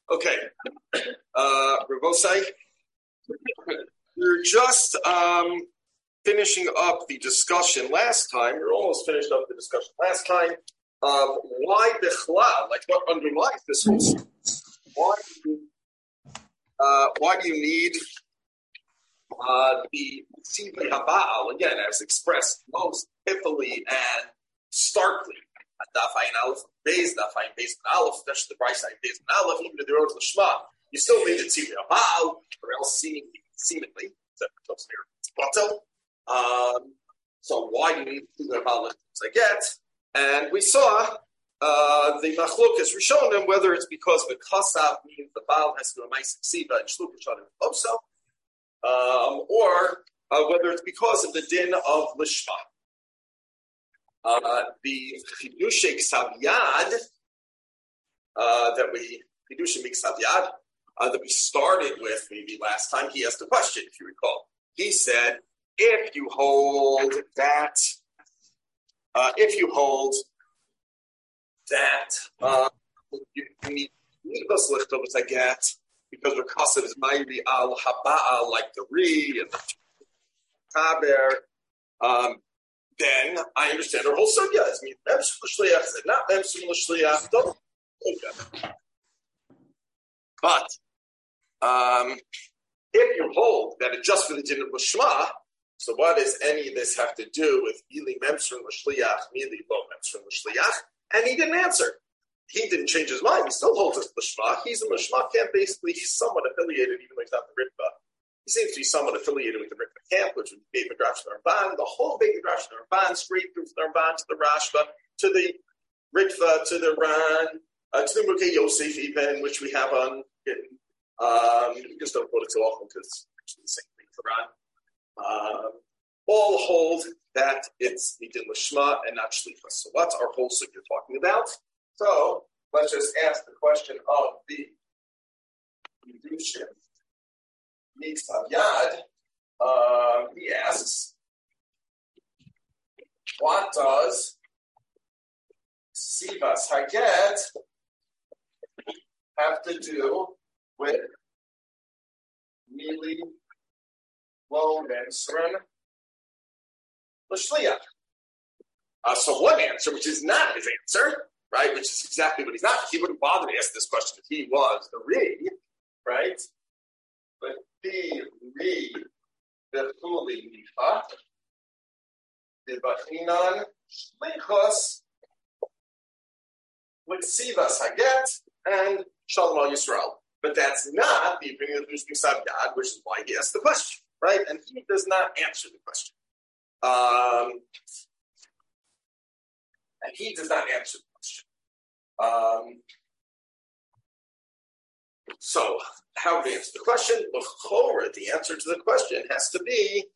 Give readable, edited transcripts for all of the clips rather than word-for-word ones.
Okay, Rabosai, we're just finishing up the discussion last time. We're almost finished up the discussion last time of why Bichlal, like what underlies this whole story. Why do you need the Tzivei HaBaal, again, as expressed most pithily and starkly? Daf Ayin Aleph Beis, Daf Ayin Beis and Aleph, that's the Bryce Ayin Beis and Aleph, even to the road of Lishma. You still need the Tzivei HaBaal, or else seemingly, so why do you need the Tzivei HaBaal as I get? And we saw the Machlokas Rishonim, whether it's because the Kasav means the Baal has to do a Ma'aseh Ksiva and Shluk Rishon and Oso, or whether it's because of the din of Lishma. The Chidushei Ksav Yad that we started with maybe last time, he asked a question, if you recall. He said, if you hold that you need those lichtovas I get because Rakasav is Mayri al Haba'al like the Re and the Taber. Then I understand our whole sugya is mean Memsum L'Shliach and not Memsum L'Shliach. But if you hold that it's just for the din of Lishma, so what does any of this have to do with Mili Memsum L'Shliach, Mili Lo Memsum L'Shliach? And he didn't answer. He didn't change his mind. He still holds us Lishma. He's a Lishma camp. Basically, he's somewhat affiliated, even though he's not the Ritva. He seems to be somewhat affiliated with the Ritva camp, which would be Beit Midrash Ramban. The whole Beit Midrash Ramban, straight through the Ramban to the Rashba, to the Ritva, to the Ran, to the Mukhe Yosef, even, which we have on. We just don't quote it so often because it's actually the same thing for Ran. All hold that it's Nidin Lishma and not Shlichus. So what's our whole sugya talking about? So let's just ask the question of the Yidushin Miksav Yad. He asks, what does Sivas Haget have to do with Mili Lo Memsrin L'Shliach? So one answer, which is not his answer, right, which is exactly what he's not. He wouldn't bother to ask this question if he was the Re, right? But the Re, the Chuli Nifa, the Bachinan Shlichos, with Sivas Haget and Shalom Al Yisrael. But that's not the opinion of Mishmi Sabgad, which is why he asked the question, right? And he does not answer the question. So, how to answer the question? L'chora, the answer to the question has to be,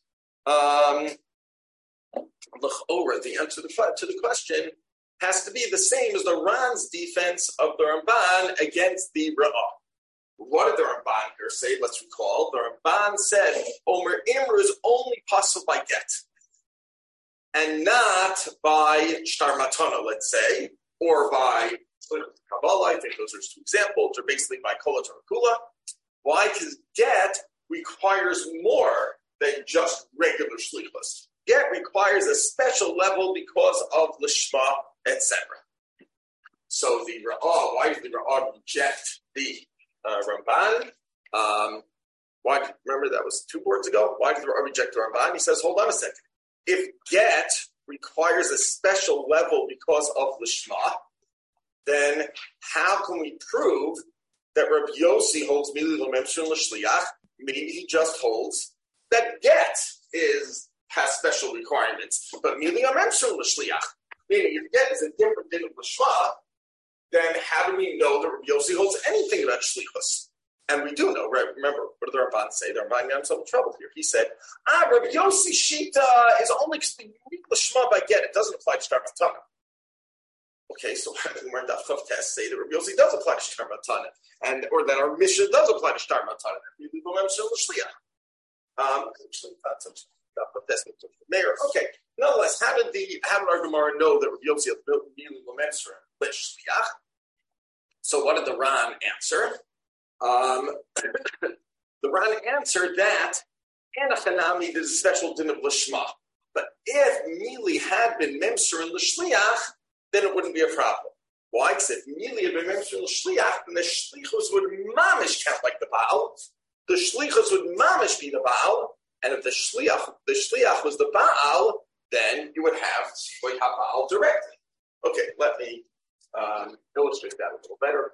l'chora, the answer to the question has to be the same as the Ran's defense of the Ramban against the Ra'ah. What did the Ramban here say? Let's recall. The Ramban said, Omer Imru is only possible by get, and not by Shtar Matana, let's say, or by Kabbalah. I think those are two examples, or basically by Kola Tarakula. Why? Because get requires more than just regular shlichus. Get requires a special level because of Lishma, etc. So the Ra'ah, why did the Ra'ah reject the Ramban? Remember that was 2 boards ago? Why did the Ra'ah reject the Ramban? He says, hold on a second. If get requires a special level because of Lishma, then how can we prove that Rabbi Yossi holds Mili Lo Memsrin L'Shliach? Maybe he just holds that get has special requirements, but Mili Lo Memsrin L'Shliach, meaning if get is a different din of Lishma, then how do we know that Rabbi Yossi holds anything about Shlichus? And we do know, right? Remember, what did the Ramban say? The Ramban got in some trouble here. He said, Rabbi Yossi Shita is only unique Lishma by get. It doesn't apply to Shtar Matana. Okay, so how do we learn Daf Chav Tes say that Rabbi Yossi does apply to Shtar Matana, or that our Mishnah does apply to Shtar Matana? Okay, nonetheless, how did our Gemara know that Rabbi Yossi has built Mili Lo Memsrin L'Shliach? So what did the Ran answer? The Ran answered that Anachanami is a special din of Lishma. But if Mili had been Memser and L'Shliach, then it wouldn't be a problem. Why? Because if Mili had been Memser and L'Shliach, then the Shlichus would mamish count like the Baal. The Shlichus would mamish be the Baal. And if the Shliach was the Baal, then you would have Sivoy HaBaal directly. Okay, let me illustrate that a little better.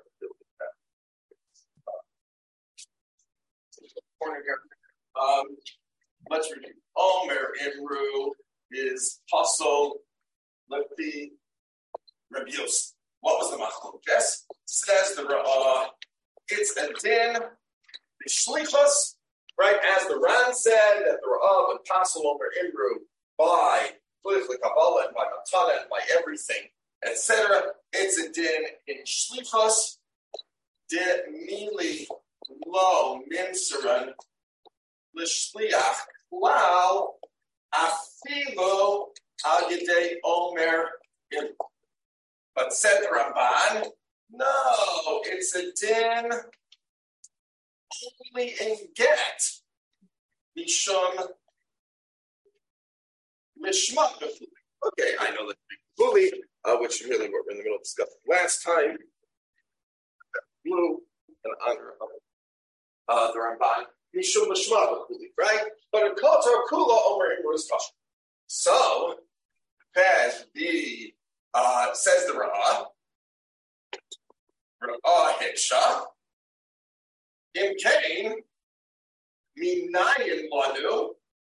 Let's review. Omer Imru is Pasul Lefi Rabbi Yossi. What was the machlok? Yes, says the it's a din the shlichus, right? As the Ran said that the Ra'ah would Pasul Omer Imru by politically Kabbalah and by Matana and by everything, etc. It's a din in shlichus. De mili lo minsaran l'shliach klal afilo al yedei Omer Imru. But said the Ramban, no, it's a din only in get. Mishum Mishma. Okay, I know that fully, which really we're in the middle of discussing last time. Blue in honor of the Ramban. Mishum Mishma, right? But in Kol Torah Kula, Omer Imru is kosher. So, as the says the Ra'ah Hiksha, Im Kain, Minayin Lanu,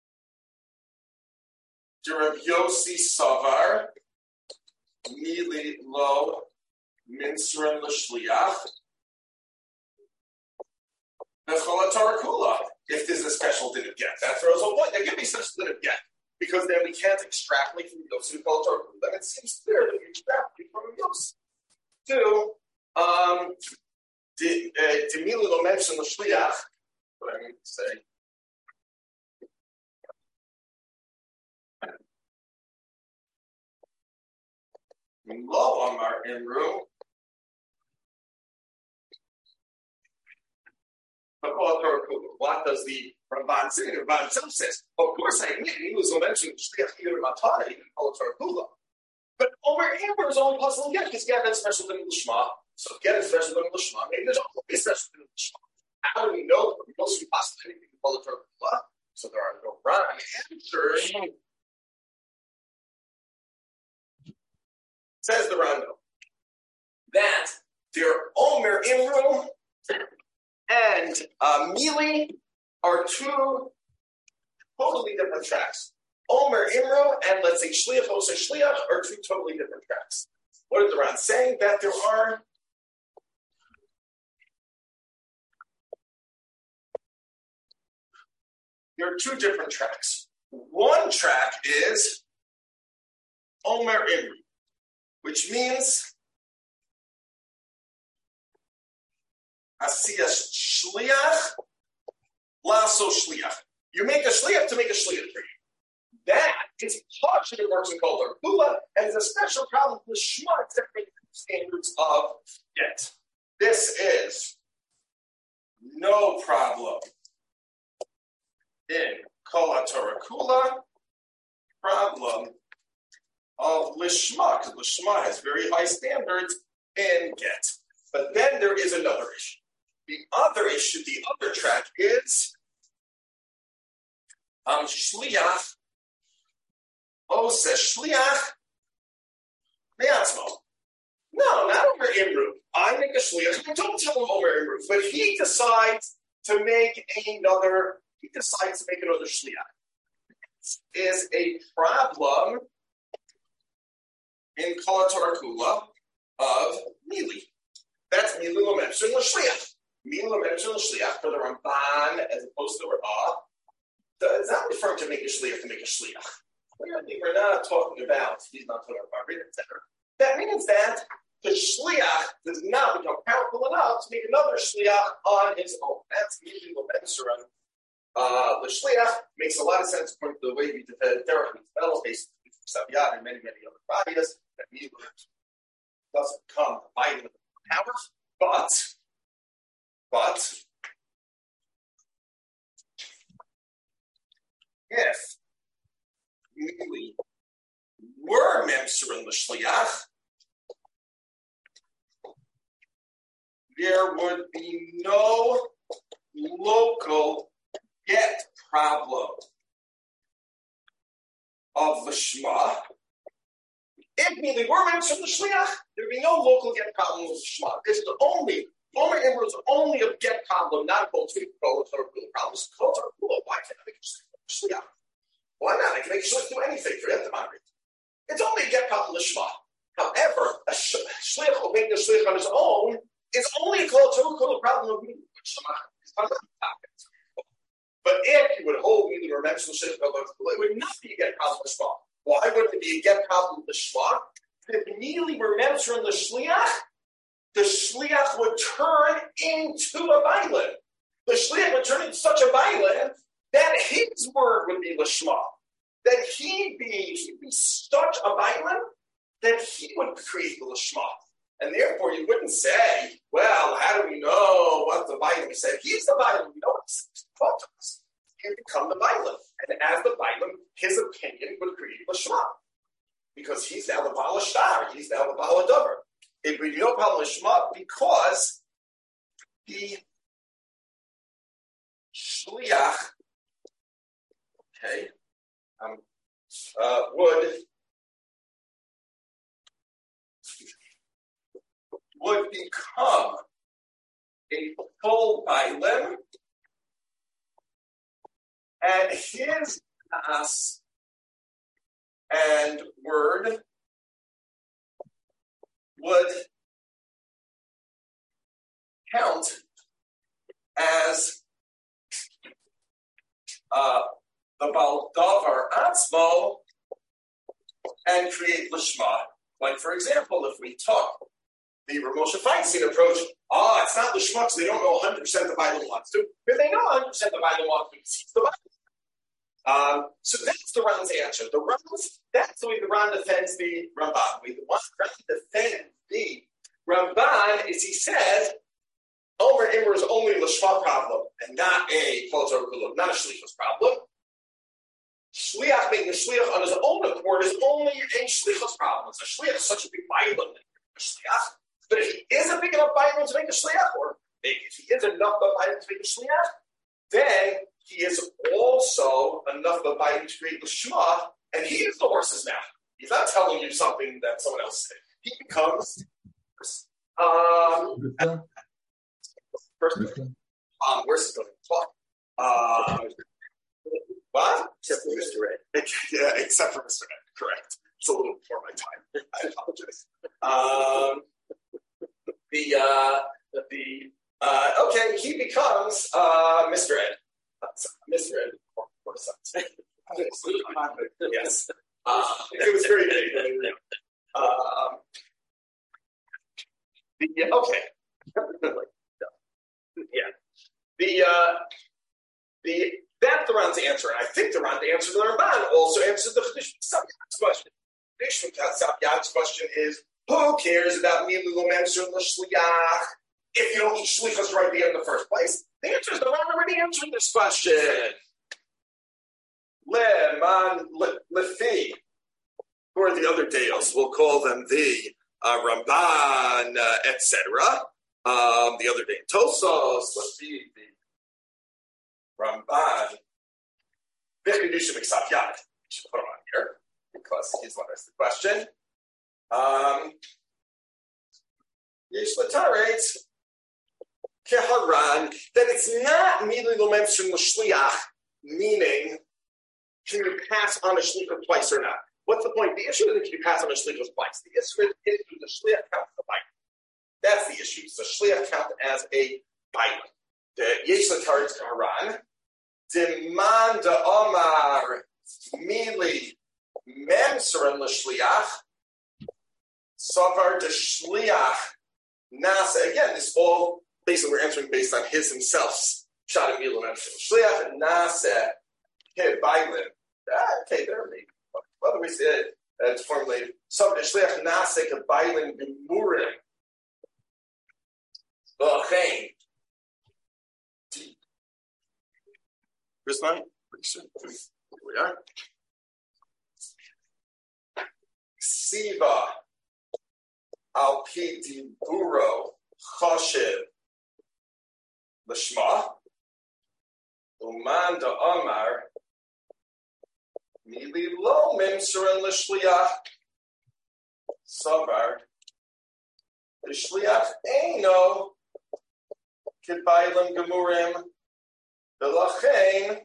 Rav Yossi Savar, Mili Lo, Minsran L'Shliach, Nechol Torah Kula. If there's a special din of get, that throws a point. There can be such din of get. Because then we can't extrapolate from Yosef to Kol Torah. Then it seems clear that we extrapolate from Yosef to Milu lo mention l'shliach. What I mean to say. Lo Amar Imru. What does the Ramban say? The Ramban himself says, of course I admit he was mentioning Shliach Yidur Matana, even Kol Torah Kula. But Omer Imru is only possible to get because get that special thing in the Shema. So get a special thing in the Shema. Maybe there's only a special thing in the Shema. How do we know that most of possible anything in Kol Torah Kula? So there are no Ran answers. Says the Rambam that there are Omer Imru and Mili are two totally different tracks. Omer Imru and let's say Shliach Hosei Shliach are two totally different tracks. What is the Ran saying? That there are two different tracks. One track is Omer Imru, which means Asiyas Shliach, Lasso Shliach. You make a Shliach to make a Shliach for you. That is partially it works in Kol Torah Kula, and it's a special problem with Shema different standards of get. This is no problem in Kol Torah Kula, problem of Lishma, because Lishma has very high standards in get. But then there is another issue. The other issue, the other track is Shliach Ose Shliach Me'atzmo. No, not Omer Imru. I make a Shliach. I don't tell him Omer Imru, but he decides to make another Shliach. Is a problem in Kol Torah Kula of Mili. That's Mili lo mention l'shliach. Mili lo mention l'shliach for the Ramban as opposed to Ra'ah. It's not referring to make a shliach to make a shliach. We're not talking about, he's not talking about Rid, etc. That means that the shliach does not become powerful enough to make another shliach on his own. That's Mili lo mention. The shliach makes a lot of sense according to the way we develop based on Savyad and many other bodies. That Mili lo mention doesn't come dividing with powers, but But if we were memsurin l'shliach, there would be no local get problem of Lishma. If we were memsurin l'shliach, there would be no local get problem with Lishma. This is the only Omer Imru is only a get problem, not a both problem. Why can't I make a shliach? Why not? I can make a shliach do anything for the Maghrib. It's only a get problem Lishma. However, a shliach obeying the shliach on his own is only a problem of Lishma. But if you would hold me to remember the shliach, it would not be a get problem Lishma. Why would it be a get problem Lishma? If immediately remembering the shliach would turn into a bailan. The shliach would turn into such a bailan that his word would be lishma. That he'd be such a bailan that he would create the lishma. And therefore you wouldn't say, well, how do we know what the bailan said? He's the bailan. We know what he's taught to us. He would become the bailan. And as the bailan, his opinion would create lishma. Because he's now the Baal Shtar. He's now the Baal Dover. It would be no problem with Shema because the shliach, would become a full bailim, and his as and word would count as the Baal Davar Atzmo and create Lishma. Like, for example, if we talk the Ramosha Feinstein approach, it's not Lishma because they don't know 100% the Bible wants to, but they know 100% the Bible wants to, it's the Bible. So that's the Ran's answer. That's the way the Ran defends the Ramban. The one Ran defends the Ramban is he says, Omer Imr is only a Lishma problem and not a not a Shlichus problem. Shliach being a Shliach on his own accord is only a Shlichus problem. So Shliach is such a big Bible than a Shliach. But if he is a big enough Bible to make a Shliach, or if he is enough of a Bible to make a Shliach, then he is also enough of a Bible to create the Shema, and he is the horse's mouth. He's not telling you something that someone else said. He becomes where's it going to talk? What? Except for Mr. Ed. Yeah, except for Mr. Ed. Correct. It's a little before my time. I apologize. Okay, he becomes Mr. Ed. Mr. Ed. Yes. It was very big. Okay. Yeah. That's the Ran's answer, and I think the Ran's answer to the Ramban also answers the Chiddush question. Yad's question is, who cares about Milu Memser L'Shliach if you don't need Shlichus right there in the first place? The answer is the Ran already answered this question. Lefi, who are the other Deos? We'll call them the Ramban, etc. The other day, Tosos, Lefi, the Ramban, V'chidushim Eksav Yad. We should put him on here because he's one asked the question. Yesh Lataret Keharan, that it's not Mili Lo Memshim L'Shliach, meaning can you pass on a shlichus twice or not? What's the point? The issue isn't can you pass on a shlichus twice. The issue is the shliach count as a bite. That's the issue. So shliach count as a bite. The Yesh Lataret Keharan, Demand Omar Mili Memsurin L'Shliach, Savar de Shliach Nasa. Again, this all basically we're answering based on his himself. Shad Mila Memsurin Shliach Nasa Kebailin. Okay, there we go. Whether we say it's formulated Savar de Shliach Nasa Kebailin Gemurim. V'chein this night? Pretty soon. Here we are. Siva al pi diburo choshev l'shma uman da amar mili lo mimsurin l'shliach savar l'shliach eino kibailim gemurim v'lachein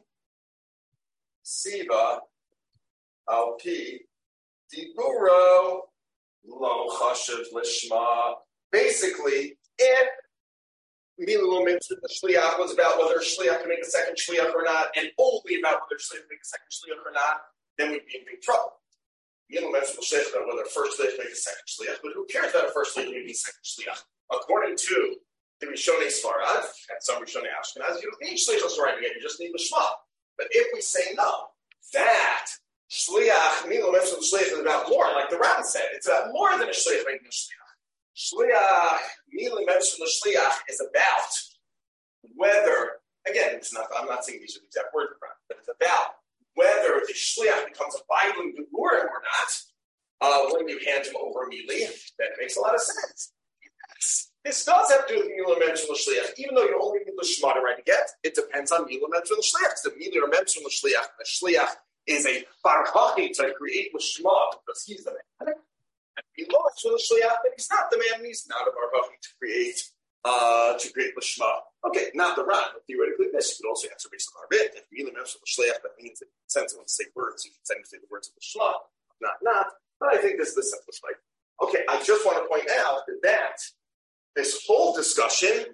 siva al pi diburo lo chashav lishma. Basically, if Milu Shliach was about whether a Shliach can make a second Shliach or not, and only about whether a Shliach can make a second Shliach or not, then we'd be in big trouble. Milu Shliach about whether a first Shliach can make a second Shliach, but who cares about a first Shliach making a second Shliach? According to the Rishonei Sfarad and some Rishonei Ashkenaz, you don't need Shliach right again, you just need Lishma. But if we say no, that Shliach, Milu Shliach is about more, like the Ram said, it's about more than a Shliach making a Shliach. Shliach, Milu Shliach is about whether, again, I'm not saying these are the exact words, but it's about whether the Shliach becomes a Bailim Geburim or not, when you hand him over Mili. That makes a lot of sense. This does have to do with Milu Shliach, even though you only need the Shema to write to get, it depends on Milu Shliach. The Milu Shliach, the Shliach is a Barchachi to create the Shema because he's the man. And below it's with a Shliach, but he's not the man, he's not a Barchachi to create Lishma. Okay, not the Ran, but theoretically this. You could also answer based on our bit. If Milu Shliach, that means that in sense when you say words, you can tend to say the words of the Shema, not. But I think this is the simplest way. Okay, I just want to point out that this whole discussion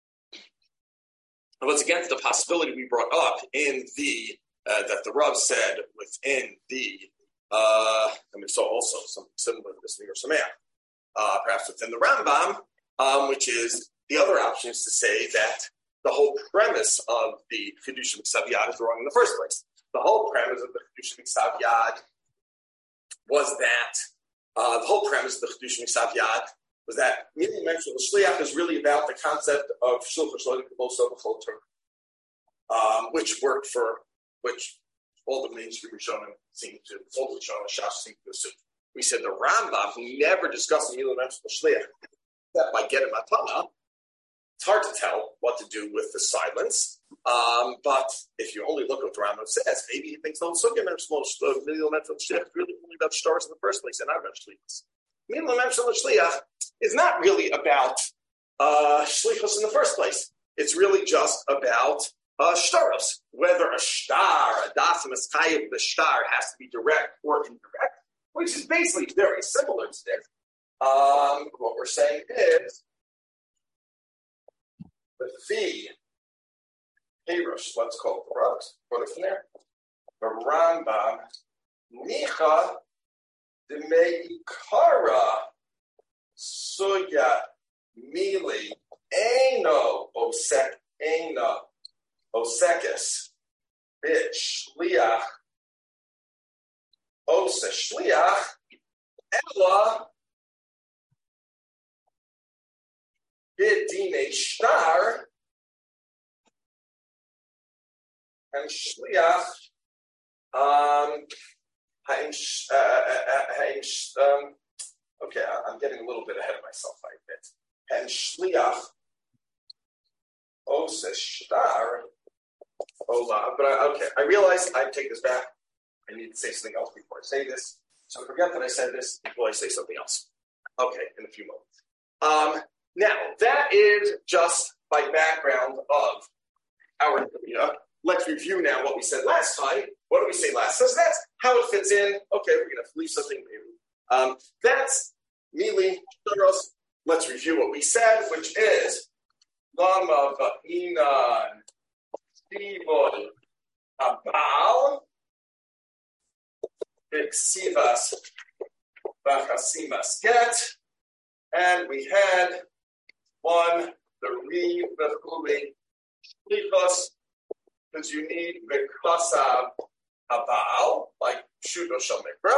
was against the possibility we brought up in the that the Rav said within the so also something similar to this in your Sameach, perhaps within the Rambam, which is the other option is to say that the whole premise of the Chidushim Ksav Yad is wrong in the first place. The whole premise of the Chidushim Ksav Yad was that the whole premise of the Chidushim Ksav Yad was that Milu mentioned the Shliach is really about the concept of Shulchan Shloim Kabosov B'chol Torah, which all the mainstream Rishonim seem to, all the Rishonim Shas seem to assume. We said the Rambam, who never discussed Milu mentioned the Shliach, that by getting Matana, it's hard to tell what to do with the silence. But if you only look at what the Rambam says, maybe he thinks the whole Sugya Milu mentioned the Shliach is really only about stars in the first place and not about Shliachs. Milu mentioned the Shliach is not really about Shlichus in the first place. It's really just about shtaros. Whether a shtar, a dasim, a chayiv, the shtar has to be direct or indirect, which is basically very similar to this. What we're saying is the Hirush, let's call it the Rus, put it in there. The Rambam, Nicha de Meikara Suya Mili Eino Osekis Bit Shliach Osa Shliach Ella Bit Dine Shtar and Shliach okay, I'm getting a little bit ahead of myself, I admit. And Shliach Osa Shtar Ola, but I realize I take this back. I need to say something else before I say this. So forget that I said this before I say something else. Okay, in a few moments. Now, that is just by background of our Torah. Let's review now what we said last time. What did we say last? So that's how it fits in. Okay, we're going to leave something. That's Mili Shuros. Let's review what we said, which is Lama Va'inan Sivol Abal Bixivas Vachasimas Get. And we had one, the Re Vechuli Shlichos, because you need Vechasab Abal, like Shudo Shal Mikra.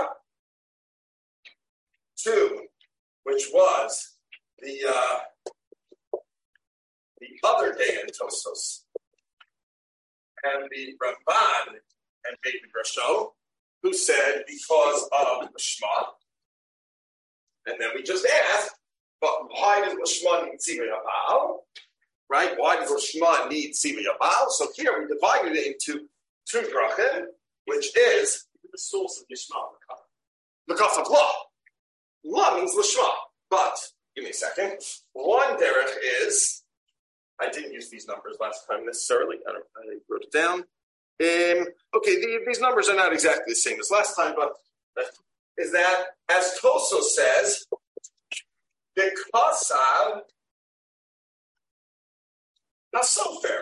2, which was the other day in Tosos, and the Ramban and David Rasho, who said because of Lishma. And then we just asked, but why does Lishma need Tzivah Yabal? Right? Why does Lishma need Tzivah Yabal? So here we divided it into two drachim, which is the source of Lishma. Because of law. Law means Lishma. But, give me a second. One derech is, I didn't use these numbers last time necessarily. I wrote it down. These numbers are not exactly the same as last time, but is that, as Toso says, because of Hasofer.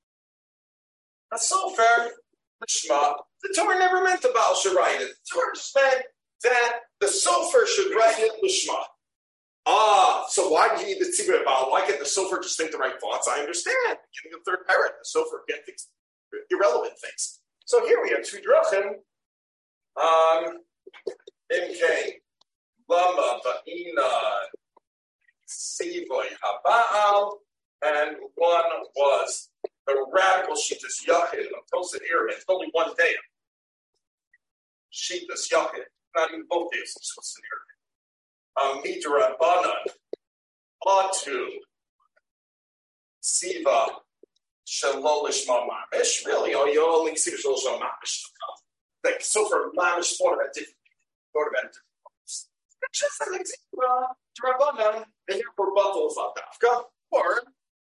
Hasofer, Lishma. The Torah never meant the Baal should write it. The Torah just meant that the Sofer should write it Lishma. So why do you need the Tzibur Baal? Why can't the Sofer just think the right thoughts? I understand. Beginning of the third parrot, the Sofer get things, irrelevant things. So here we have two drachim. MK Lama Ba'ina Sivoy Haba'al, and one was the radical Shitas Yachid of Tosa Irvin. It's only one day. Shitas Yachid, not even both days of Tosa Irvin. Midra Banan, Atu, Siva, Shalolish Mamish. Really, you only see Shalolish Mamish. Like, so for Mamish, thought about different. Just an example, Drabanan, and therefore Batal Zadavka. Or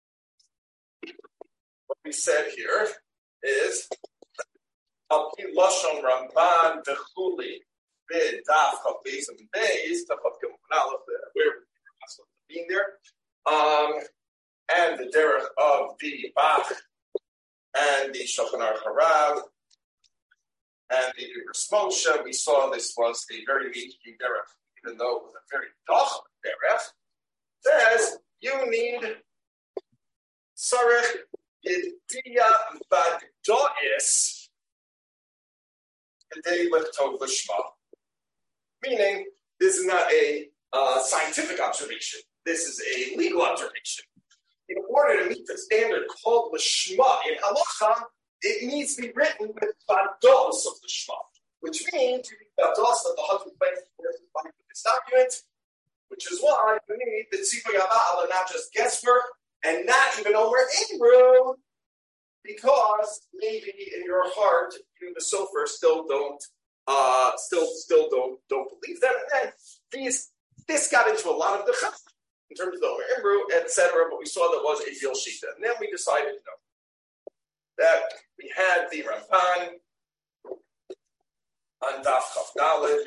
what we said here is Alpi Lashon Ramban Dechuli Bid Davka Beis and Beis Tafavka Munalaf where being there. And the derech of the Bach and the Shulchan Aruch Harav and the Ibris Moshe, we saw this was a very meaty derech, even though it was a very doch derech. Says you need Sarech Yediya Vagdois Kedei Lechtov Lishma. Meaning, this is not a scientific observation. This is a legal observation. In order to meet the standard called Lishma in Halacha, it needs to be written with Vados of Lishma, which means you need Vados of the 100 places where to find this document, which is why we need the Tzivah Yabal and not just guesswork and not even Omer Ingru, because maybe in your heart, you, the Sofer, still don't believe them. And then this got into a lot of the Chaf in terms of the Omer Ingru, etc. But we saw that was a real Shita. And then we decided, that we had the Ramban on Daf Chaf Daled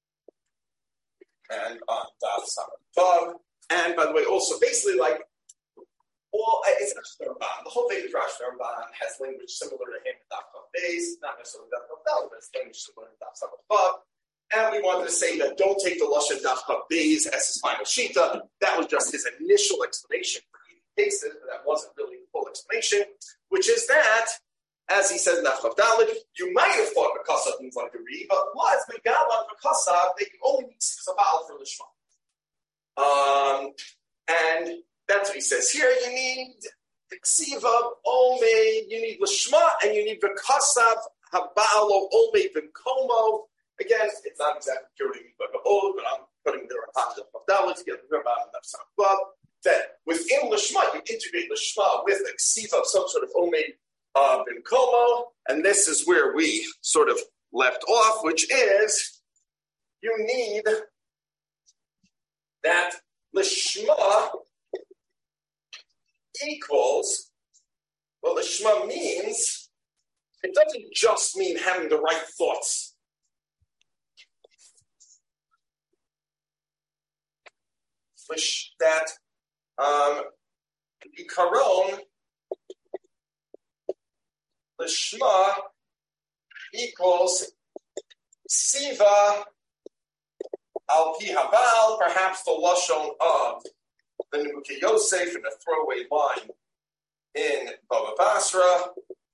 and on Daf Samad Vav. And by the way, also basically it's not just the Ramban. The whole thing is Rashi Ramban has language similar to him in Daf Chaf Beis, not necessarily Daf Chaf Daled, but it's language similar to Daf Samad Vav. And we wanted to say that don't take the Lashon Daf Chaf Beis as his final Shita. That was just his initial explanation for each cases, but that wasn't really the full explanation, which is that, as he says in Daf Chaf Daled, you might have thought B'kasav means like a read, but was Megalan B'kasav that you only need Tzibah for Lishma. And that's what he says here. You need Ksiva, Ome, you need Lishma, and you need B'kasav, Haba'alo, Ome, V'komo. Again, it's not exactly purely but I'm putting the Ramban of Daled together with Ramban and Daf Samad Vav. That within Lishma, you integrate Lishma with a Ksiva of some sort of Ome, in Como, and this is where we sort of left off, which is you need that Lishma equals, well, Lishma means, it doesn't just mean having the right thoughts. That Ikaron Lishma equals Siva al Pi Habal, perhaps the Lashon of the Nimukei Yosef in a throwaway line in Baba Basra.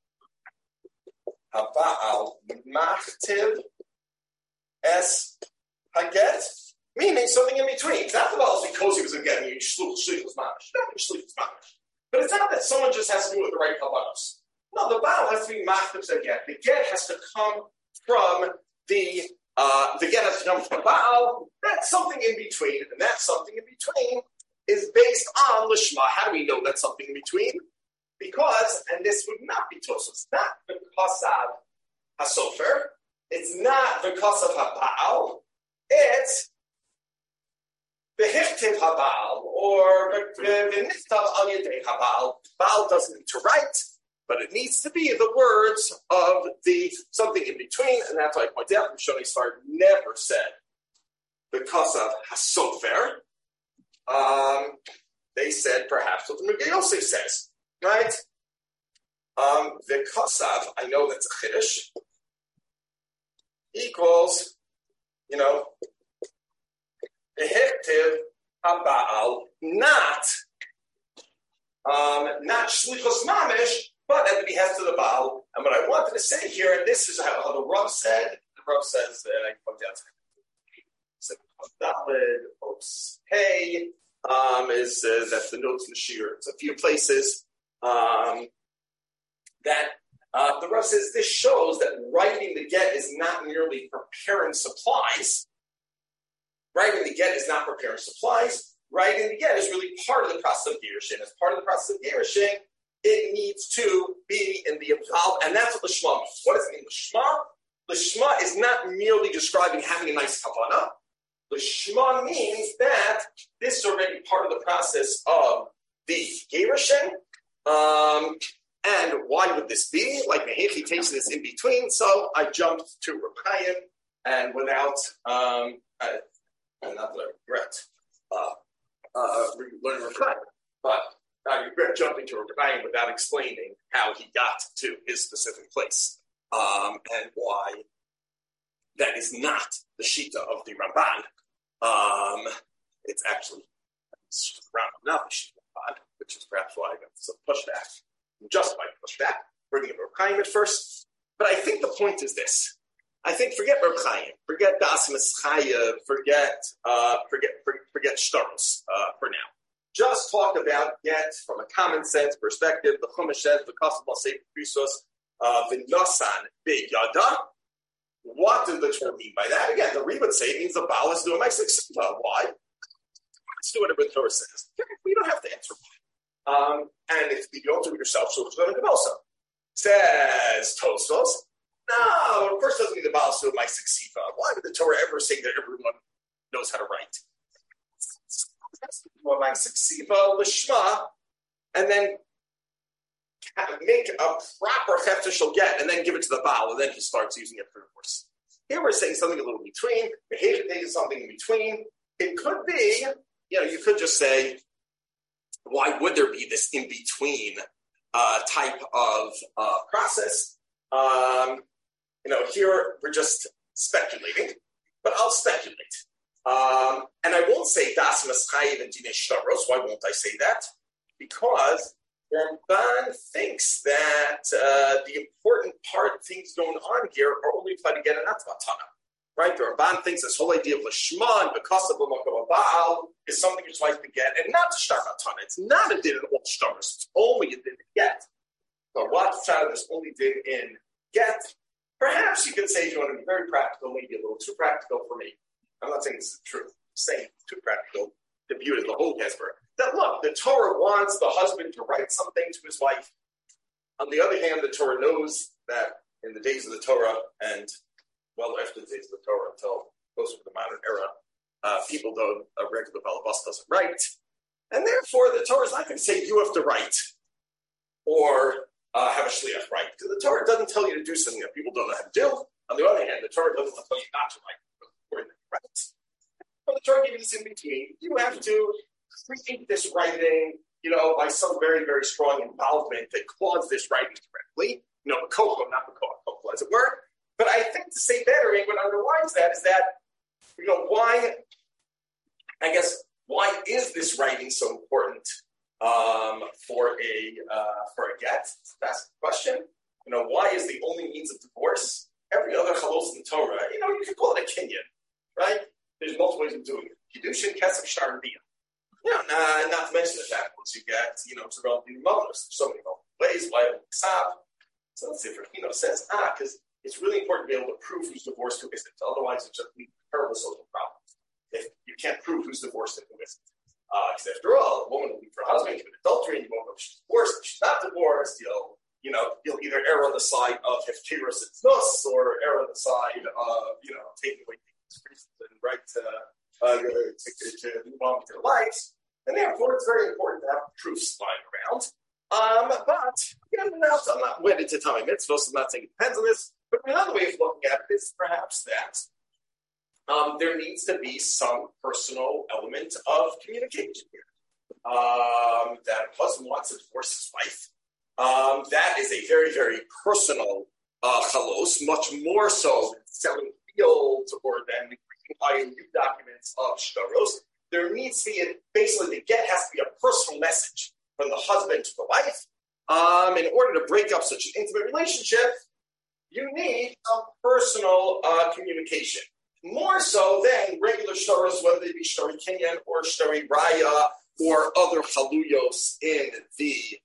Habal Machtiv Es Haget, meaning something in between. It's not the Baal because he was getting you Shluch Mamish. No, Shluch Mamish. But it's not that someone just has to do it with the right Kavanos. No, the Baal has to be machtiv the get. The get has to come from the get has to come from the Baal. That's something in between, and that something in between is based on Lishma. How do we know that's something in between? Because, and this would not be Tosfos, it's not because of HaSofer, it's not because of HaBaal, it's the Hichtiv HaBaal, or the Niftav Al Yedei HaBaal. Baal doesn't need to write, but it needs to be the words of the something in between, and that's why I point out, Shoni Sfar never said because of HaSofer. They said perhaps what the Megillah Yosef says, right? The Kosav, I know that's a Chiddush, equals, the Hektiv HaBaal, not Shlichus Mamish, but at the behest of the Baal. And what I wanted to say here, and this is how the Rav said, the Rav says, and I can point out Hey, is that's the notes in the Shir. It's a few places that the Rav says this shows that writing the get is not merely preparing supplies. Writing the get is not preparing supplies. Writing the get is really part of the process of Gerushin. As part of the process of Gerushin, it needs to be in the involved, and that's what Lishma means. What does it mean, Lishma? Lishma is not merely describing having a nice kavanah. Lishma means that this is already part of the process of the Gerushin. And why would this be? Like Mehechi takes this in between, so I jumped to Reb Chaim, and without, and not that I regret learning Reb Chaim, but I regret jumping to Reb Chaim without explaining how he got to his specific place, and why that is not the Shita of the Ramban. It's actually Rambam, not the Shita of the Ramban, which is perhaps why I got some pushback. Justified pushback, bringing up Reb Chaim at first. But I think the point is this. I think forget Reb Chaim, forget Das Mischaya, forget Shtaros for now. Just talk about get from a common sense perspective. The Chumash says the Kosovo Sefer Krisos V'Nosan B'Yada. What did the Torah mean by that? Again, the Rebbe would say it means the Baal is doing my six. Why? Let's do whatever the Torah says. We don't have to answer why. And if you don't do it yourself, so who's going to so? Says Tosfos. No, first doesn't mean the Baal is doing my six. Why would the Torah ever say that everyone knows how to write? My six Lishma, and then make a proper hefter she'll get, and then give it to the Baal, and then he starts using it for divorce. Here we're saying something a little between. Behavior is something in between. It could be, you could just say, why would there be this in between type of process? Here we're just speculating, but I'll speculate. And I won't say Das Maschayev and Dinei Shtaros. Why won't I say that? Because Ramban thinks that the important part, things going on here, are only if I get an Atmatana. Right? The Ramban thinks this whole idea of Lishma and because of the Baal is something you're supposed to get, and not Shtar Matana. It's not a din in all Shtaros. It's only a din in get. But what Shtar is only din in get, perhaps you could say, if you want to be very practical, maybe a little too practical for me. I'm not saying this is true. I'm saying too practical to view it as the whole Hezbollah. That look, the Torah wants the husband to write something to his wife. On the other hand, the Torah knows that in the days of the Torah and well after the days of the Torah until closer to the modern era, people don't, a regular balabas doesn't write. And therefore, the Torah is not going to say you have to write or have a shliach write. Because the Torah doesn't tell you to do something that people don't know how to do. On the other hand, the Torah doesn't tell you not to write. Right. But the Torah gives you this in between. You have to create this writing, by some very, very strong involvement that caused this writing directly. Coco, not the Coco, as it were. But I think to say better, what underlines that is that, why is this writing so important for a get? That's the question. Why is the only means of divorce? Every other chalos in the Torah, you could call it a kinyan. Right? There's multiple ways of doing it. Kiddushin, Kesef, Shtar, and Bia. Not to mention the fact once you get, to go through Monos, there's so many multiple ways. Why Ksav? So let's see if Rafino says, because it's really important to be able to prove who's divorced, who isn't. Otherwise, it's just terrible social problems. If you can't prove who's divorced and who isn't. Because after all, a woman will leave her husband, commit adultery, and you won't know if she's divorced. If she's not divorced, you'll either err on the side of heftiras and nus, or err on the side of, taking away things and right to move on with your life. And therefore, it's very important to have proofs lying around. But I'm not wedded to Tommy mitzvahs, so I'm not saying it depends on this. But another way of looking at it is perhaps that there needs to be some personal element of communication here. That a husband wants to divorce his wife. That is a very, very personal chalos, much more so than selling fields or than reading IOU documents of shtaros. There needs to be, basically, the get has to be a personal message from the husband to the wife. In order to break up such an intimate relationship, you need a personal communication. More so than regular shtaros, whether they be shtari kinyan or shtari raya or other haluyos in the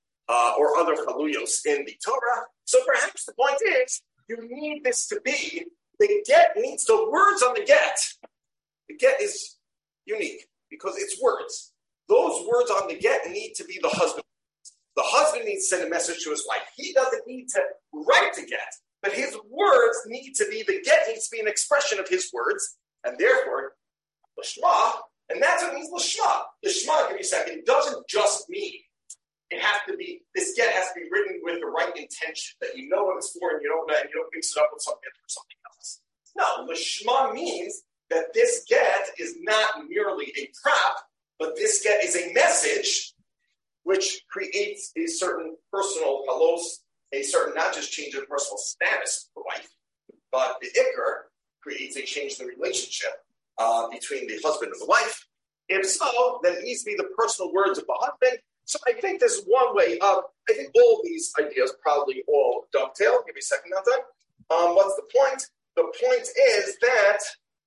Torah. So perhaps the point is, you need this to be, the get needs the words on the get. The get is unique because it's words. Those words on the get need to be the husband. The husband needs to send a message to his wife. He doesn't need to write the get, but his words need to be, the get needs to be an expression of his words, and therefore, l'shma, and that's what it means l'shma. L'shma, give me a second, doesn't just mean it has to be, this get has to be written with the right intention, that you know what it's for and you don't mix it up with something else. No, l'shma means that this get is not merely a prop, but this get is a message which creates a certain personal halos, a certain not just change in personal status of the wife, but the ikr creates a change in the relationship between the husband and the wife. If so, then it needs to be the personal words of the husband. So I think this is one way of, I think all these ideas probably all dovetail. Give me a second, Nathan. What's the point? The point is that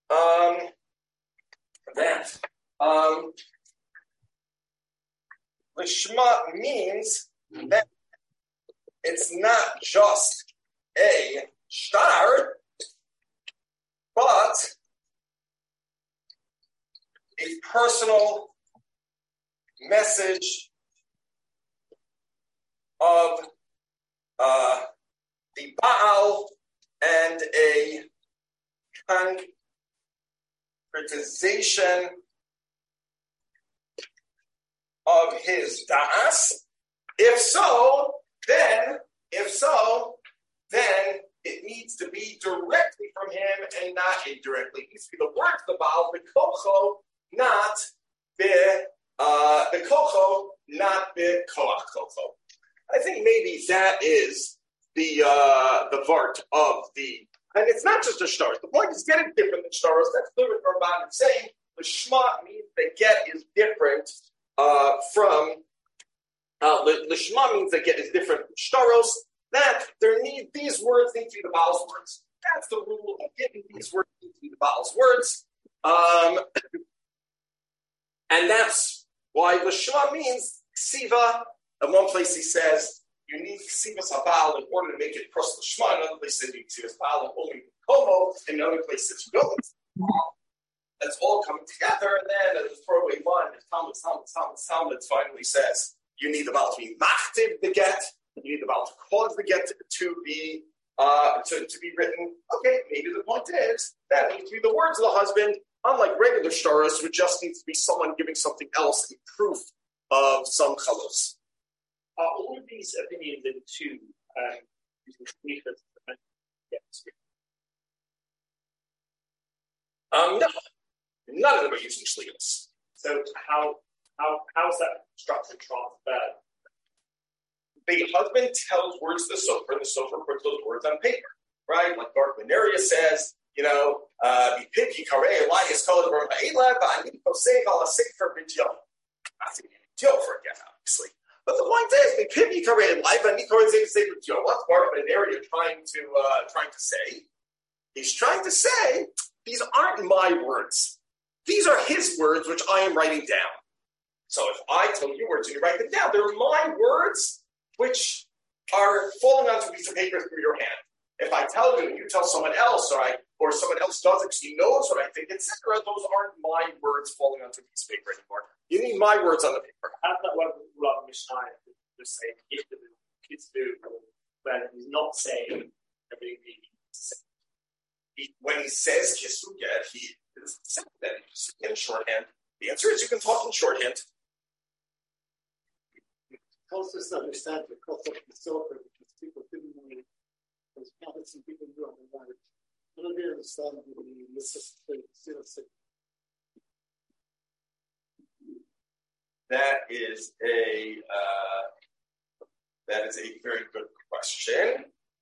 Lishma means that it's not just a shtar, but a personal message of the Baal and a concretization of his da'as. If so, then it needs to be directly from him and not indirectly. It needs to be the word of the Baal, the kocho, not the kocho, not the koach kocho. I think maybe that is the vart of the, and it's not just a shtar. The point is getting different than shtaros. That's clear what Ramban is saying. The shma means the get is different from the shma means the get is different from shtaros. That these words need to be the Baal's words. That's the rule of getting these words need to be the Baal's words. And that's why the shma means ksiva. In one place he says you need ksivas habal in order to make it pros l'shma. In another place he says you need ksivas habal only komo. In another place it's no. That's all coming together, and then at the throwaway line, Talmud finally says you need the Baal to be machtiv the get. You need the Baal to cause the get to be written. Okay, maybe the point is that needs to be the words of the husband, unlike regular shtaros, which just needs to be someone giving something else in proof of some chalos. Are all of these opinions into no, none of them are using shlichus. So how's that structure transferred? The husband tells words to the sofer, and the sofer puts those words on paper, right? Like Baruch Benaria says, "Bipiki karei Elias called Baruch Ha'elev, Ani posei vala sefer b'tiyom." That's for again, obviously. But the point is, Bipiki karei Elias, Ani posei sefer b'tiyom. What's Baruch Benaria trying to say? He's trying to say these aren't my words; these are his words, which I am writing down. So if I tell you words and you write them down, they're my words, which are falling onto a piece of paper through your hand. If I tell you and you tell someone else, or someone else does it because he knows what I think, etc., those aren't my words falling onto a piece of paper anymore. You need my words on the paper. How does that work with Rav Mishnah? Just saying, if the kids do, when he's not saying everything he says. When he says kisu get, he is saying that he's in shorthand. The answer is you can talk in shorthand. Also understand the concept of the silver because people didn't know it. There's prophets and people knew on the right. I don't really understand the necessity. That is a very good question.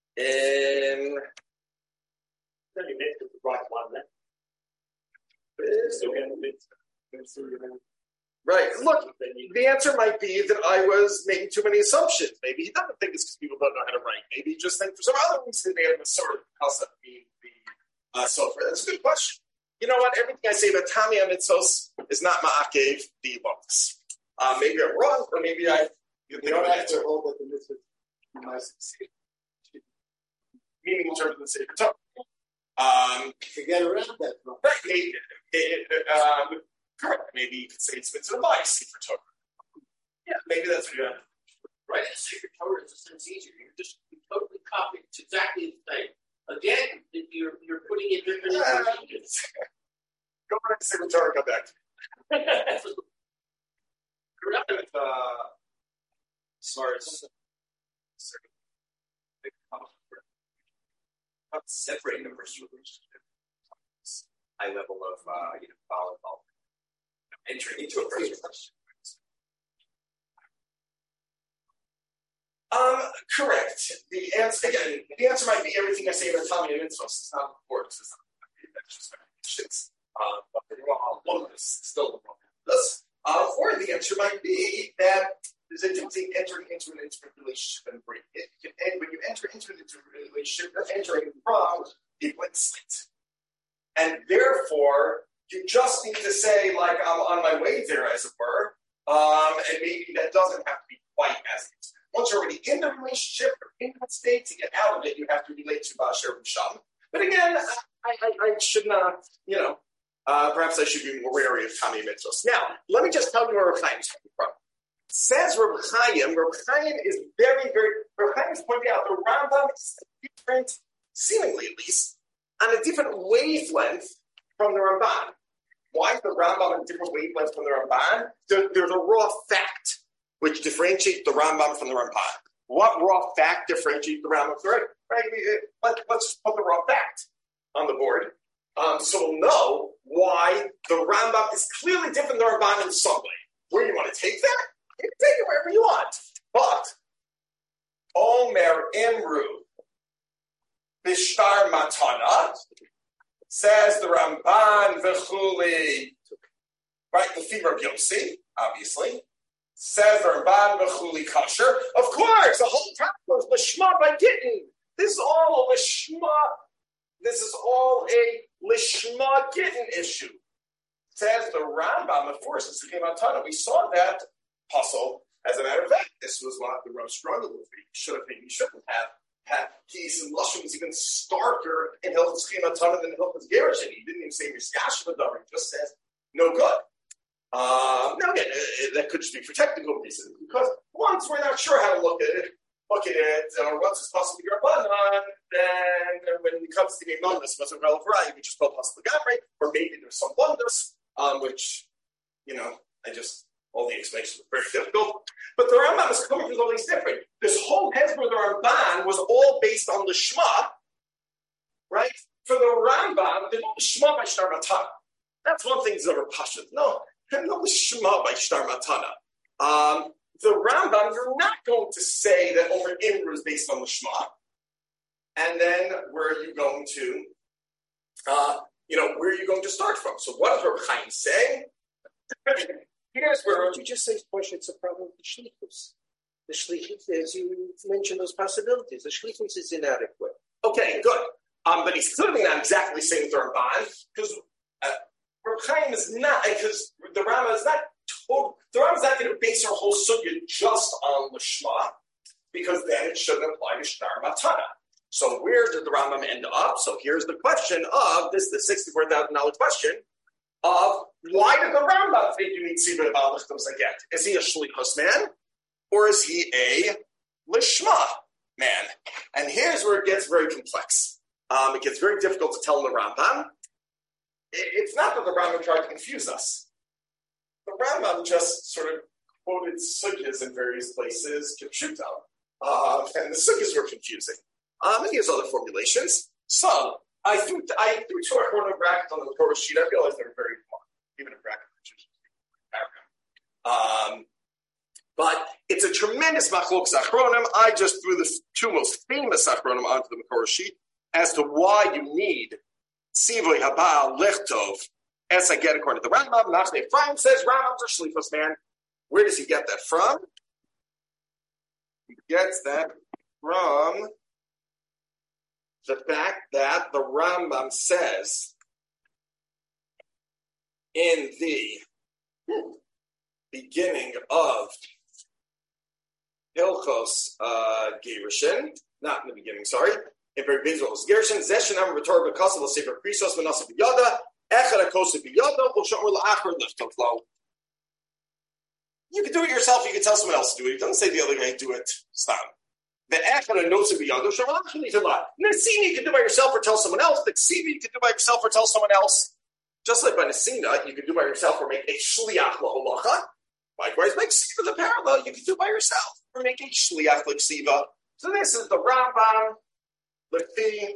Only make the right one then. Still getting a bit. Right. Look, the answer might be that I was making too many assumptions. Maybe he doesn't think it's because people don't know how to write. Maybe he just think for some other reason they have a sort of concept being the sofer. That's a good question. You know what? Everything I say about Tami Mitzos is not ma'akev the books. Maybe I'm wrong, or maybe You don't have to hold that the mitzvah might succeed. Meaning in terms of the Sefer Torah. To get around that problem. Right. Maybe, correct. Maybe you could say it's mitzvah by Sefer Torah. Yeah, maybe that's what you have. Right? Sefer Torah is a sense easier. You're just totally copying. It's exactly the same. Again, you're putting in different ingredients. Go back to Sefer Torah, come back. Correct. As far as separating the first relationship, high level of volleyball, entering into a first relationship. Correct. The answer might be everything I say about Tami and Mitzvos. It's not important. It's not. That's just shits. But the wrong is still the wrong. Or the answer might be that there's a difference between entering into an intimate relationship and breaking it. When you enter into an intimate relationship, you're entering from a blank slate. And therefore, you just need to say, like, I'm on my way there, as it were. And maybe that doesn't have to be quite as intimate. Once you're already in the relationship or in that state, to get out of it, you have to relate to Basher Risham. But again, I should not, perhaps I should be more wary of Tami Mitzvos. Now, let me just tell you where Reb Chaim is coming from. Says Reb Chaim is very, very, Reb Chaim is pointing out the Rambam is different, seemingly at least, on a different wavelength from the Ramban. Why is the Rambam on a different wavelength from the Ramban? There's a raw fact which differentiates the Rambam from the Ramban. What raw fact differentiates the Rambam from the Ramban? Right? Let's just put the raw fact on the board. So we'll know why the Rambam is clearly different than the Ramban in some way. Where you want to take that? You can take it wherever you want. But Omer Imru Bishtar Matana says the Ramban V'chuli, right? The Fibra Yossi, obviously. Says the Ramban V'chuli Kasher. Of course, the whole time was Lishma by Gittin. This is all a Lishma. This is all a Lishma Gittin issue. Says the Rambam, of course, it's the Matana. We saw that puzzle. As a matter of fact, this was what the Rosh struggled with. He shouldn't have had keys and Lashon was even starker in Hilchos Matana than Hilchos Gerushin. He didn't even say Miskash V'davar. He just says no good. Now again, that could just be for technical reasons because once we're not sure how to look at it, or once it's possible to get Rabbanan, then when it comes to the Imamnus, wasn't relevant, we just call possible Gamri, or maybe there's some blunders, which, all the explanations are very difficult. But the Rambam is coming from something different. This whole Hezbollah of the Ramban was all based on the Shema, right? For the Rambam, there's no Shema by Shtar Matana. That's one thing that's over Pashut. No Shema by Shtar Matana. The Rambam, you're not going to say that Omer Imru is based on the Shema. And then where are you going to, where are you going to start from? So what does Reb Chaim say? Here's where you just say, it's a problem with the shlichus. The shlichus, as you mentioned, those possibilities. The shlichus is inadequate. Okay, good. But he's clearly not exactly saying the Ramban because Reb Chaim is not, because the Rambam is not total. The Rambam is not going to base our whole sugya just on the Shema because then it shouldn't apply to Shtar Matana. So where did the Rambam end up? So here's the question of this, the $64,000 question of why did the Rambam think you need Tzibur Baal Lichtam Zaget? Is he a Shlichus man or is he a Lishma man? And here's where it gets very complex. It gets very difficult to tell in the Rambam. It's not that the Rambam tried to confuse us. The Rambam just sort of quoted sugyas in various places, Kipshuta, and the sugyas were confusing. And he has other formulations. So I threw two Achronim brackets on the Torah sheet. I realized they were very long, even a bracket. But it's a tremendous machlokes Achronim. I just threw the two most famous Achronim onto the Torah sheet as to why you need Tzivoy Habal Lechtov as I get according to the Rambam. Nachman Ephraim says Rambam's a Shlichus man. Where does he get that from? He gets that from the fact that the Rambam says in the beginning of Hilchos Gerushin, not in the beginning, sorry, in very Hilchos Gerushin, Zeshanam Retor B'Kasel L'Sefer Krisos Menasa B'Yada, Echad HaKosa B'Yada, L'Shomer L'Achar L'Chtov. You can do it yourself, you can tell someone else to do it. It doesn't say the other guy do it. Stop. The Echad HaNosa B'Yada, L'Shomer L'Achar L'Chtov. Nesina you can do by yourself or tell someone else. The Ksiva you can do by yourself or tell someone else. Just like by Nesina, you can do by yourself or make a Shliach L'Holacha. Likewise, make Ksiva the parallel, you can do by yourself or make a Shliach L'Ksiva. So this is the Rambam, Lefi,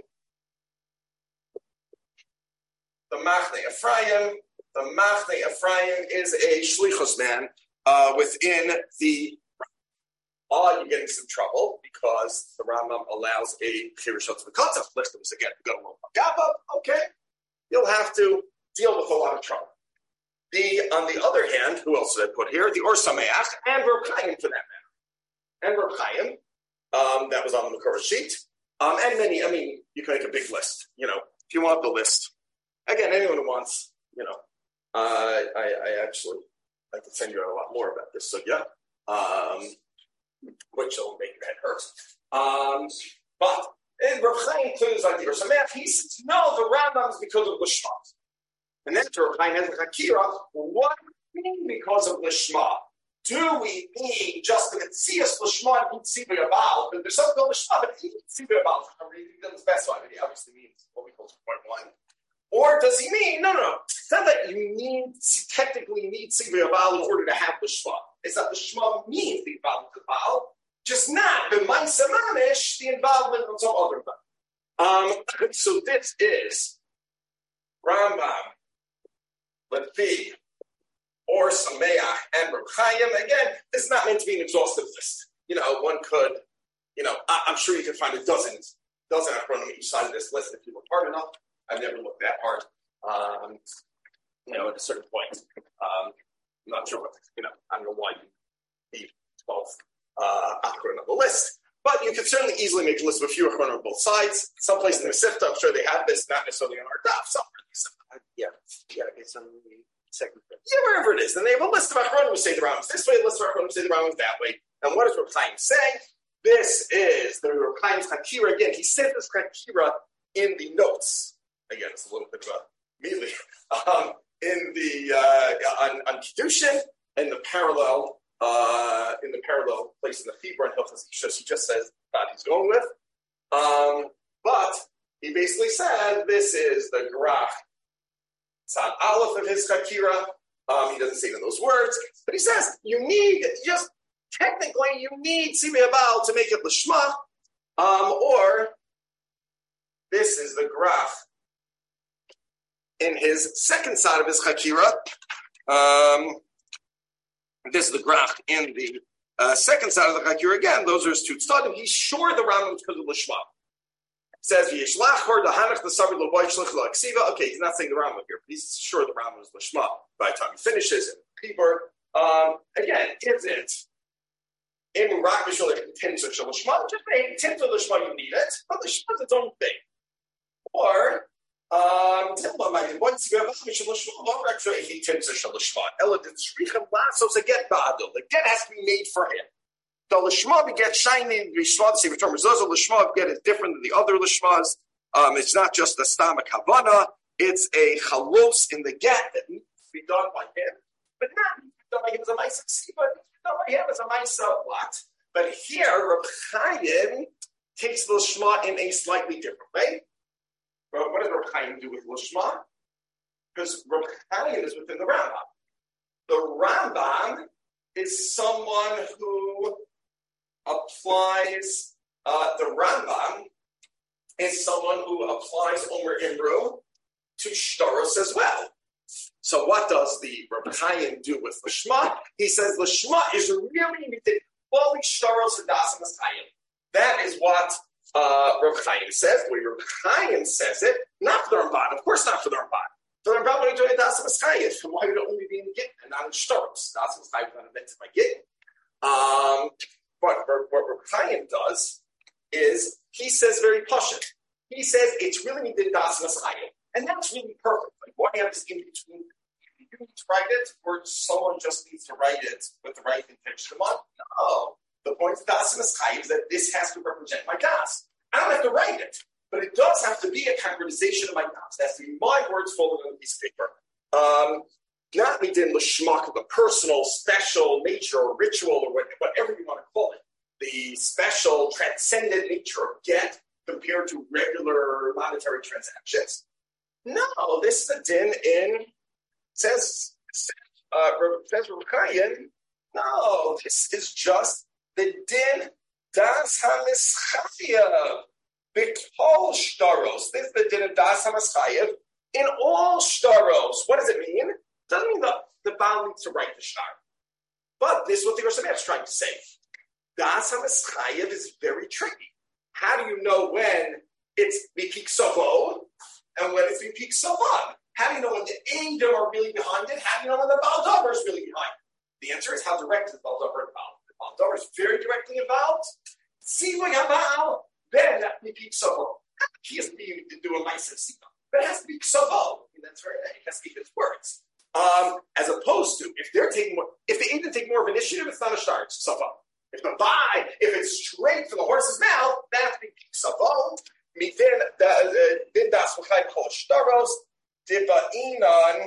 the Machne Ephraim. The Machne Ephraim is a Shlichus man within the you're getting some trouble because the Rambam allows a Kirishot V'Kotzav. Lichtums again, you got a little Gaba, okay. You'll have to deal with a lot of trouble. On the other hand, who else did I put here? The Or Sameach and Reb Chaim for that matter. And Reb Chaim, that was on the Makorah sheet. And many, you can make a big list, if you want the list. Again, anyone who wants, I can send you out a lot more about this. So yeah, which will make your head hurt. But in Reb Chaim includes like the Or Sameach, he says, no, the Rambam is because of Lishma. And then Reb Chaim has a Hakira, what do we mean because of Lishma? Do we mean just the Metzias Lishma and Tzibur Yabal? There's something called Lishma, but even Tzibur Yabal, for some reason, he doesn't specify, but he obviously means what we call 2.1. Or does he mean, no, it's not that you technically need Tzibur Yabal in order to have Lishma. It's that Lishma means the involvement of Baal, just not the Maisa Mamish, the involvement of some other Baal. So this is Rambam, Lefi, Or Sameach, and Reb Chaim. Again, it's not meant to be an exhaustive list. One could, I'm sure you can find a dozen Achronim each side of this list if you look hard enough. I've never looked that hard. At a certain point, I'm not sure what, I don't know why you need 12 Achronim on the list. But you could certainly easily make a list of a few Achronim on both sides. Someplace in the Sifta, I'm sure they have this, not necessarily on our daf, somewhere in the Sifta. It's on the second page. Yeah, wherever it is. And they have a list of Achronim who say the Rambam this way, a list of Achronim who say the Rambam that way. And what does Reb Chaim say? This is the Reb Chaim's Hakira. Again, he said this Hakira in the notes. Again, it's a little bit of a melee. In the on Kiddushin, in the parallel place in the Fibra and Hilchos Ishus, he just says that he's going with. But he basically said this is the Grach Tzad Aleph of his Hakira. He doesn't say it in those words, but he says you need Tzibur Yabal to make it Lishma, or this is the Grach in his second side of his Hakira. This is the Grach in the second side of the Hakira. Again, those are his two tzadim. He's sure the Rambam is because of Lishma. Says V'yishlachor dahanach the sabri loboy shlach lo aksiva. Okay, he's not saying the Rambam here, but he's sure the Rambam is Lishma by the time he finishes in Pibur. Again, is it in Rak Mishul Tinta Lishma? Just saying Tinta Lishma, you need it, but Lishma is its own thing. Or again, the get has to be made for him. The lishma beget shining lishma. The same term mezuzah lishma beget is different than the other lishmas. It's not just a stama kavana. It's a chalos in the get that needs to be done by him, but not done by him as a ma'isa ksiva. Done by him as a ma'isa what? But here, Reb Chaim takes the lishma in a slightly different way. Well, what does Reb Chaim do with lishma? Because Reb Chaim is within the Rambam. The Rambam is someone who applies. The Rambam is someone who applies Omer Imru to shtaros as well. So what does the Reb Chaim do with lishma? He says lishma is really needed. Only shtaros and dasim Chaim. That is what Reb Chaim says. The way Reb Chaim says it, not for the Ramban. Of course, not for the Ramban. The Ramban would enjoy dasim Chaim. Why would it only be in Gittin and not in shtaros? Dasim Chaim is not invented by Gittin. But what Reb Chaim does is he says very pashut. He says it's really needed dasim Chaim. And that's really perfect. Like, what happens in between? You need to write it, or someone just needs to write it with the right intention in mind? No. The point of Das Chaim is that this has to represent my Das. I don't have to write it, but it does have to be a concretization of my Das. It has to be my words folded on a piece of paper. Not within the schmuck of the personal, special nature or ritual or whatever you want to call it. The special, transcendent nature of get compared to regular monetary transactions. No, this is a din in, says Reb Chaim, no, this is just the din das ha-mischayev b'kol shtaros. This is the din of das ha-mischayev in all shtaros. What does it mean? It doesn't mean the Baal needs to write the shtar. But this is what the Rosh Hashanah is trying to say. Das ha-mischayev is very tricky. How do you know when it's b'pik savo and when it's b'pik savan? How do you know when the Eidim are really behind it? How do you know when the Baal Davar is really behind it? The answer is how direct is Baal Davar involved. The Baal Davar is very directly involved. See what Baal, then that b'pik savo. He has to be to do a ma'aser sima, but it has to be savo. That's right. It has to be his words. As opposed to if the Eidim take more of initiative, it's not a shtar, it's savo. If it's straight from the horse's mouth, that's b'pik savo. Then das v'chai kol shtaros diba'inan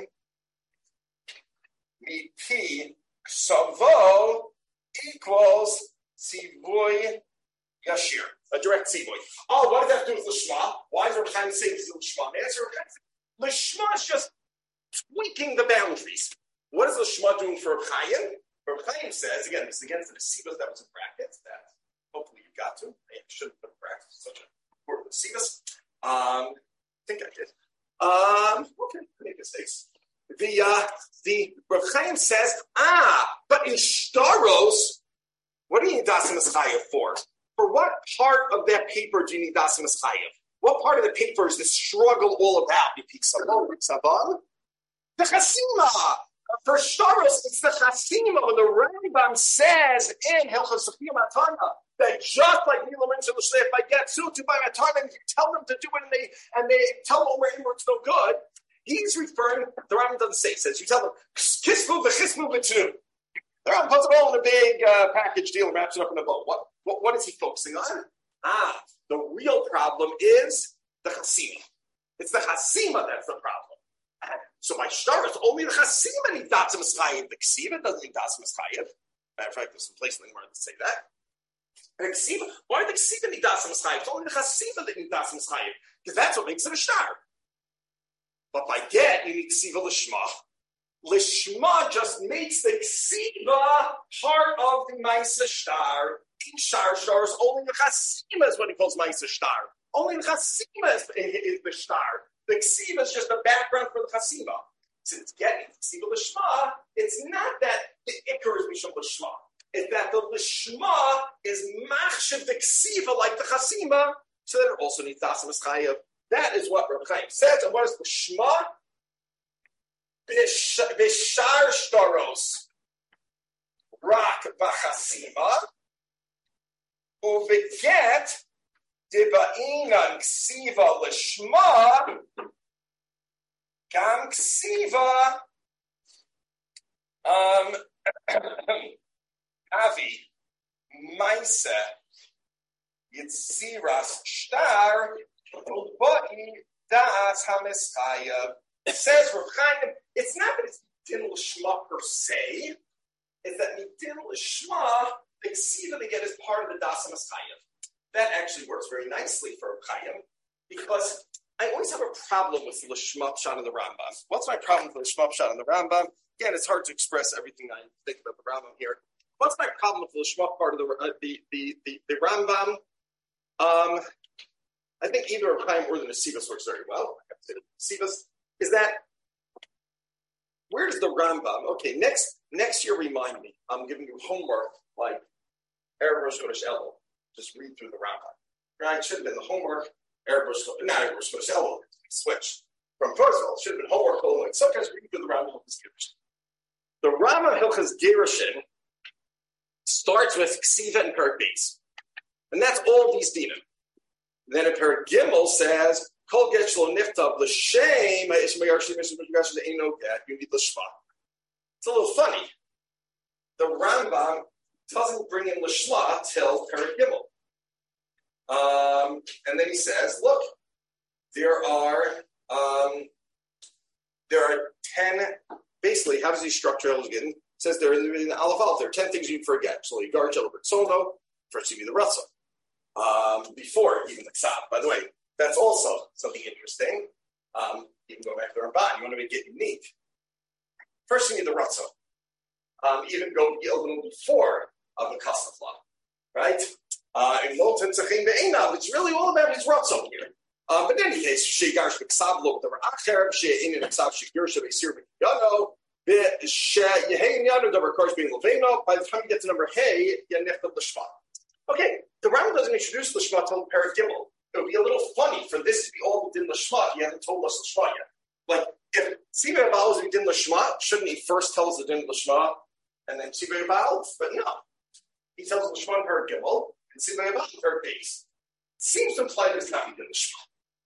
miti savo equals tzivui yashir, a direct tzivui. Oh, what does that do with lishma? Why is Reb Chaim saying this is lishma? The answer lishma is just tweaking the boundaries. What is lishma doing for Reb Chaim? Reb Chaim says, again, this is against the nesivas that was in brackets, that hopefully you got to. I shouldn't put in brackets, such a important nesivas. I think I did. Okay, make mistakes. The Reb Chaim says, but in shtaros, what do you need dasim chayev for? For what part of that paper do you need dasim chayev? What part of the paper is the struggle all about? The chasima. For shtaros, it's the chasima when the Rambam says in Hilchos Sofia Matana that just like Mila mentioned, if I get sued to buy Matana and you tell them to do it and they tell them where it's no good, he's referring, the Rambam doesn't say, he says, you tell them, kismu v'chismu v'tunu. The Rambam puts it all in a big package deal and wraps it up in a bow. What is he focusing on? The real problem is the chasima. It's the chasima that's the problem. So by shtaros, only the chasima needs dasim chayev. The ksiva doesn't need dasim chayev. Matter of fact, there's some place in the Gemara that say that. And ksiva, why the ksiva need dasim chayev? It's only the chasima that needs dasim chayev because that's what makes it a shtar. But by get, you need ksiva lishma. Lishma just makes the ksiva part of the ma'aser shtar. In shtar is only the chasima is what he calls ma'aser shtar. Only the chasima is the shtar. The ksiva is just a background for the chasima. Since it's getting ksiva lishma, it's not that the ikar is mishum lishma. It's that the lishma is machshav the ksiva like the chasima, so that it also needs dasim chayev. That is what Reb Chaim says. And what is lishma? Bishar shtaros rak b'chasima uveget Diba'inan ksiva lishma gam ksiva avi Maise Yitziras Shtar Ubai Das Hamischaya. It says Reb Chaim, it's not that it's Din L'Shma per se, it's that Din L'Shma, the ksiva they get is part of the Das Hamischaya. That actually works very nicely for Reb Chaim, because I always have a problem with L'Shma Pshat in the Rambam. What's my problem with L'Shma Pshat in the Rambam? Again, it's hard to express everything I think about the Rambam here. What's my problem with the L'Shma part of the Rambam? I think either Reb Chaim or the Nesivos works very well. I have to say the Nesivos is that, where does the Rambam? Okay, next year remind me. I'm giving you homework like Erev Rosh Chodesh Elul. Just read through the Rambam. Right? It should have been the homework. Erev Rosh Chodesh Elul. Switch from Torah. It should have been homework. Sometimes read through the Rambam Hilchos Gerushin. The Rambam Hilchos Gerushin starts with Ksiva and Perek Beis, and that's all these dinim. Then in Perek Gimel says, Kol get shlo niftav l'shem ha'ishmayar shemish v'shgash le'eno get, you need l'shma. It's a little funny. The Rambam doesn't bring in l'shma till Perek Gimel. And then he says, look, there are 10, basically, how does he structure Elgin? It says there in the Aleph Aleph, there are 10 things you forget. So you guard Jelabert Sono, first you need the Ratzah. Before even the Ksab. By the way, that's also something interesting. You can go back to the Ramban. You want to make it unique. First, you need the Ratzah. Even go a little before of the Kasafla, right? In Molten Tzachim Be'enav, it's really all about his Ratzah here. But in any case, Shegarsh B'Ksav Lo B'Davar Acher, She'in in Ksav Shekir She'B'Sir B'Yano, She'Yehein Yano Davar Karsh Be'in Leveno. By the time you get to number Hey, Yanefta L'Shma. Okay, the Rambam doesn't introduce L'Shma till Perek Gimel. It would be a little funny for this to be all within L'Shma. He hasn't told us L'Shma yet. Like, if Tzibei Baal is within L'Shma, shouldn't he first tell us the din L'Shma and then Tzibei Baal? But no. He tells L'Shma in Perek Gimel and Tzibei Baal in Perek Beis. Seems to imply that it's not within L'Shma.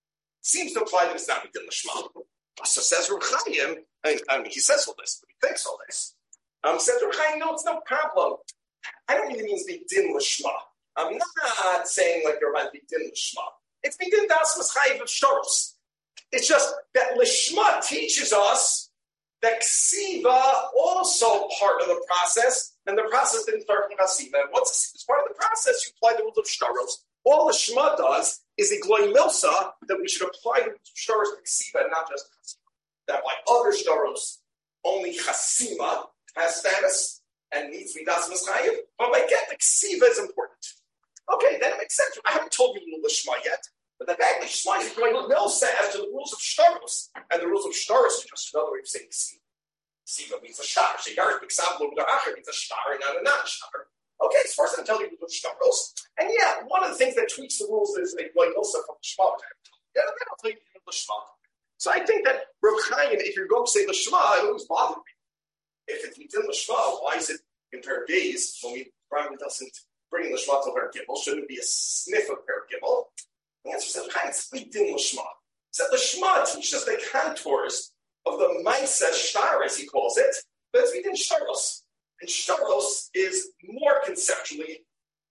Seems to imply that it's not within L'Shma. So says Reb Chaim, I mean, he says all this, but he thinks all this. Says Reb Chaim, no, it's no problem. I don't really mean it's Din L'Shma. I'm not saying like you're about Din L'Shma. It's Din Das Maschayev of Shtoros. It's just that L'Shma teaches us that Ksiva also part of the process, and the process didn't start from Ksiva. And once it's part of the process, you apply the rules of Shtoros. All L'Shma does is the Gloy Milsa that we should apply the rules of Shtoros to Ksiva, and not just Ksiva. That like other Shtoros, only Chasima has status and needs to be Das Maschayev, but by get the Ksiva is important. Okay, that makes sense. I haven't told you the Lishma yet, but the fact that Shema is going to know as to the rules of Shtaros, and the rules of Shtaros is just another way of saying Siva. Siva means a shtar. Sheyarish B'Ksav Lo B'Dacher means a shtar and not a non-shtar. Okay, as far as I'm telling you the rules of Shtaros, and yeah, one of the things that tweaks the rules is a like also from Shema. Yeah, then I'll tell you the Shema. So I think that Reb Chaim, if you're going to say the Shema, it always bothers me. If it's within the Shema, why is it in Perek Beis when we Rambam doesn't bring the Shema to Perek Gimel? Shouldn't it be a sniff of Perek Gimel? The answer is that it's within the Shema. So the Shema teaches the contours of the Maisa Shtar, as he calls it, but it's within Shtaros. And Shtaros is conceptually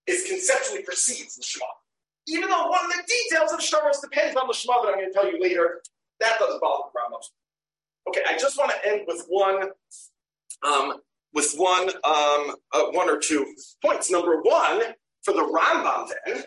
precedes the Shema. Even though one of the details of Shtaros depends on the Shema that I'm going to tell you later, that doesn't bother the Rambam. Okay, I just want to end with one or 2 points. Number one, for the Rambam then,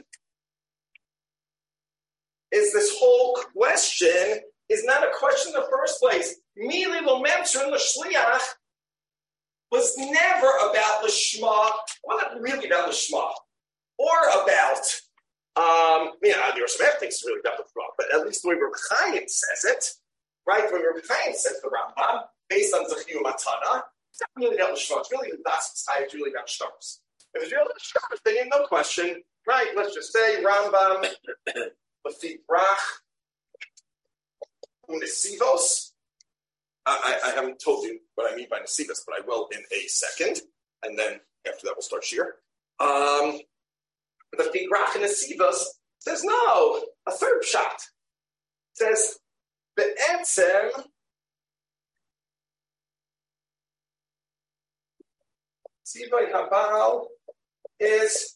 is this whole question is not a question in the first place. Mili lo memtzer l'shliach was never about the Shema, well, not really about the Shema, or about, there are some other things really about the Shema, but at least the way Reb Chaim says it, right? When Reb Chaim says the Rambam, based on Zechiyu Matana, it's not really about the Shema, it's really the Das Mitzvah, it's really about Shtaros. If it's really about Shtaros, then you have no question, right? Let's just say Rambam, Lefi Brach, Unesivos. I haven't told you what I mean by Nesivos, but I will in a second, and then after that we'll start Shir. The Figrach and Nesivos says no, a third shot. Says Be'etzem Tzivay Habal is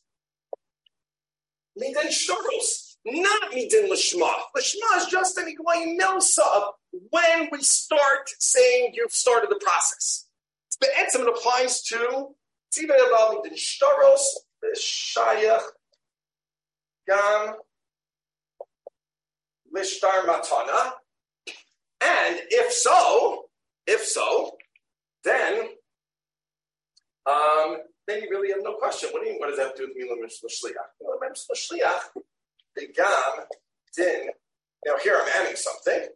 midin shtaros, not midin lishma. Lishma is just an igloy milsa when we start saying you've started the process. The etzem applies to tzibay about midin shtaros, shayach gam lishtar matana, and if so, then you really have no question. What does that do with Milam Shliach? Shliach, the Gam, Din. Now here I'm adding something.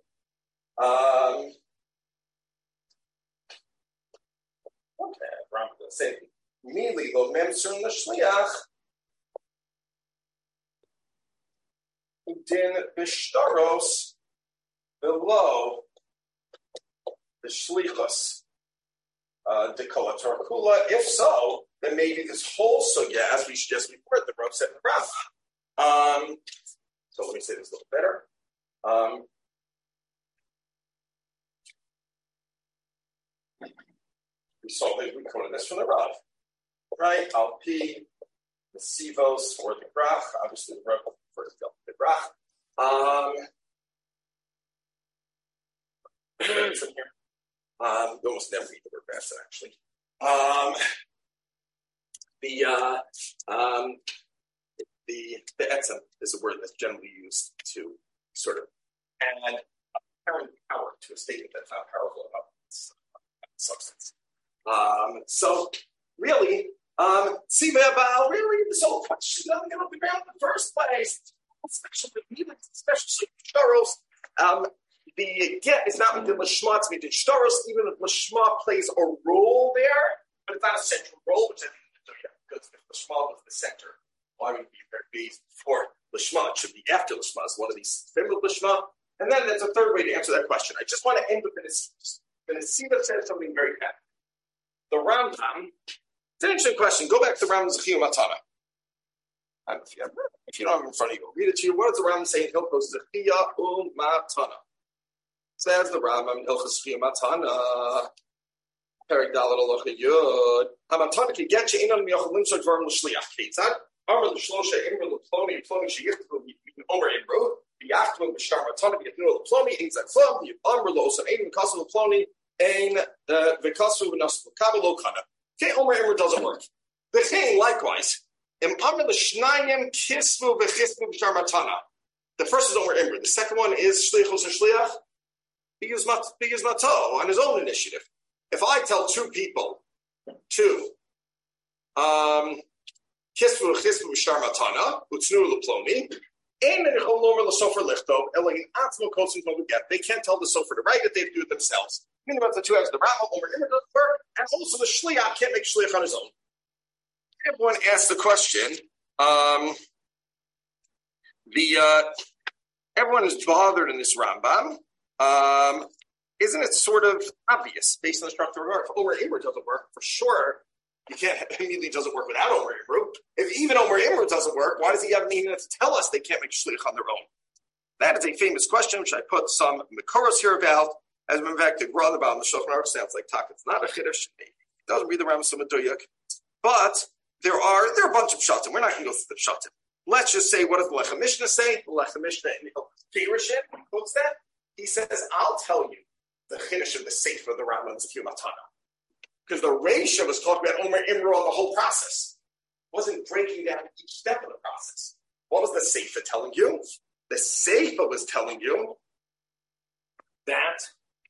Okay, I'm going to say Mili lo memsun l'shliach Din b'shtaros below the shlichus. If so, then maybe this whole sugya, as we suggested before, the Rav said in the Rav. So let me say this a little better. We quoted this from the Rav, right? Al P, the Sivos, or the Grach. Obviously, the Rav first dealt with the Grach. It's in here. You almost never read the word Rasa, actually. The etzem is a word that's generally used to sort of add apparent power to a statement that's not powerful about its substance. So really, this whole question doesn't get off the ground in the first place. Especially Charles. The get is not within Lashma, it's within Shtaros, even if Lashma plays a role there, but it's not a central role, which I think because if Lashma was the center, why would it be before Lashma? It should be after Lashma. It's one of these things of Lashma. And then there's a third way to answer that question. I just want to end with the Nesivos. The Nesivos says something very bad. The Rambam, it's an interesting question. Go back to the Rambam's Zechiyah Matana. If you don't have it in front of you, I'll read it to you. What does the Rambam say in Hilchos Zechiyah Matana? Says the Rambam, Hilchos Zechiyah Matana, Perek Dalet Halacha Yud. Hamatana can get you in on Miyochel Limsor Dvarim L'Shliach. Keitzad Amar L'Shlosha Imru L'Ploni Sheyichtavu Omer Imru V'Yachtavu B'Shtar Matana V'Yachnu L'Ploni Ein Zaklam Amar L'Osan Ein V'Kasu L'Ploni Ein V'Kasu V'Nasu L'Kabel L'Kana. Okay, Omer Imru doesn't work. V'chein likewise. Im Amar L'Shnayim Kisvu V'Chisvu B'Shtar Matana. The first is Omer Imru. The second one is Shlichos Shliach. He used Mato on his own initiative. If I tell two people to Kisvu Shtar Matana, Utsnu L'Plomi, they can't tell the sofer to write it, they have to do it themselves. Meaning about the two has the Rambam, Omer Immer doesn't work, and also the Shliach can't make Shliach on his own. Everyone asked the question, everyone is bothered in this Rambam. Isn't it sort of obvious based on the structure of work? If Omer Imru doesn't work, for sure, you can't immediately doesn't work without Omer Imru. If even Omer Imru doesn't work, why does he have even to tell us they can't make shliach on their own? That is a famous question, which I put some Makoros here about. As in fact, the Grother about the Shulchan Aruch sounds like talk. It's not a chiddush. It doesn't read the Rambam Sumaduyak. But there are a bunch of pshatim. We're not going to go through the pshatim. Let's just say, what does the Lechem Mishnah say? The Lechem Mishnah in Pirushin quotes that. He says, I'll tell you the chiddush of the Sefer of the Rambam's Zechiyah Matana. Because the Reisha was talking about Omer Imru on the whole process. It wasn't breaking down each step of the process. What was the Sefer telling you? The Sefer was telling you that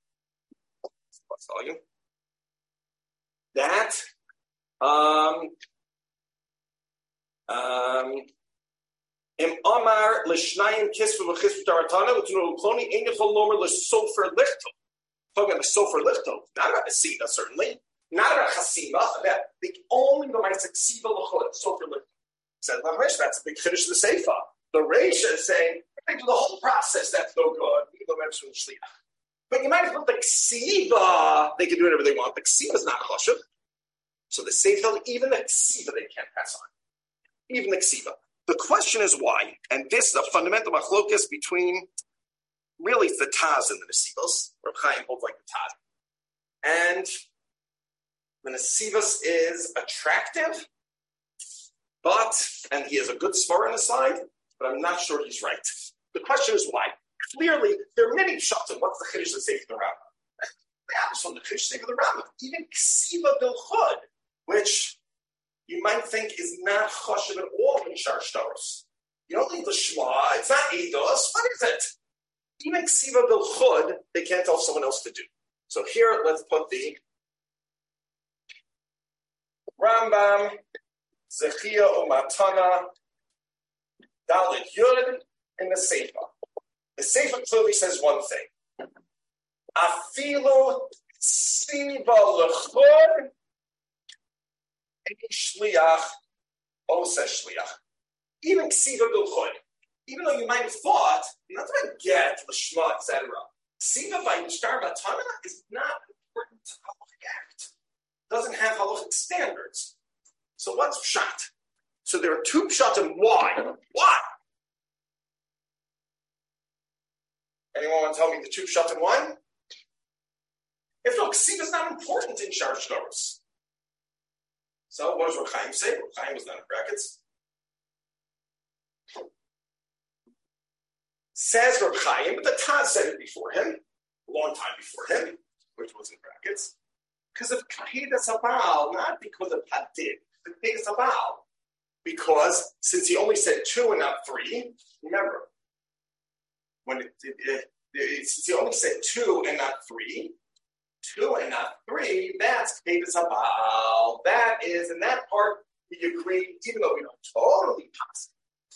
Im Amar l'shnayim kisvu v'chisvu taratana v'tunu l'ploni ein yachol lomer l'sofer lichto. Talking about the sofer lichto, not about a sida certainly, not about chasima. The only the ma'aseh ksiva l'chol sofer lichto. Says the Reish, that's a big chiddush of the Seifa. The Reish is saying they do the whole process. That's no good. But you might as well the ksiva. They can do whatever they want. The ksiva is not chashuv. So the Seifa, even the ksiva, they can't pass on. Even the ksiva. The question is why, and this is a fundamental machlokas between, really, it's the Taz and the Nesivos. Reb Chaim holds like the Taz. And the Nesivos is attractive, and he has a good svara on his side, but I'm not sure he's right. The question is why? Clearly, there are many pshatim. What's the chiddush that say for the Rambam? Yeah, from the chiddush say for the Rambam. Even ksiva bilchud, which you might think is not chashiv at all in Shar Shtaros. You don't need the shema. It's not eidos. What is it? Even ksiva bilchud, they can't tell someone else to do. So here, let's put the Rambam, Zechia Umatana, Dalit Yud, in the Seifa. The Seifa clearly says one thing. Afilu ksiva lechud shliach ose shliach. Even ksiva bilchud. Even though you might have thought, you're not going to get l'shma, etc. Ksiva by Nishtar Matana is not an important halachic act. It doesn't have halachic standards. So what's pshat? So there are two pshatim. Why? Why? Anyone want to tell me the two pshatim why? If no, ksiva is not important in Shar Shtaros. So what does Reb Chaim say? Reb Chaim was not in brackets. Says Reb Chaim, but the Taz said it before him, a long time before him, which was in brackets, because of Kahidas Abal, not because of Hadid, but Kahidas Abal, because since he only said 2 and not 3, remember, since he only said 2 and not 3, 2 and not 3, that's Kahidas Abal. That is, in that part, we agree, even though we don't totally pass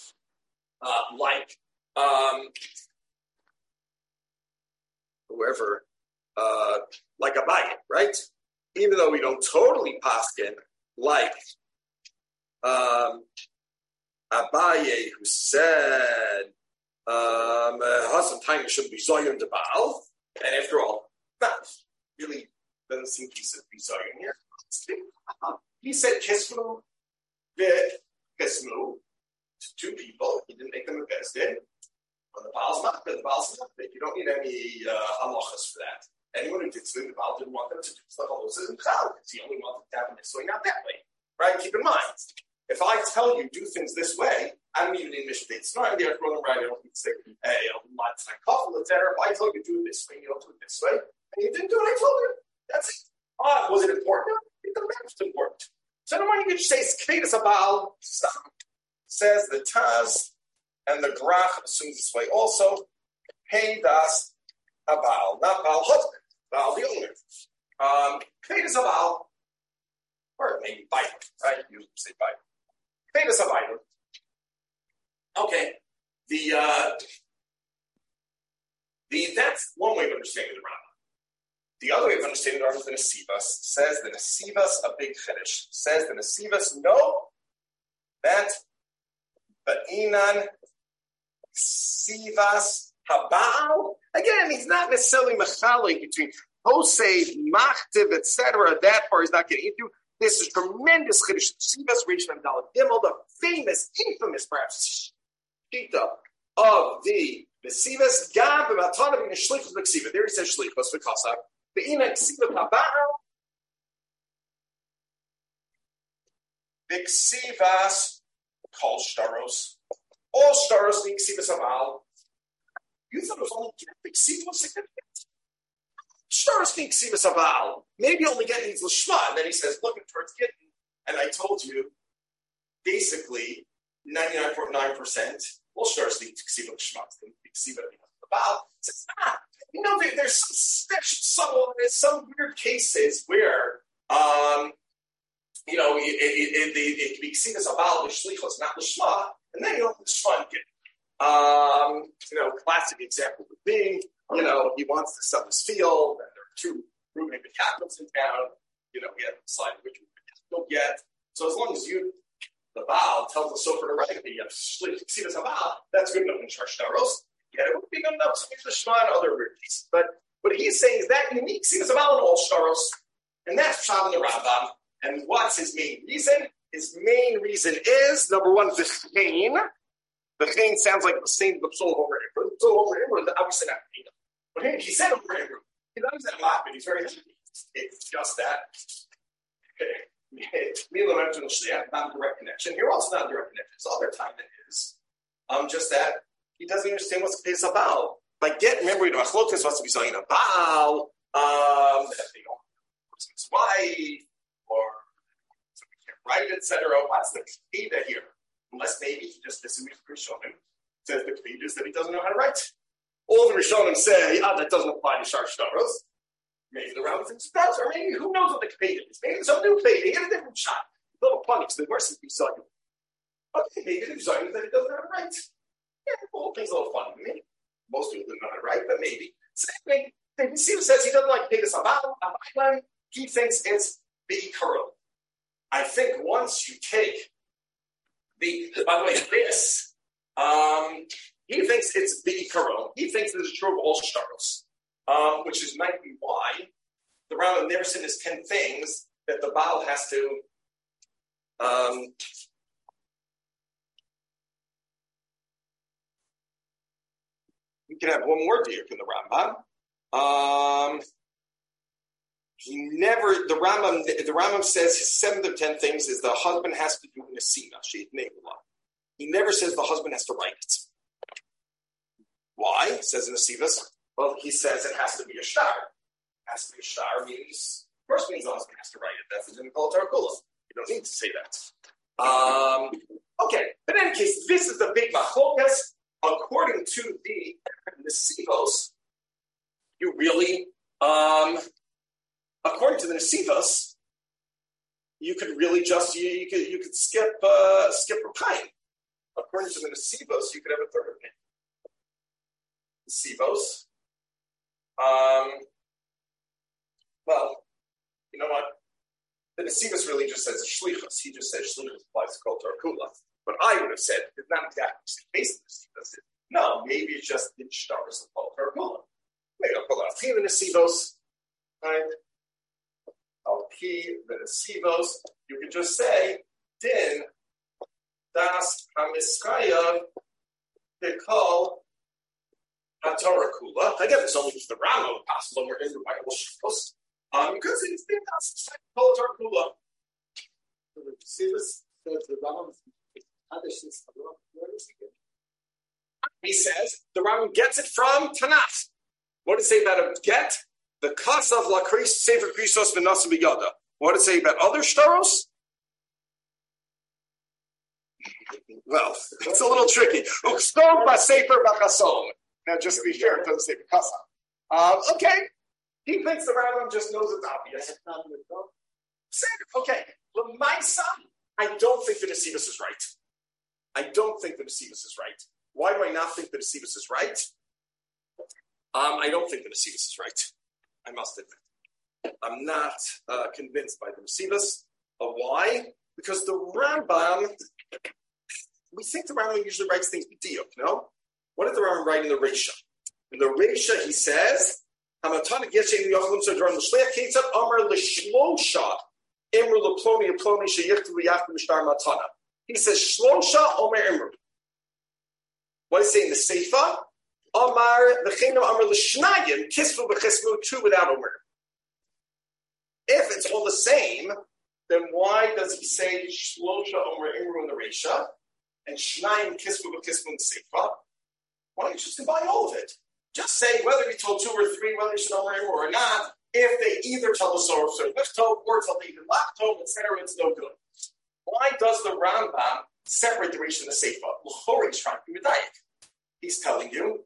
whoever, like Abaye, right? Even though we don't totally paskin, like Abaye, who said, Hasan Taina should be Zoyon de Baal, and after all, that really doesn't seem he said be Zoyon here. He said Kismu, Kismu, to 2 people. He didn't make them a bezdin. But the Baal's not, the Baal's not big. You don't need any halachas for that. Anyone who did something, the Baal didn't want them to do the halachas in Chal, because he only wanted to have it this way, not that way. Right? Keep in mind, if I tell you do things this way, I don't even need Mishnah Dates. No, I'm there for right. I don't need to say, hey, I'll not couple, etc. If I told you to do it this way, you don't do it this way, and you didn't do what I told you. That's it. Was it important? It doesn't matter if it's important. So no one can just say, Kahidas Abal, stop. Says the Taz, and the Grach assumes this way also. Kahidas Abal, not Baal husband, Baal the owner. Kahidas Abal, or maybe Bible, right? You usually say Bible. Kahidas Abal. Okay, that's one way of understanding the Rambam. The other way of understanding the Rambam is the Nesivas. Says the Nesivas, a big finish. Says the Nesivas, no, that Ba'inan Sivas Habal. Again, he's not necessarily machalik between Hosei, Machtiv, etc. That part he's not getting into. This is tremendous chiddush. Sivas Rishon Daled Gimel, the famous, infamous, perhaps, shita of the Sivas Gab Matana being a shlichus b'ksiva. There he says shlichus v'kasa. Ba'inan Sivas Habal. B'ksivas Kol Shtaros. All Shtaros being Ksivas Aval. You thought it was only Ksivas was significant. Shtaros being Ksivas Aval. Maybe only getting these Lishma. And then he says, looking towards Gittin. And I told you, basically, 99.9%, all Shtaros being Ksivas Lishma. Ksivas Aval. Says, there's some special, subtle, there's some weird cases where, it can be seen as a Baal L'Shlichos, not L'Shma, and then you don't have L'Shma get. Classic example would be, he wants to sell his field, and there are 2 Reuben Capitals in town, he hasn't decided which one he'll get. So as long as the Baal tells the Sofer to write the Shlichos as a Baal, that's good enough in Shar Shtaros. Yeah, it would be good enough to use L'Shma and other weird cases. But what he's saying is that unique Sivas Aval in all Shtaros, and that's Pshat in the Rambam. And what's his main reason? His main reason is, number one, the chain. The chain sounds like the same the Psol over Ibra. The Psol over Ibra is obviously not chain. But he said over Ibra. He loves that a lot, but he's very happy. It's just that. Okay. not direct connection. Here also not direct connection. This other time it is. Just that he doesn't understand what's the case about. Like remember, Machlokas wants to be saying a Baal, person's wife, or somebody can't write, etc. What's the Keda here? Unless maybe he just disagrees with Rishonim. Says the Keda is that he doesn't know how to write. All the Rishonim say, that doesn't apply to Shar Shtaros. Maybe the Rambam thinks it does, or maybe who knows what the Keda is? Maybe some new Keda, he had a different shot. A little funny, because the worst is Bisayim. Okay, maybe the Bisayim is that he doesn't know how to write. Yeah, the whole thing's a little funny to me. Most people don't know how to write, but maybe. Same thing. Siva says he doesn't like Keda Sabal. He thinks it's Be'ikaro. I think once you take by the way, this, he thinks it's Be'ikaro. He thinks this is true of all Shtaros, which is might be why the Rambam never said there's 10 things that the Baal has to we can have one more diuk in the Rambam. The Rambam says his 7 of 10 things is the husband has to do nesina, she'it ne'ula. He never says the husband has to write it. Why? He says in the Sivas, well, he says it has to be a shtar. It has to be a shtar means, first means the husband has to write it. That's in the Kol Tarakula. You don't need to say that. Okay, but in any case, this is the big machlokas. According to the Nesivos, you really, according to the Nesivos, you could really just you could skip Rukayim. According to the Nesivos, you could have a third opinion. Nesivos. Well, you know what? The Nesivos really just says shlichus. He just says shlichus applies to Kol Torah Kula. But I would have said it's not exactly the case of Nesivos. No, maybe it's just the shtaris of Kol Torah Kula. Maybe I'll pull out the Nesivos. Right? I'll key the Nesivos. You can just say din das hamiskaya dekol haTorah Kula. Again, it's only just the Rambam possible. We're in the Bible shtos. Because it's din das kol Torah Kula. The Nesivos says the Rambam. He says the Rambam gets it from Tanakh. What did it say about a get? The Kasav Lakris Sefer Krisos V'Nasa B'Yada. What did it say about other shtaros? Well, it's a little tricky. Ukstov B'Sefer B'Chasom. Now, just to be fair, it doesn't say B'Kasav. Okay. He thinks the Rambam just knows it's obvious. Okay. My son, I don't think the Nesivos is right. I don't think the Nesivos is right. Why do I not think the Nesivos is right? I don't think the Nesivos is right. I must admit. I'm not convinced by the Nesivos. Why? Because the Rambam, we think the Rambam usually writes things b'diuk, no? What did the Rambam write in the Reisha? In the Reisha, he says, he says, Shlosha Omer Imru. What does it say in the Seifa? Omar V'cheinu Omer L'shnayim Kisvu B'chesmu 2 without Omer. If it's all the same, then why does he say Shlosha Omer Imru in the Reisha and Shnayim Kisvu B'chesmu in the Seifa? Why don't you just combine all of it? Just say whether he told 2 or 3, whether he should Omer Imru or not. If they either tell the source or lift tov or tell the even lap tov, etc., it's no good. Why does the Rambam separate the Reisha and the Seifa? L'chorei is trying to be medayik. He's telling you,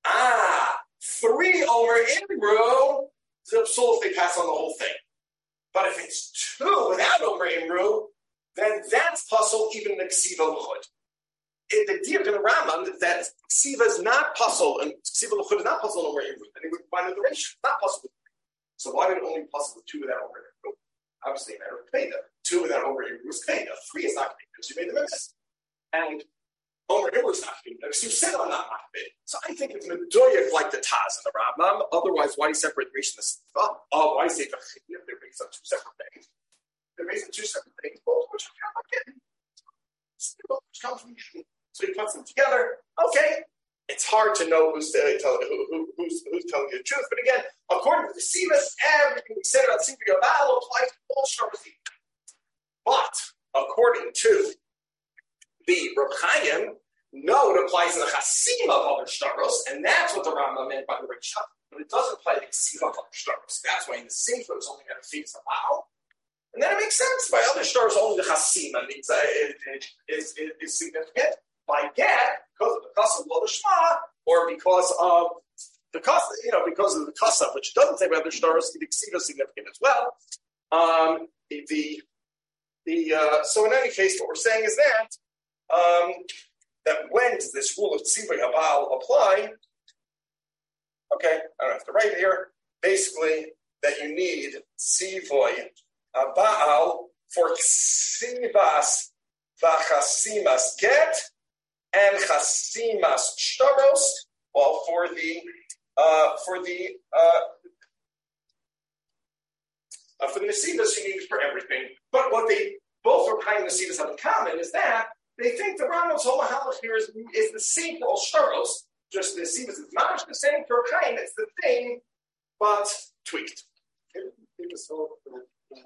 3 Omer Imru, it's a psul if they pass on the whole thing. But if it's 2 without Omer Imru, then that's puzzle even in the Ksiva L'chud. The deal in the Rambam that Ksiva is not puzzle and Ksiva L'chud is not puzzle in Omer Imru, then he would find the Reisha. It's not puzzle. So why would it only puzzle with 2 without Omer Imru? Obviously, a matter of Kveida. 2 without Omer Imru is Kveida. 3 is not Kveida because you made the miss. And Omer Imru is not Kveida. So you said I'm not Kveida. So I think it's Medoyek like the Taz in the Rambam. Otherwise, why do you separate the Reisha and the Seifa? Oh, why say the Chidnif? They're based on 2 separate things. They're based on 2 separate things, both which I'm not getting. Which comes from you. So he puts them together. Okay. It's hard to know who's telling you the truth. But again, according to the Sivas, everything we said about Sivas Yabal applies to all Shtaros. But according to the Reb Chaim, no, it applies to the Chasima of other shtaros, and that's what the Rambam meant by the Rishon. But it doesn't apply to the Chasima of other shtaros. That's why in the Sefer it's only going to feed a vow. And then it makes sense. By other shtaros, only the Chasima is significant. By get, because of the Kasav Lo Lishma, or because of the Kasav, because of the Kasav, which doesn't say by other shtaros, the Chasima is significant as well. So in any case, what we're saying is that when does this rule of Tzivay Habal apply? Okay, I don't have to write it here. Basically, that you need Tzivay Habal for Tzivas V'Chasimas Get and Chasimas Shtaros, well, for the Nesivas you need for everything. But what they both Reb Chaim and Nesivas have in common is that they think the Rambam's whole halach here is the same for all shtaros. Just the Nesivas is not the same for Reb Chaim. It's the thing, but tweaked. People hope that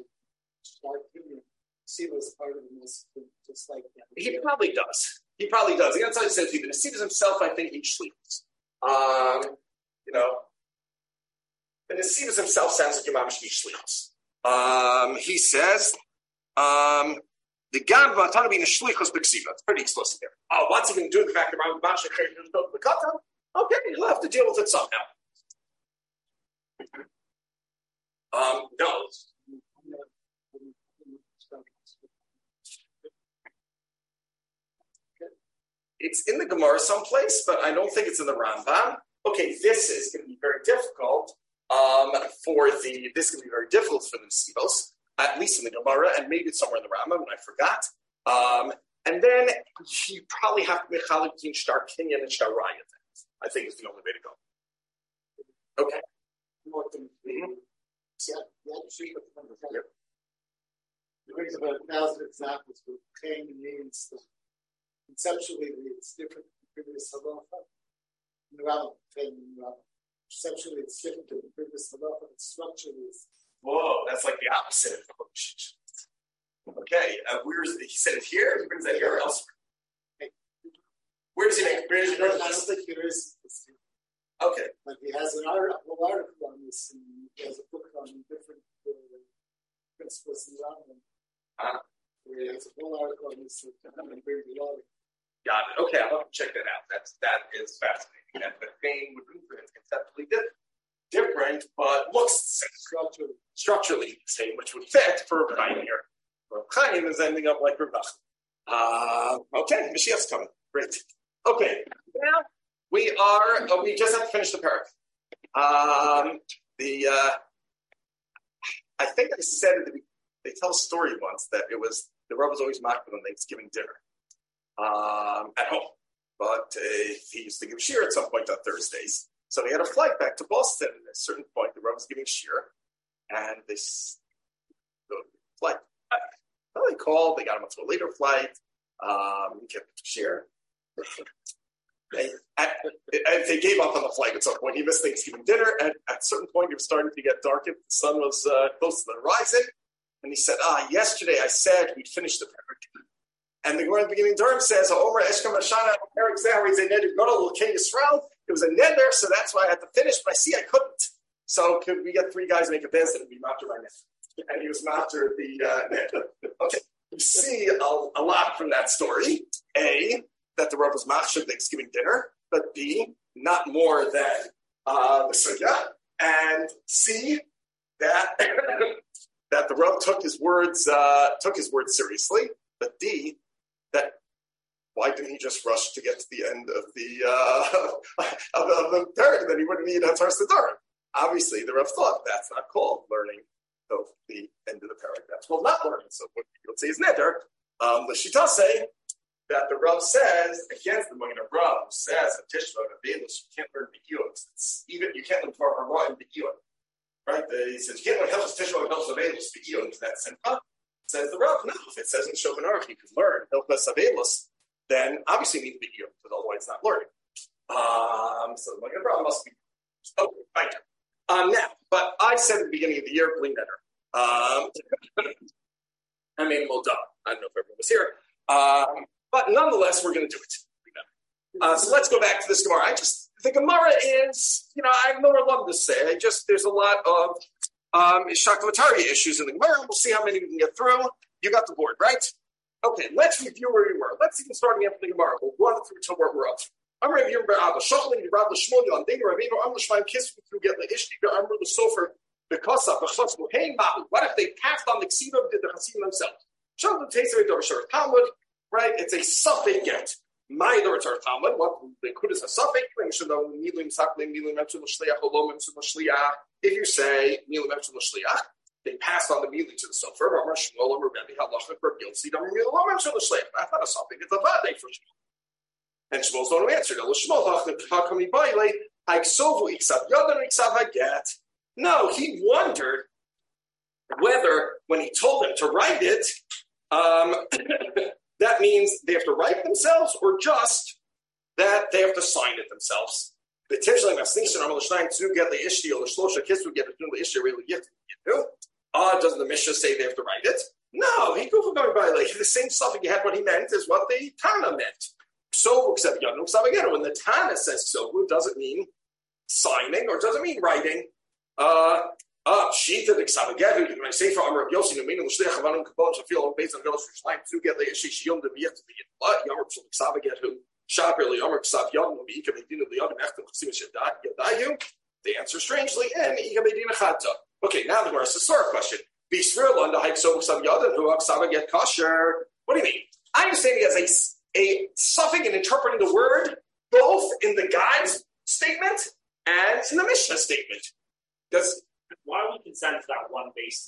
Nesivas part of this, just like that. He probably does. He probably does. That's how he says. The Nesivas himself, I think, each sleeps. The Nesivas himself sounds like Imam Shmish sleeps. He says, the Gan Vatana being a shlichus b'ksiva. It's pretty explicit there. Oh, what's he going to do with the fact that Ram Ban Shechir is built the katan? Okay, he'll have to deal with it somehow. No. It's in the Gemara someplace, but I don't think it's in the Rambam. Okay, this is going to be very difficult. This is going to be very difficult for the Nesivos, at least in the Gemara, and maybe it's somewhere in the Rambam, and I forgot. And then you probably have to be mechalik between shtar kinyan and shtar raya. I think it's the only way to go. Okay. It brings about 1,000 examples where pain means that conceptually it's different from the previous halacha. In the Rambam, pain in the Rambam. Conceptually it's different from the previous halacha, but structurally it's. Whoa, that's like the opposite. Okay, he said it here. He brings that here or elsewhere. Where does he make? Where does he I don't think there is. Okay, but he has a whole article on this, and he has a book on different principles in the Rambam. Where he has a whole article on this. Got it. Okay, I'll have to check that out. That is fascinating. That the pain would be conceptually different, but looks structurally the same, which would fit for Reb Chaim here. Reb Chaim is ending up like Reb Nachman. Okay, Mashiach's coming. Great. Okay, now we just have to finish the paragraph. I think I said they tell a story once that it was the Rebbe was always mocked on Thanksgiving dinner at home, but he used to give shir at some point on Thursdays. So they had a flight back to Boston. At a certain point, the Rebbe was giving shir, and the flight. They called. They got him onto a later flight. He kept shir. They gave up on the flight at some point. He missed Thanksgiving dinner, and at a certain point, it was starting to get dark. The sun was close to the horizon, and he said, yesterday I said we'd finish the paragraph. And the Gemara at the beginning Durham says, Omer Eshkam Ashana Eric Zahar is a neder Gadol King Yisrael. It was a neder, so that's why I had to finish, but I see I couldn't. So could we get three guys make a benz and be master my net? And he was master the neder. Okay. You see a lot from that story. A, that the Rav was machshav Thanksgiving dinner, but B, not more than the sugya. And C, that that the Rav took his words seriously. But D, that why didn't he just rush to get to the end of the paragraph? Then he wouldn't need Hatzar Siddharth. Obviously, the Rav thought that's not called learning of the end of the paragraph. That's called not learning. So what you would say is neder. The Shita say that the Rav says against the Magen Avraham, who says that Tishva and Avelus, you can't learn Be'iyot. Even you can't learn Torah Hara and Be'iyot. Right? He says you can't learn Hilchos Tishva and Hilchos Avelus Be'iyot. Is that simcha? Says the Rav, no. If it says in Shulchan Aruch you can learn Hilchos Avelus, then obviously you need Be'iyot, because otherwise it's not learning. So the Magen Avraham must be okay. Right. Now, but I said at the beginning of the year, bling better. I made a moda. I don't know if everyone was here. But nonetheless, we're going to do it. So let's go back to this Gemara. The Gemara is, I have nowhere love to say. There's a lot of Shaklavataria issues in the Gemara. We'll see how many we can get through. You got the board, right? Okay, let's review where we were. Let's even start again from the Gemara. We'll run through to where we're up. I'm reviewing Rabbi Shachli, Rabbi Shmuel, on Ding, Rabbeinu, I'm Lishmaim, Kiss, through get the Ishti, I'm the Sofer, the Kosa, the Chutz, Muhain, Mahu. What if they passed on the Ksiva, did the Hasim themselves? Shalom, the Taser, the Talmud, right? It's a suffix get. My the return Talmud, what they could is a suffix. If you say, they passed on the Mili to the Sofer, that's not a suffix, it's a Vade for Shmuel. And Shmuel's don't answer. No, he wondered whether, when he told them to write it, that means they have to write it themselves, or just that they have to sign it themselves. Doesn't the Mishnah say they have to write it? No, he goes going by like the same stuff he had. What he meant is what the Tana meant. So when the Tana says so, does it mean signing or does it mean writing? Shita the Xavagedu, when I say for Amr Yossi, no meaning Shlech Havanum Kabon Shafil based on Golos Shleim to get the Shishiyum the Biat to be Yamr Xavagedu, Shaperly Amr Xav Yom, Ika Medina the Yom after Sim Shadayu. The answer strangely, and Ika Medina Chata. Okay, now the Gemara says a question. Be Svirla and the Hike So Xav Yadan who Xavaget Kosher. What do you mean? I understand he has a suffix in interpreting the word both in the guy's statement and in the Mishnah statement. Why are we concerned for that one basis?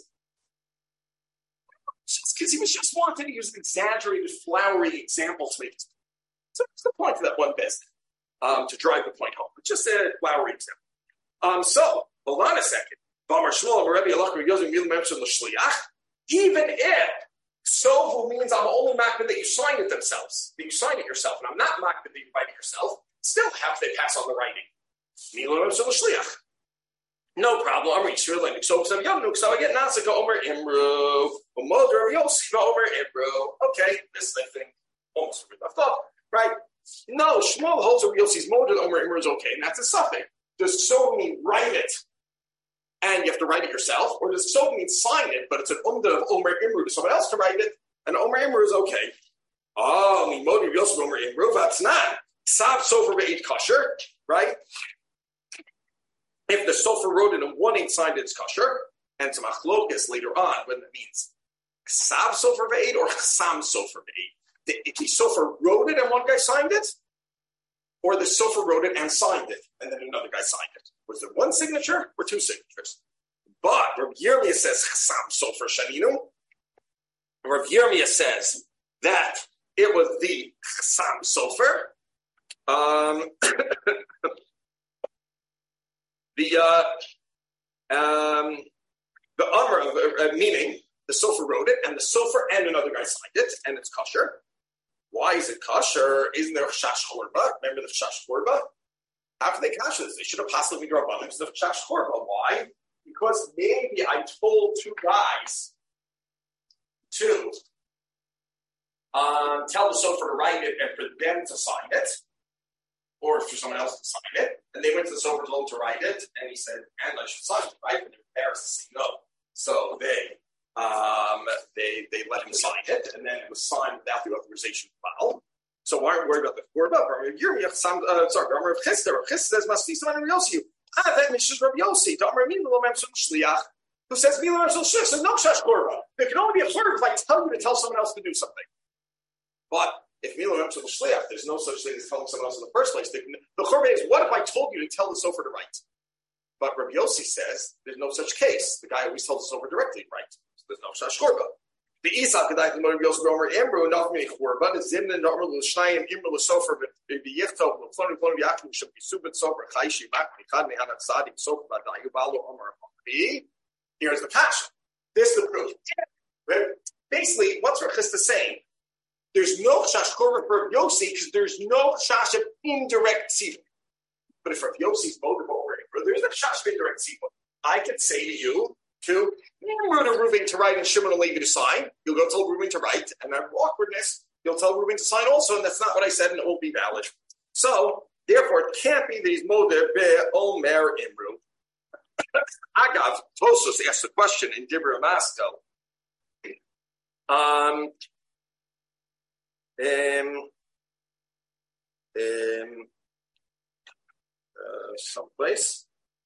Because he was just wanting to use an exaggerated, flowery example to make it. So what's the point of that one bit? To drive the point home. It's just a flowery example. So, hold on a second. Even if Sovu means I'm only makbid that you sign it themselves, that you sign it yourself, and I'm not makbid that you write it yourself, still have they pass on the writing. No problem. I'm reaching like so I get Nasika Omer Imru, Mother Yossi Omer Imru. Okay, this thing almost I thought, right? No, Shmuel holds over Yossi's Mother Omer Imru is okay, and that's a suffix. Does so mean write it, and you have to write it yourself, or does so mean sign it, but it's an of Omer Imru to someone else to write it, and Omer Imru is okay? Oh, me Mother Yossi Omer Imru, that's not. Sav Sofer Be'ed Kosher, right? If the Sofer wrote it and one ain't signed, it's kosher. And to machlokas later on, when it means Sav Sofer Ve'ed or Sam Sofer Ve'ed. If the Sofer wrote it and one guy signed it, or the Sofer wrote it and signed it, and then another guy signed it. Was it one signature or two signatures? But Rabbi Yirmiyah says Sam Sofer Shaninu. Rabbi Yirmiyah says that it was the Sam Sofer. The Amr, meaning the Sofer wrote it, and the Sofer and another guy signed it, and it's kosher. Why is it kosher? Isn't there Chash Chorba? Remember the Chash Chorba? How can they kosher this? They should have possibly been Rabbanim to the Chash Chorba. Why? Because maybe I told two guys to tell the Sofer to write it and for them to sign it, or for someone else to sign it, and they went to the Sofer told to write it, and he said, and I should sign it, right? And they're embarrassed to say no. So they let him sign it, and then it was signed without the authorization file. So why aren't we worried about the Korba? Rabbi Chista says, Maslisim and Rabbi Yossi. That mentions Rabbi Yossi. Who says, so no Shash Korba. There can only be a Korba if I tell you to tell someone else to do something. But if there's no such thing as telling someone else in the first place. The Korba is, what if I told you to tell the Sofer to write? But Rabbi Yossi says there's no such case. The guy always tells the Sofer directly to write. So there's no Shash Korba. The Isa Kedai the Rabbi Yossi Gomer Amru enough me Korba. The Zimna and Amru L'Shnayim Imru L'Sofer B'Yichtov L'Flonu Plonu Yakim should be Subit Sofer Chayshi Mak Michad Mehanat Sadim Sofer B'Dayu Balu Omer Hamri. Here's the passion. This is the proof. Basically, what's Rav Chista saying? There's no Shash Korba for Rav Yossi because there's no Shash of indirect tzivah. But if Rav Yossi's motive over Amru, there's a Shash of indirect tzivah. I could say to you, to Reuben to write and Shimon and Levi to sign. You'll go tell Reuben to write, and out of awkwardness, you'll tell Reuben to sign also, and that's not what I said, and it won't be valid. So, therefore, it can't be that he's Moder Be'omer Imru. Agav, Tosos asked the question in Dibra Masto. Someplace.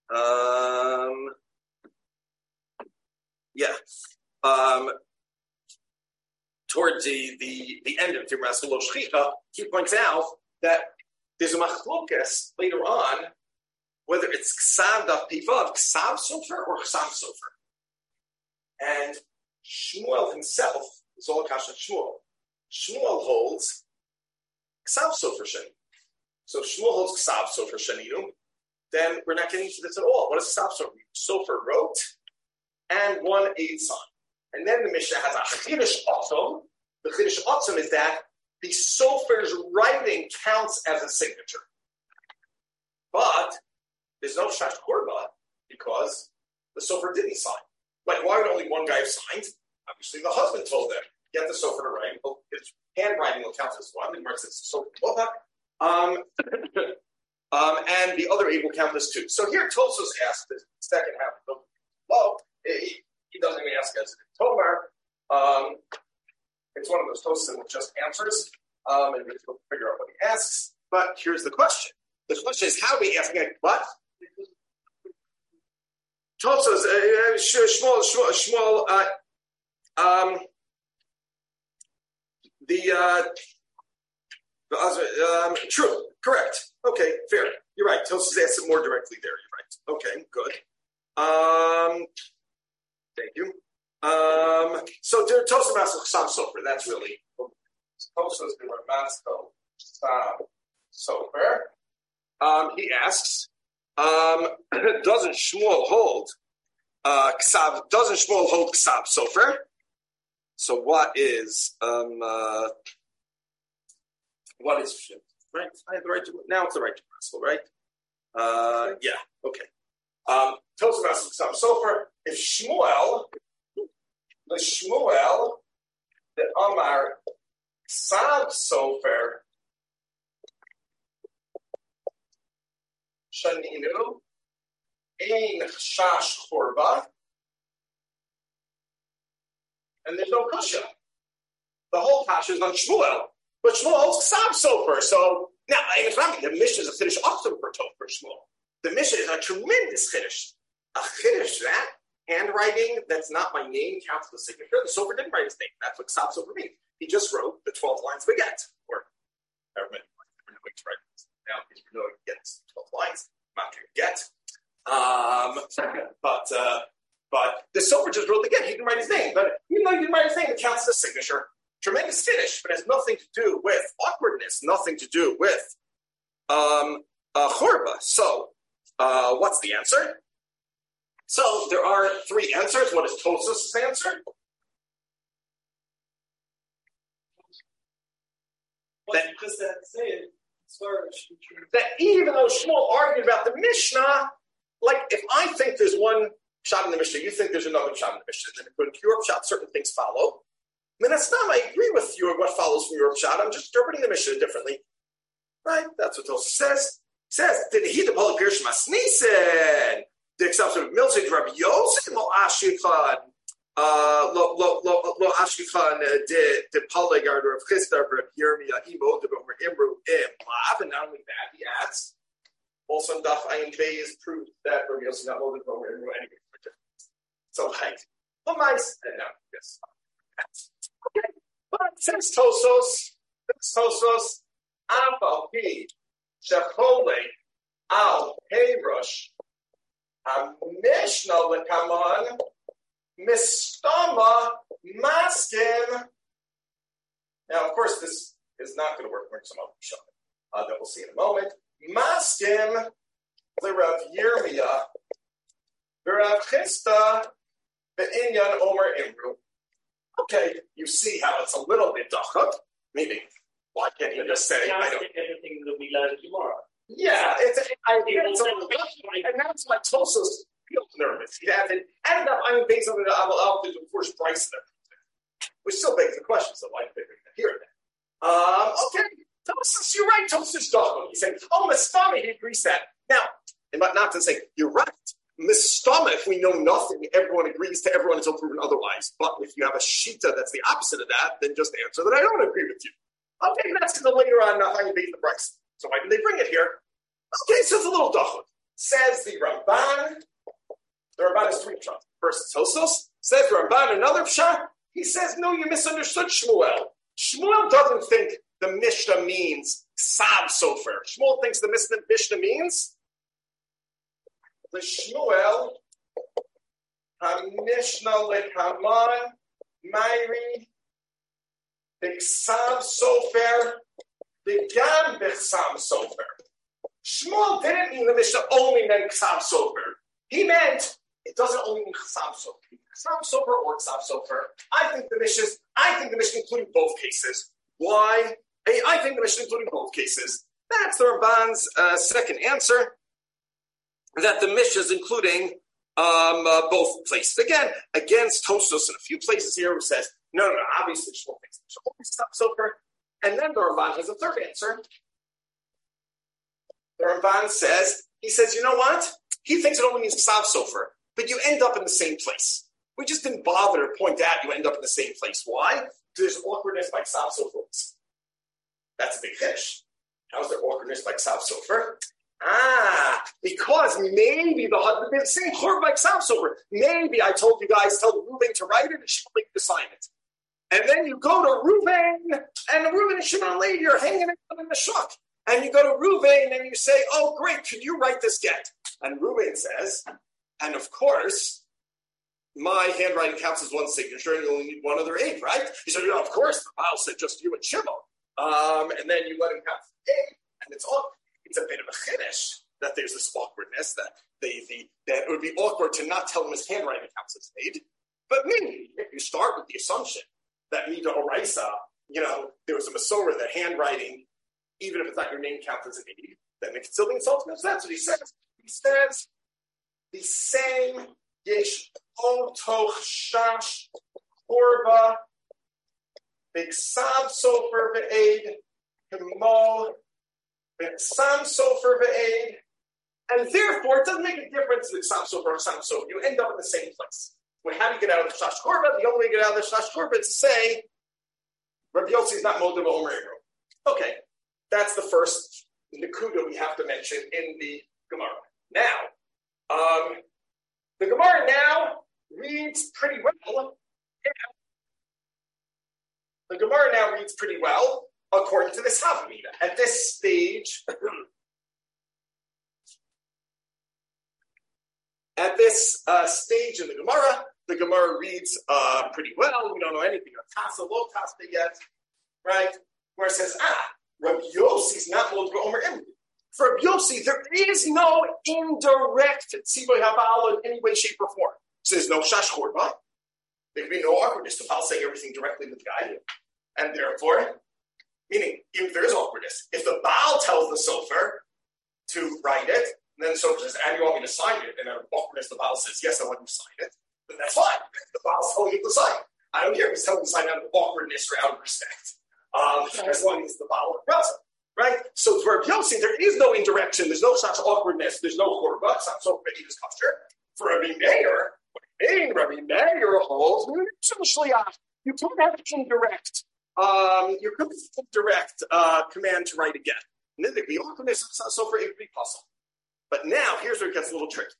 Towards the end of Timras Lo Shchicha, he points out that there's a machlokas later on whether it's Ksav Daf Pivav, Ksav Sofer or Ksav Sofer. And Shmuel himself is all Kasha Shmuel. Shmuel holds Ksav Sofer Sheni. So Shmuel holds Ksav Sofer Sheninu. Then we're not getting into this at all. What does Ksav Sofer mean? Sofer wrote and one aid sign. And then the Mishnah has a Chiddush Atzum. The Chiddush Atzum is that the Sofer's writing counts as a signature. But there's no Shash Korba because the Sofer didn't sign. Like, why would only one guy have signed? Obviously, the husband told them, get the Sofer to write. Well, his handwriting will count as one. The Gemara says Sofer and the other eight will count as two. So here, Tosos asked the second half of the law. He doesn't even ask us in Tomar. It's one of those Tosos that just answers, and we'll figure out what he asks. But here's the question. The question is, how are we asking it? What? Tosos, Shmuel, true, correct. Okay, fair. You're right. Tosos asked it more directly there. You're right. Okay, good. Thank you. So Tosos Maskal Sam Sofer. That's really Tosos Maskal Sam Sofer. He asks, doesn't Shmuel hold Ksav? Doesn't Shmuel hold Ksav Sofer? So what is right? I have the right to now. It's the right to Maskal, right? Yeah. Okay. Tosos Maskal Ksav Sofer. If Shmuel, the Amar Ksav Sofer Shaninu Ein Shash Korba, and there's no Kasha. The whole Kasha is on Shmuel, but Shmuel holds Ksav Sofer. So now, the Mishnah is a Chiddush also for Shmuel. The Mishnah is a tremendous Chiddush. A Chiddush that handwriting that's not my name counts as a signature. The Sofer didn't write his name. That's what Ksav Sofer means. He just wrote the 12 lines baguette, or however many lines we're going to write. Now, because we know he gets 12 lines, not going to get. But the Sofer just wrote the get. He didn't write his name, but even though he didn't write his name, it counts as a signature. Tremendous finish, but has nothing to do with awkwardness, nothing to do with chorba. So, what's the answer? So there are three answers. What is Tosos' answer? That even though Shmuel argued about the Mishnah, like if I think there's one shot in the Mishnah, you think there's another shot in the Mishnah, then when Europe shot, certain things follow. I agree with you what follows from Europe shot. I'm just interpreting the Mishnah differently. Right? That's what Tosos says. It says, did he the Poly Gershom Asnisen? The exception of Milsei Rabbi Yosef Lo Ashikhan Lo Ashikhan de Polygar of Chistar Rabbi Yirmiyah Imo de Bomer Imru Imlav. And not only that, he adds also in Daf Ayin Bey is proof that Rabbi Yosef not Mo de Bomer Imru anyway. So like, no, yes. Okay, but since Tosos Apal P Shechole Al Peirush. Mishnah lekaman mistama maskim. Now, of course, this is not going to work for some other show that we'll see in a moment. Maskim l'Rav Yirmiyah v'Rav Chisda ve'inyan Omer Imru. Okay, you see how it's a little bit dachak. Meaning, why can't you just say I don't? Everything that we learn tomorrow. Yeah, and that's why Tosos real nervous. He ended up, based on the first price of everything, which still begs the question, so why did they bring that here and there? Okay, Tosis, you're right, Tosis Dogma. He's saying, Mistama, he agrees that. Now, not to say, you're right. Mistama, if we know nothing, everyone agrees to everyone until proven otherwise. But if you have a Shita that's the opposite of that, then just answer that I don't agree with you. Okay, that's because later on, how you base the price. So why did they bring it here? Okay, so it's a little duchwood. Says the Ramban. The Ramban is three pshat. First, Tosos. Says the Ramban another pshat. He says, no, you misunderstood Shmuel. Shmuel doesn't think the Mishnah means Ksav Sofer. Shmuel thinks the Mishnah means the Shmuel HaMishnah LeKaman Mayri B'Ksav Sofer B'Gam B'Ksav Sofer. Shmuel didn't mean the Mishnah only meant Ksav Sofer. He meant it doesn't only mean Ksav Sofer. Ksav Sofer or Ksav Sofer. I think the Mishnah including both cases. Why? I think the Mishnah including both cases. That's the Ramban's second answer. That the Mishnah is including both places. Again, against Tosos in a few places here who says, no, obviously Shmuel thinks the Mishnah only Ksav Sofer. And then the Ramban has a third answer. The Ramban says, you know what? He thinks it only means Ksav Sofer, but you end up in the same place. We just didn't bother to point out you end up in the same place. Why? Because there's awkwardness by Ksav Sofer. That's a big fish. How's there awkwardness by Ksav Sofer? Because maybe the same churba by Ksav Sofer. Maybe I told you guys, tell Reuven to write it and Shimon to sign it. And then you go to Reuven, and Reuven and Shimon later are hanging out in the shuk. And you go to Reuven and you say, oh, great, could you write this get? And Reuven says, and of course, my handwriting counts as one signature and you only need one other aid, right? He said, of course, the Baal said just you and Shimon. And then you let him count the aid, and it's a bit of a chiddush that there's this awkwardness that it would be awkward to not tell him his handwriting counts as aid. But maybe if you start with the assumption that Mida Oraisa, there was a Masorah that handwriting, even if it's not your name, counts as an aid, then it can still be insulting. That's what he says. He says the same yesh otoch shash korba b'ksav sofer v'aid kemo b'ksam sofer v'aid, and therefore it doesn't make a difference in ksav sofer or ksam sofer. You end up in the same place. Well, how do you get out of the shash korba? The only way to get out of the shash korba is to say Rabbi Yossi is not molded by Omer Ebro. Okay. That's the first Nakuda we have to mention in the Gemara. Now, the Gemara now reads pretty well. The Gemara now reads pretty well according to this Havamina. At this stage, in the Gemara reads pretty well. We don't know anything of Tasa, Lo Tasa yet, right? Where it says, Rabbi Yossi is not Mold Omer Emri. For Rabbi Yossi, there is no indirect Tzivoy Habal in any way, shape, or form. So there's no Shash Korba. There can be no awkwardness. The Baal saying everything directly to the guy. And therefore, meaning, even if there is awkwardness, if the Baal tells the Sofer to write it, and then the Sofer says, and you want me to sign it, and out of awkwardness, the Baal says, yes, I want you to sign it, then that's fine. The Baal's telling you to sign it. I don't care if he's telling you to sign out of awkwardness or out of respect. As long as the Baal is present, right? So for Rabbi Yossi, there is no indirection, there's no such awkwardness, there's no chorba, it's not so big as kosher. For Rabbi Meir, Rabbi Meir holds, you can't have indirect, you could have indirect command to write again. And then the awkwardness, so for it would be possible. But now, here's where it gets a little tricky.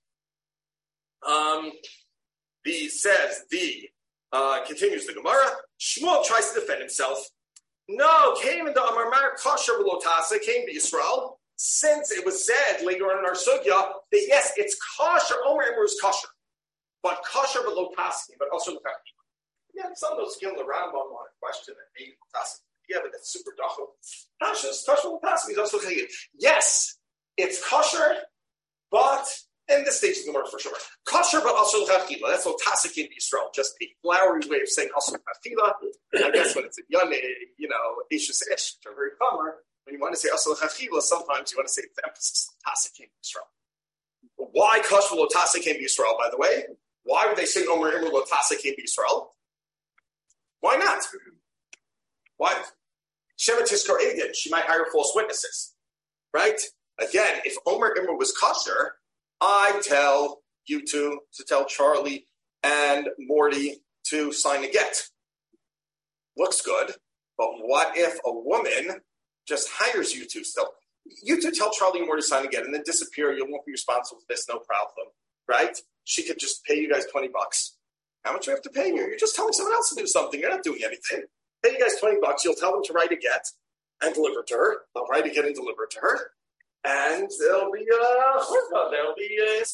Continues the Gemara, Shmuel tries to defend himself. No, came into Amar Kosher Velotasa, came to Yisrael, since it was said later on in our sugya that yes, it's kosher, Omer Emor is kosher, but kosher Velotasi, but also Lukaki. Yeah, some of those skill the Rambam want to question that maybe Velotasi. Yeah, but that's super dachel. Kosher Velotasi is also saying yes, it's kosher, but in this stage of the Gemara for sure. Kosher, but also Lachila. That's what Tasa came to Yisrael. Just a flowery way of saying also Lachila. I guess when it's a Yane, Ishus Ish, or very common, when you want to say also Lachila, sometimes you want to say the emphasis of Tasa came to Yisrael. Why kosher lotase came to Yisrael, by the way? Why would they say Omer Imru lotase came to Yisrael? Why not? Why? Shema Tiskar Eged, she might hire false witnesses. Right? Again, if Omer Imru was kosher, I tell you two to tell Charlie and Morty to sign a get. Looks good, but what if a woman just hires you two still? You two tell Charlie and Morty to sign a get and then disappear. You won't be responsible for this, no problem. Right? She could just pay you guys $20. How much do you have to pay you? You're just telling someone else to do something. You're not doing anything. Pay you guys $20. You'll tell them to write a get and deliver it to her. They'll write a get and deliver it to her. And there'll be there'll be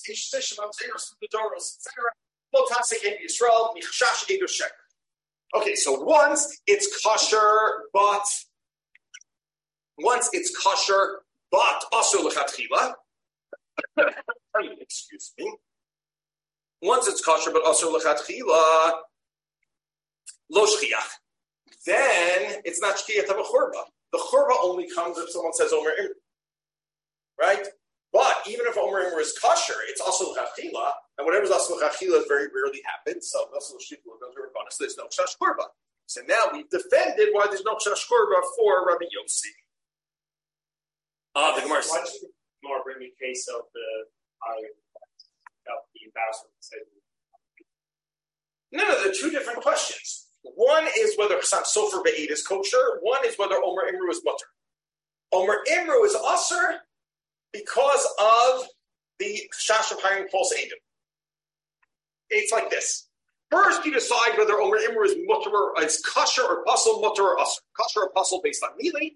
okay, so once it's kosher, but also lechatchila. Excuse me. Once it's kosher, but also lechatchila, lo shchiach. Then it's not shchiach of a churba. The churba only comes if someone says Omer Imru. Right? But even if Omer Imru is kosher, it's also l'chachila, and whatever's also l'chachila very rarely happens. So there's no chash korba. So now we've defended why there's no chash korba for Rabbi Yossi. The Gemara more bring the case of the ambassador. No, they're two different questions. One is whether Chasam Sofer Be'ed is kosher. One is whether Omer Imru is mutter. Omer Imru is usher because of the chash of hiring false Edom. It's like this. First, you decide whether Omer Imru is mutter or it's kosher or pasul, mutter or usher. Kosher or pasul based on mili.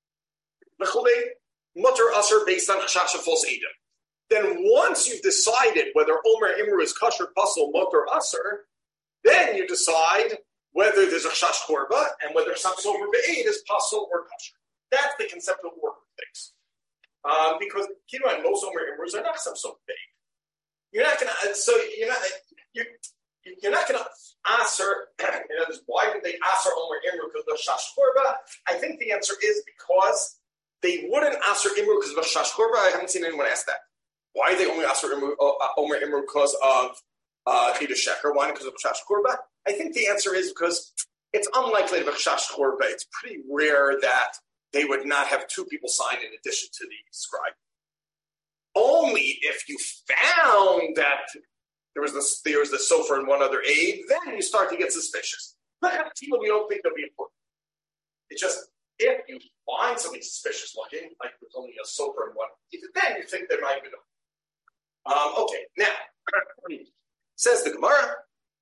Mutter or usher based on chash of false Edom. Then once you've decided whether Omer Imru is kosher, pasul, mutter or usher, then you decide whether there's a chash korba and whether Chasam Sofer Be'ed is pasul or kosher. That's the conceptual order of things. Because keep in mind, most Omer Imrus are not Chasam Sofer Be'ed. You're not going to. You're not going to answer. Why did they answer Omer Imru because of chash korba? I think the answer is because they wouldn't answer Imru because of chash korba. I haven't seen anyone ask that. Why did they only answer Omer Imru because of Chidush Sheker? Why? Because of chash korba? I think the answer is because it's unlikely to have a chash korba. It's pretty rare that they would not have two people sign in addition to the scribe. Only if you found that there was the sofer and one other aide, then you start to get suspicious. We don't think they'll be important. It's just if you find something suspicious looking, like there's only a sofer and one, then you think there might be no. Okay, now says the Gemara.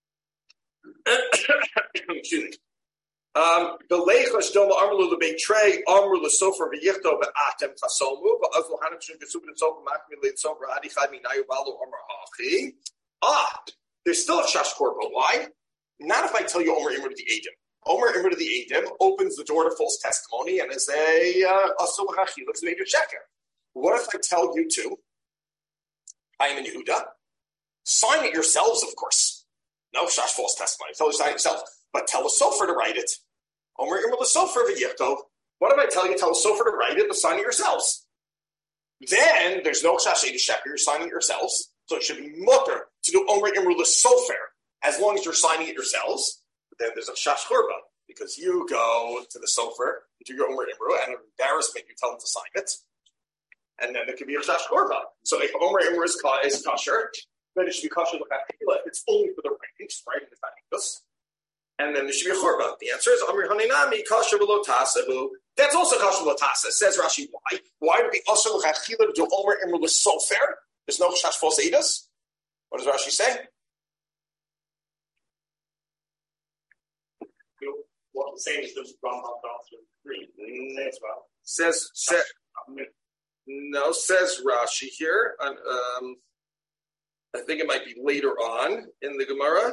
Excuse me. Belechash doma amru lebeitrei amru lesofer v'yichto v'atem chasomu v'azlo hanam shum gesubin sofer makmi leitsofer adi chad minayu balu amar hachi. There's still a chash korba. Why? Not if I tell you Omer Imru to the Edom. Omer Imru to the Edom opens the door to false testimony and is a asul hachi looks made your sheker. What if I tell you to? I am in Yehuda. Sign it yourselves, of course. No chash false testimony. Tell you to sign it yourself. But tell the sofer to write it. Omer Imru l'sofer v'yichto. What if I tell you? Tell the sofer to write it, but sign it yourselves. Then there's no chash sheker. You're signing it yourselves, so it should be mutter to do Omer Imru l'sofer as long as you're signing it yourselves. But then there's a chash korba because you go to the sofer, you do your Omer Imru, and an embarrassment, you tell them to sign it, and then there could be a chash korba. So if Omer Imru is kosher, then it should be kosher l'chachila. It's only for the ranks, right? It's not English. And then there should be a churba. The answer is Amir Haninami kosher v'lo tasahu. That's also kosher v'lo tasa. Says Rashi, why? Why would it be also l'chachila to do Omer Imru l'sofer? There's no chash false eidos. What does Rashi say? What the same is the Rambam doctrine 3 as well. Says Rashi here. I think it might be later on in the Gemara.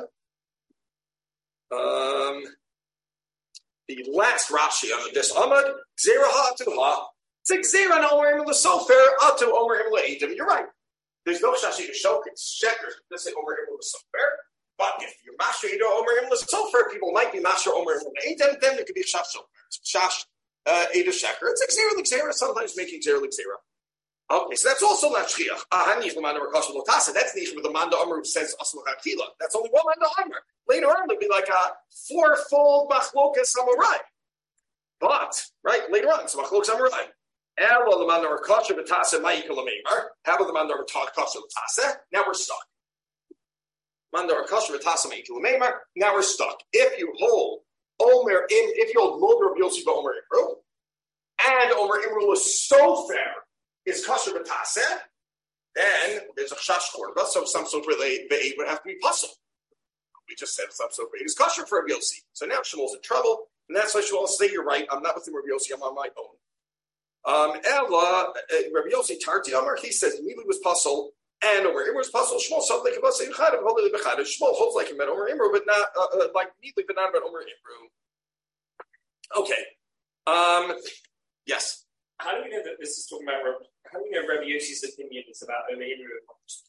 The last Rashi on this Amud, Gzera ha'atuha. It's like Gzera no Omer Imru l'sofer, atu Omer Imru l'edim. You're right. There's no shashi to show it's sheker. Let's say Omer Imru l'sofer. But if you're master Omer Imru l'sofer, people might be master Omer Imru l'edim. Then there could be a shash sofer. Shash Eda sheker. It's like Gzera. Sometimes making Gzera like Gzera. Okay, so that's also not shchiach. That's niche with the manda amr who says asma chila. That's only one manda amr. Later on, there'll be like a fourfold machlokas samurai. But later on, so machlokas samurai. How about the manda amr kasher v'tase ma'ikol ameimar? How about the manda amr kasher v'tase? Now we're stuck. Manda amr kasher v'tase ma'ikol ameimar. Now we're stuck. If you hold Moder of Yossi Omer Imru, and Omer Imru is so fair. Is kosher b'taseh, then there's a chash korba, so some sort of be'ed would have to be puzzled. We just said some sort of be'ed is kosher for Rabbi Yossi. So now Shmuel's in trouble, and that's why Shmuel say, you're right, I'm not with Rabbi Yossi, I'm on my own. Rabbi Yossi Tarti Amar, he says, immediately was puzzled, and Omer Imru was puzzled. Shmuel said, like about saying Chadav, holy bechadav. Shmuel holds like him at Omer Imru, but not like immediately, but not about Omer Imru. Okay. Yes. How do we know that this is talking about? How do we know Rabbi Yossi's opinion is about Omer Imru and not just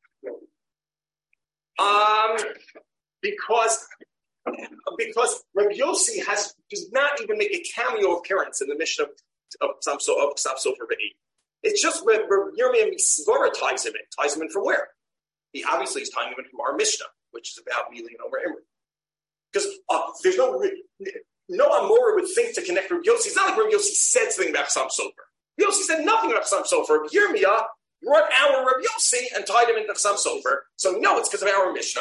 because Rabbi Yossi does not even make a cameo appearance in the Mishnah of Ksam Sofer Be'ed. It's just Rabbi Yirmiyah Misvara ties him in from where? He obviously is tying him in from our Mishnah, which is about Mili and Omer Imru. Because there's no Amora would think to connect Rabbi Yossi. It's not like Rabbi Yossi said something about Ksam Sofer. Rabbi Yossi said nothing about Ksam Sofer. Yirmiyah brought our Rabbi Yossi and tied him into Ksam Sofer. So no, it's because of our Mishnah.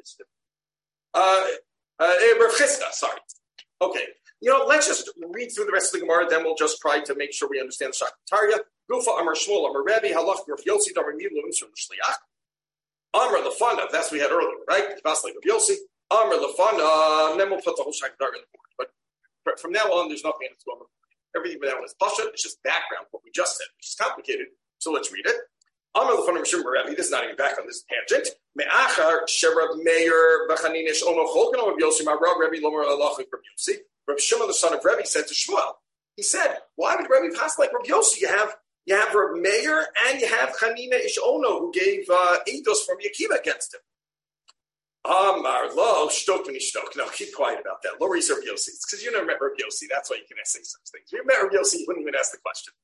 Rav Chizda, sorry. Okay. Let's just read through the rest of the Gemara, then we'll just try to make sure we understand the Shakataria. Gufa Amar Shmuel Amar Rebbe Halach Rav Yossi Damar Milu Misr Shliach. Amar Lefana, that's what we had earlier, right? That's like Rav Yossi. Amar Lefana, and then we'll put the whole Shakataria in the board. But from now on, there's nothing that's going on. Everything from now on is Pasha. It's just background, what we just said, which is complicated. So let's read it. Amar Lefana Mishum Rebbe. This is not even back on this tangent. Me'achar Sherab Meir Bachaninish Ono Cholkan Rav Yossi Marav Rebbe Lomer Alach Rav Yossi. Rav Shimon, the son of Rebbe, said to Shmuel. He said, "Why would Rebbe pass like Rav Yossi? You have Rav Meir and you have Chanina Ish Ono who gave Eidos from Yekiva against him." Amar lo shtok v'nishtok. No, keep quiet about that. Lo reis Rav Yossi. It's because you never met Rav Yossi. That's why you can say such things. If you met Rav Yossi, you wouldn't even ask the question.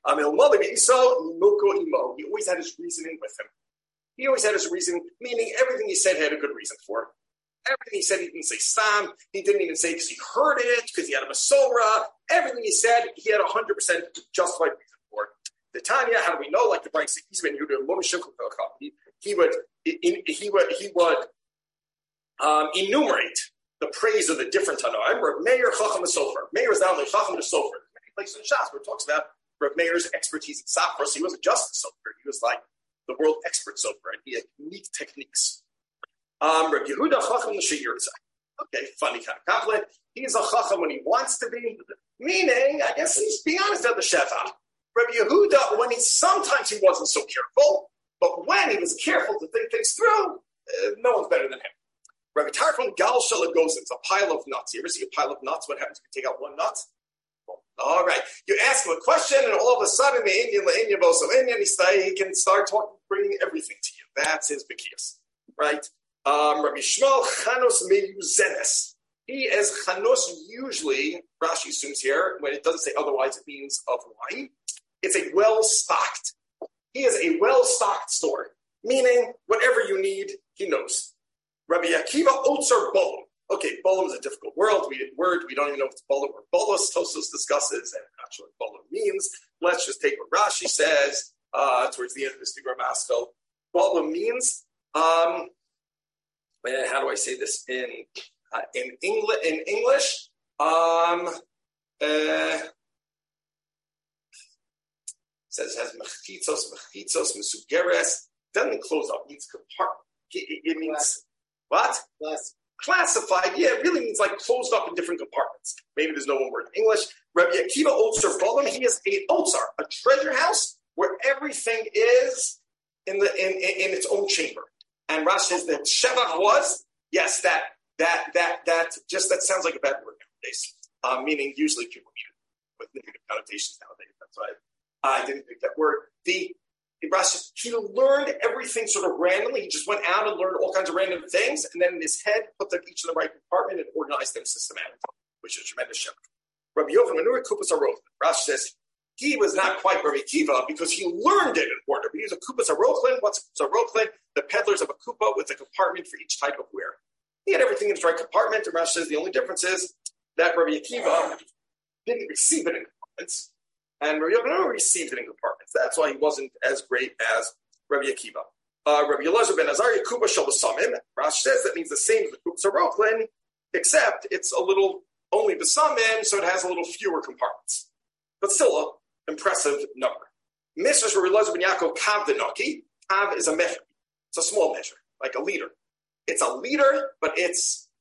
He always had his reasoning with him. He always had his reasoning, meaning everything he said had a good reason for. Everything he said, he didn't say Sam. He didn't even say because he heard it, because he had a Masorah. Everything he said, he had 100% justified reason for. The Tanya, how do we know? Like the Brayse, he's been he would enumerate the praise of the different Tanoim. Rav Meir Chacham Sofer. Meir is not only Chacham and Sofer. Many places in Shas where it talks about Rav Meir's expertise in Safros. He wasn't just a Sofer. He was like the world expert Sofer, and he had unique techniques. Rav Yehuda Chacham L'Sheyirza. Okay, funny kind of compliment. He's a Chacham when he wants to be, meaning, I guess he's being honest at the Sheva. Rav Yehuda, sometimes he wasn't so careful, but when he was careful to think things through, no one's better than him. Rabbi Tarfon Gal Shalagos, it's a pile of nuts. You ever see a pile of nuts? What happens if you take out one nut? Well, all right. You ask him a question, and all of a sudden, he can start talking, bringing everything to you. That's his Bekias, right? Rabbi Shmuel Chanos Meyuzenes. He is Chanos, usually, Rashi assumes here, when it doesn't say otherwise, it means of wine. It's a well-stocked. He is a well-stocked store, meaning whatever you need, he knows. Rabbi Akiva Otzer Bolam. Okay, Bolam is a difficult word. We don't even know if it's Bolam or Bolos. Tosos discusses, and I'm not sure what Bolam means. Let's just take what Rashi says towards the end of this Divrei Maskell. Bolam means, how do I say this in English? Says has mechitzos, mesugeres. Doesn't close up. Means compartment. It means what? Classified. Yeah, it really means like closed up in different compartments. Maybe there's no one word in English. Rabbi Akiva Otzer Bolam. He is a Otzar, a treasure house where everything is in its own chamber. And Rashi says that Shevach was that sounds like a bad word nowadays. Meaning usually people mean it with negative connotations nowadays. That's why I didn't pick that word. He learned everything sort of randomly. He just went out and learned all kinds of random things, and then in his head put them each in the right compartment and organized them systematically, which is a tremendous shepherd. Rabbi Yochanan Menuri Kupas Arov. Rashi says he was not quite Rabbi Akiva because he learned it in order. But he was a kupas arochlin. What's a rochlin? The peddlers of a kupa with a compartment for each type of wear. He had everything in his right compartment. And Rashi says the only difference is that Rabbi Akiva didn't receive it in compartments, and Rabbi Yochanan received it in compartments. That's why he wasn't as great as Rabbi Akiva. Rabbi Elazar ben Azariah kupa shel b'samim. Rashi says that means the same as the kupas arochlin, except it's a little only b'samim, so it has a little fewer compartments, but still a impressive number. Mishnah Rabbi Elazar ben Yaakov kav denaki. Kav is a measure. It's a small measure, like a liter. It's a liter, but it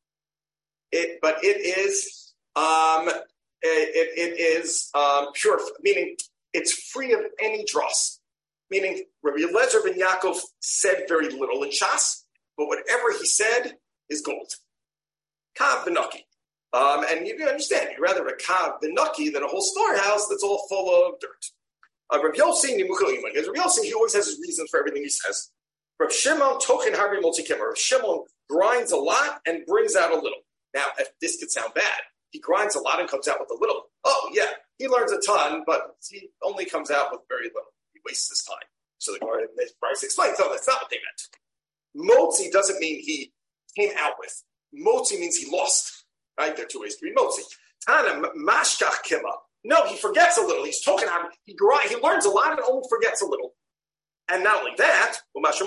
is pure, meaning it's free of any dross. Meaning Rabbi Elazar ben Yaakov said very little in Shas, but whatever he said is gold. Kav denaki. And you can understand, you'd rather have a kav denaki than a whole storehouse that's all full of dirt. Rabbi Yossi, because Rabbi Yossi, he always has his reasons for everything he says. Rabbi Shimon tochen harbi multikim. Rabbi Shimon grinds a lot and brings out a little. Now, if this could sound bad, he grinds a lot and comes out with a little. Oh yeah, he learns a ton, but he only comes out with very little. He wastes his time. So the Bryce explains, no, that's not what they meant. Motzi doesn't mean he came out with. Motzi means he lost. Right? There are two ways to read motzi. Tana mashkach kima. No, he forgets a little. He's talking how he learns a lot and only forgets a little. And not only that, and what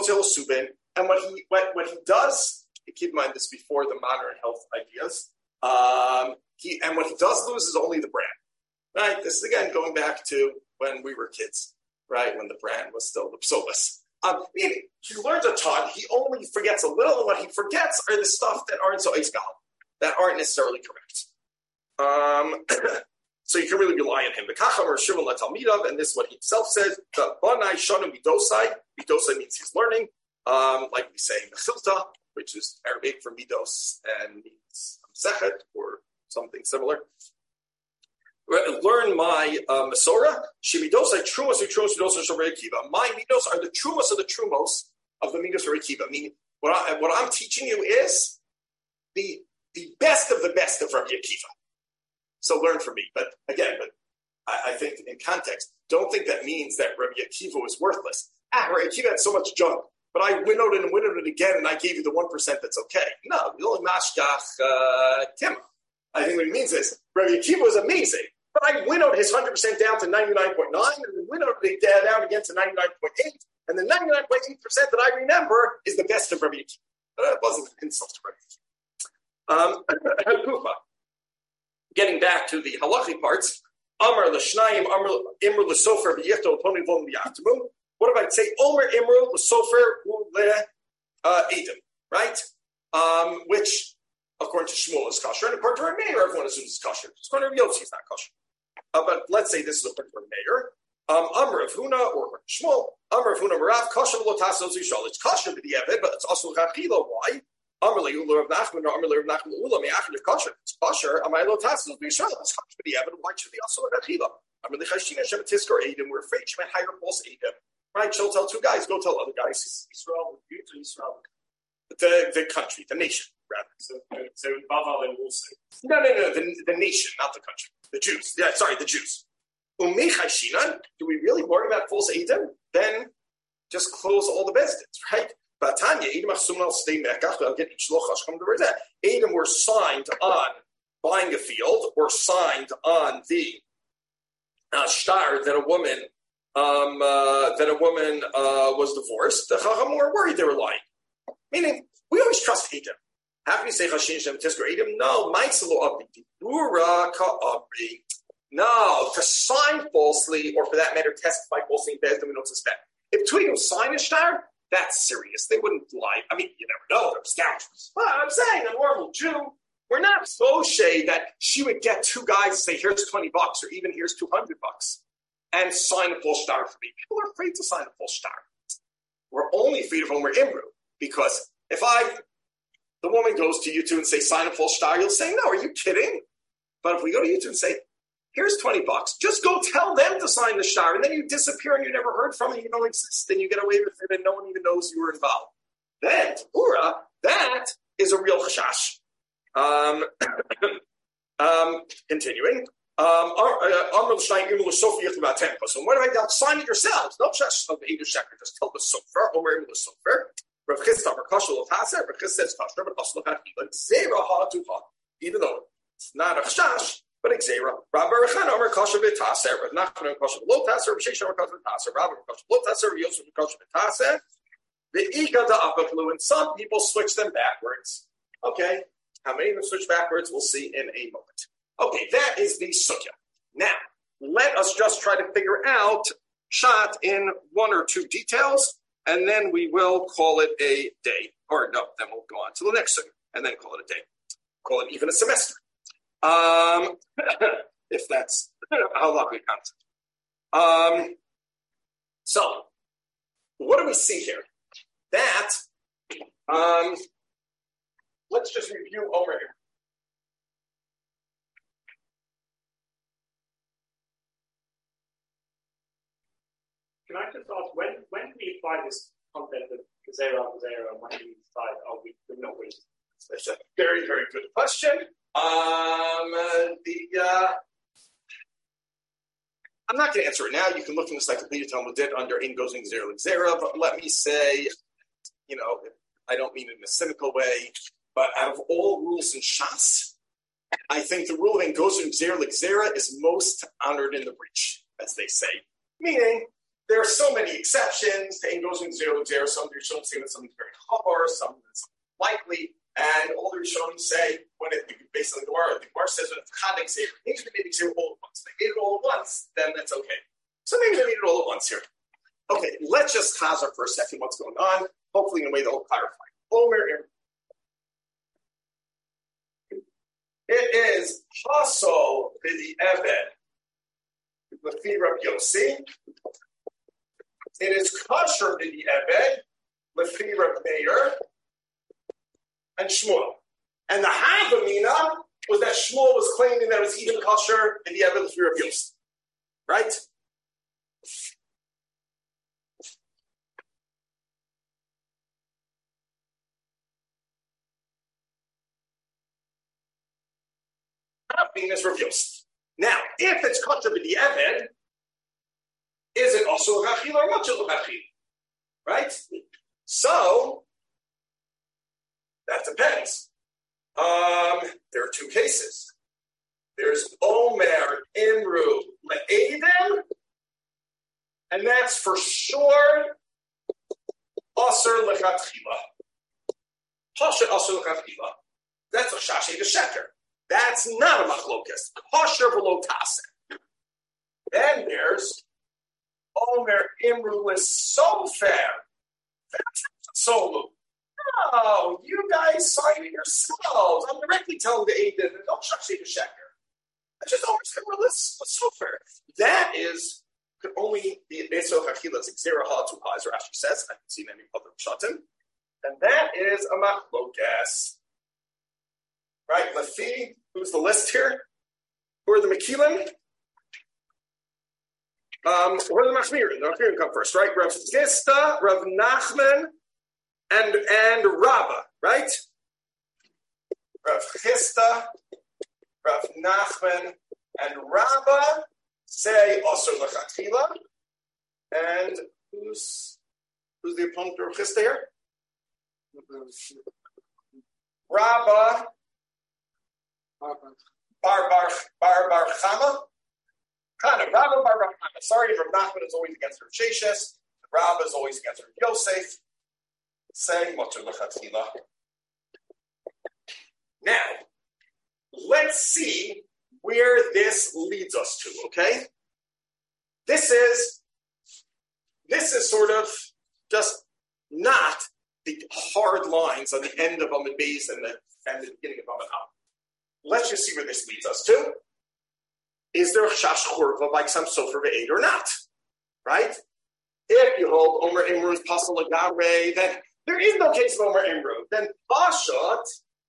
he does, keep in mind this before the modern health ideas, what he does lose is only the brand. Right? This is again going back to when we were kids, right? When the brand was still the psolas. Meaning he learns a ton, he only forgets a little, and what he forgets are the stuff that aren't so eiskal, that aren't necessarily correct. So you can really rely on him. The Kacham or Shimon LaTalmidav, and this is what he himself says, the Banai Shanu Midosai. Midosai means he's learning, like we say Mechilta, which is Arabic for Midos and means Sechet or something similar. Learn my Masorah. Shemidosai Trumos Midos Rabbi Akiva. My Midos are the Trumos of the Trumos of the Midos Rabbi Akiva. Meaning, what I'm teaching you is the best of the best of Rabbi Akiva. So learn from me. But I think in context, don't think that means that Rabbi Akiva was worthless. Rabbi Akiva had so much junk, but I winnowed it again, and I gave you the 1% that's okay. No, we only mashkach kima. I think what he means is Rabbi Akiva was amazing, but I winnowed his 100% down to 99.9, and then winnowed it down again to 99.8, and the 99.8% that I remember is the best of Rabbi Akiva. That wasn't an insult to Rabbi Akiva. Getting back to the halachic parts, Amar l'shnayim, Amar imru l'sofer v'yechto l'poni v'om v'yachtamu. What if I say Omer imru l'sofer le'edim, right? Which, according to Shmuel, is kosher, and according to our mayor, everyone assumes it's kosher. According to Yossi, it's not kosher. But let's say this is according to our mayor. Amar of Huna or Shmuel, Amar of Huna Marav, kosher lo tasos yishol. It's kosher to the Eved, but it's also chachila. Why? It's kosher. Am I lo tasos b'yishol? It's kosher to the Eved. Why should be also chachila? Amar l'chashin Hashem tiskor edim. We're afraid she might hire false edim. Right? She'll tell two guys. Go tell other guys. Israel, Israel. The country, the nation, rather. So Baval and Wolsey. No. The nation, not the country. The Jews. Yeah, sorry, the Jews. Do we really worry about false edim? Then just close all the business, right? Edim were signed on buying a field or signed on the shtar that a woman was divorced. The Chacham were worried they were lying. Meaning, we always trust Edim. How can you say Chashin Shem Tiskor Edim? No, Maitzalo Abdi. Dura Ka'abri. No, to sign falsely, or for that matter, testify falsely in Bezdin, we don't suspect. If two of them sign a shtar, that's serious. They wouldn't lie. I mean, you never know. They're scoundrels. But I'm saying a normal Jew, we're not so shade that she would get two guys and say, here's $20 or even here's $200 and sign a false shtar for me. People are afraid to sign a false shtar. We're only afraid of Omer Imru because if the woman goes to you two and say, sign a false shtar, you'll say, no, are you kidding? But if we go to you two and say, here's $20, just go tell them to sign the shtar, and then you disappear and you never heard from it, you don't exist, and you get away with it, and no one even knows you were involved. Then, Ura, that is a real chashash. Continuing, About 10 plus. And what do I do? Sign it yourselves. No just of Eidah Sheker. Just tell the Sofer. Omer Imul Sofer. Rav Chisda Merkashul of Haser. Rav Chisda says Kashner, but Kashul of Hachila. Zera Ha to Ha. Even though it's not a Chash, but Xera. Rabbi Rechan Omer Kashul B'Taser. Rav Nachman Kashul Lo Taser. Rav Shesha Kashul B'Taser. Rabbi Kashul Lo Taser. Rav Yosef Kashul B'Taser. The Ika da Apachlu. And some people switch them backwards. Okay. How many of them switch backwards? We'll see in a moment. Okay, that is the Sukya. Now, let us just try to figure out Shot in one or two details, and then we will call it a day. Or no, then we'll go on to the next Sukya, and then call it a day. Call it even a semester. If that's how lucky concept. So, what do we see here? That, let's just review over here. Can I just ask, when do we apply this concept of Gezerah, and when do we decide, we're not willing to? That's a very, very good question. I'm not going to answer it now. You can look in the Encyclopedia Talmudit under In Goes in Gezerah, but let me say, I don't mean it in a cynical way, but out of all rules in Shas, I think the rule of In Goes in Gezerah is most honored in the breach, as they say. Meaning, there are so many exceptions to In Goes in Gezerah. Some Rishonim say that something's very chavar, some that's likely, and all the Rishonim say, when it based on the Gemara says when it's Chad Gezerah, maybe they made Gezerah all at once. They made it all at once, then that's okay. So maybe they made it all at once here. Okay, let's just chazar for a second what's going on. Hopefully in a way that will clarify. It is Haso B'di Eved L'fi Rav Yossi. It is Kasher B'di Eved L'fi Rav Meir and Shmuel. And the Havamina was that Shmuel was claiming that it was even Kasher B'di Eved L'fi Rav Yossi. Right? Venus Rav Yosef. Now, if it's kosher b'di eved, is it also a chachil or not a chachil? Right? So that depends. There are two cases. There's Omer Imru Le'edim, and that's for sure Aser Lechatchila. Pasha Aser Lechatchila. That's a Shashay Sheker. That's not a machlokas. Kosher v'lo taseh. Then there's Omer Imru L'sofer. That's solu. No, you guys sign it yourselves. I'm directly telling the Eidim, don't shashay the sheker. That's just Omer Imru L'sofer. That is could only be Beso Chachila Zera Ha to Ha, as Rashi says. I haven't seen any other shatim, and that is a machlokas. Right, Lefi, who's the list here? Who are the Mekilim? Who are the Machmirim? The Machmirim come first, right? Rav Chisda, Rav Nachman, and Rabbah, right? Rav Chisda, Rav Nachman, and Rabbah say Asur L'Chatchila. And who's the opponent of Rav Chisda here? Rabbah. Bar Chama. Rabbah Bar Chama. Sorry, Rav Nachman is always against Rav Sheshes. Rabbah is always against Rav Yosef. Say Motor L'Chatchila. Now, let's see where this leads us to. Okay, this is sort of just not the hard lines on the end of Amud Beis and the beginning of Amud Aleph. Let's just see where this leads us to. Is there a Shash Churva by some Sofer Ve'ed or not? Right? If you hold Omer Imru's Pasal Lagamre, then there is no case of Omer Imru. Then Bashat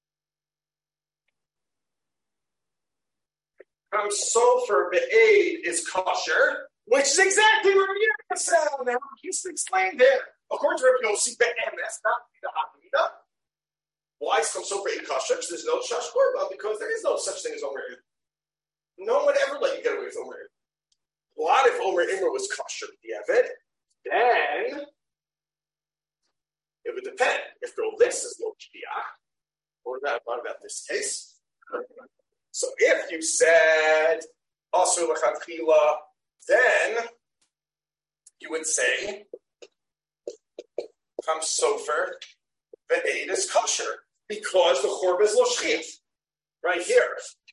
from Sofer Ve'ed is kosher, which is exactly what Rabbi said. Now, he's explained there. According to Rabbi Yossi, Be'emes, not the Hamida. Why is Sofer Ve'ed kosher? There's no Shash Churva because there is no such thing as Omer Imru. no one would ever let you get away with Omer Imra. What if Omer Imra was kosher b'diavad? Then it would depend. If the list is lo kiyach, what about this case? So if you said asur l'chadchila, then you would say Cham Sofer ve'ed is kosher because the chorba is lo shchit. Right here,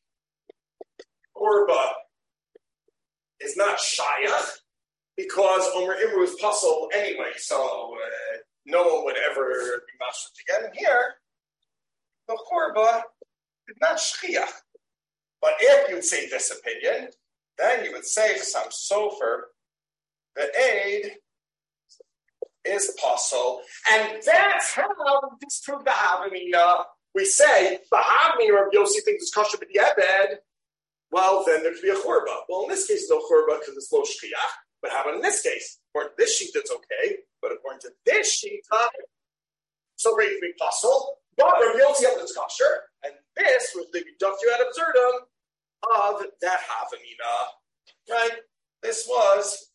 chorba is not shayach because Omer Imru is puzzle anyway, so no one would ever be mashut again. Here, the chorba is not shchiach. But if you would say this opinion, then you would say Cham Sofer ve'ed is puzzle, and that's how we disprove the Havamina. We say the Havamina of Yossi thinks it's kosher b'diavad. Well, then there could be a chorba. Well, in this case, no chorba because it's lo shchiach. But how about in this case? According to this sheet, it's okay. But according to this sheet, so ready to be puzzle. But Rabbi Yossi held it's kosher, and this was the reductio ad absurdum of that Havamina. Right? This was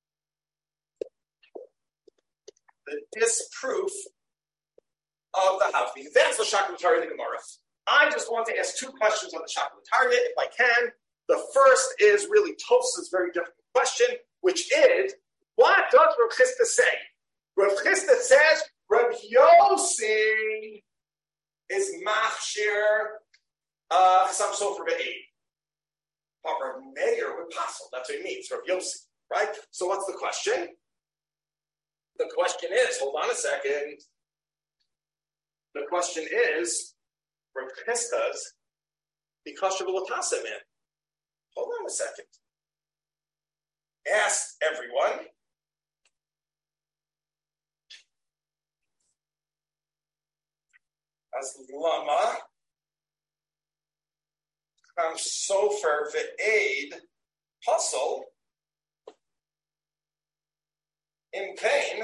the disproof of the Havamina. That's the Shaklatari in the Gemara. I just want to ask two questions on the Shaklatari, if I can. The first is really Tosaf's very difficult question, which is, what does Rav Chisda say? Rav Chisda says, Rav Yossi is machshir Cham Sofer ve'ed. But Rav Meir would passel. That's what he means, Rav Yossi, right? So what's the question? The question is, hold on a second. The question is, Rav Chisda's because of Latasa man. Hold on a second. Ask everyone. As lama Cham Sofer ve'ed puzzle in pain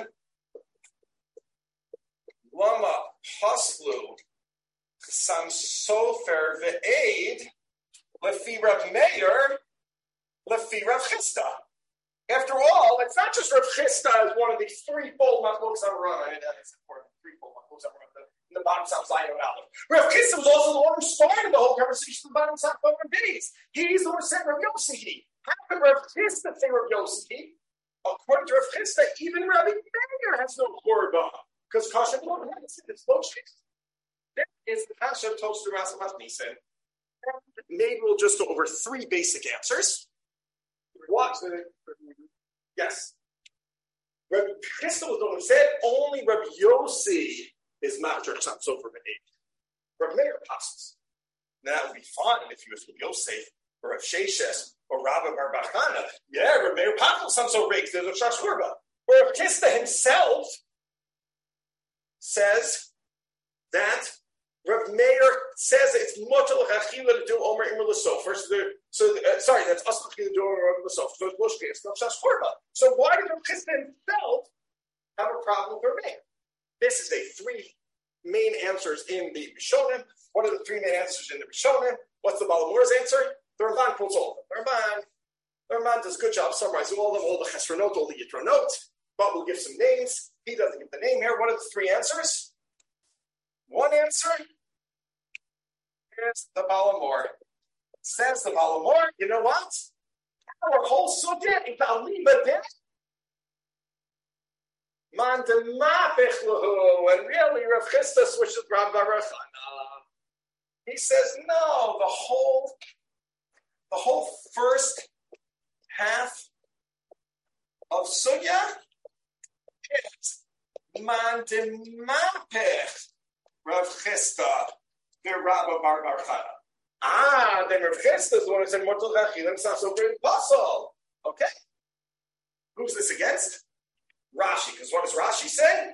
lama paslu Cham Sofer ve'ed lefi Rav Meir lefi Rav Chisda. After all, it's not just Rav Chisda as one of these threefold machlokes Amoraim. I mean, that is important. Threefold machlokes Amoraim in the bottom south side of Aleph. Rav Chisda was also the one who started the whole conversation in the bottom south of Beis. He's the one who said Rav Yossi. How could Rav Chisda say Rav Yossi? According to Rav Chisda, even Rabbi Meir has no korban because Kasha is no shit. That is the Kasha of Toaster Masamat Nisan. Maybe we'll just go over three basic answers. What? Yes. Rabbi Chisda was the one who said only Rabbi Yossi is Machshir Cham Sofer ve'ed. Rabbi Meir passes. Now that would be fine if he was Rabbi Yosef or Rav Sheshes or Rabbi Bar Bachana. Yeah, Rabbi Meir passes Cham Sofer ve'ed. There's a Shash Korba. Where Rabbi Chisda himself says that Rav Meir says it's mutal chachila to do Omer Imra L'Sofer. Sorry, that's us chachila to do Omer Imra L'Sofer. So it's mushkei. It's not Shash Korba. So why did Rav Chisda himself have a problem with Rav Meir? This is the three main answers in the Rishonim. What are the three main answers in the Rishonim? What's the Balamor's answer? The Ramban quotes all of them. The Ramban does a good job summarizing all of them, all the Chesronot, all the Yitronot, but we'll give some names. He doesn't give the name here. What are the three answers? One answer is the Balamor. Says the Balamor, you know what? Our whole sugya is Alima Deh. Man de mapich lahu, and really Rav Chisda switches Rav Bar Bachana. He says no. The whole first half of sugya is man de mapich Rav Chisda the Rav Bar Bachana. Then Rav Chisda is the one who said mortal chachil and so very puzzle. Okay, who's this against? Rashi, because what does Rashi say?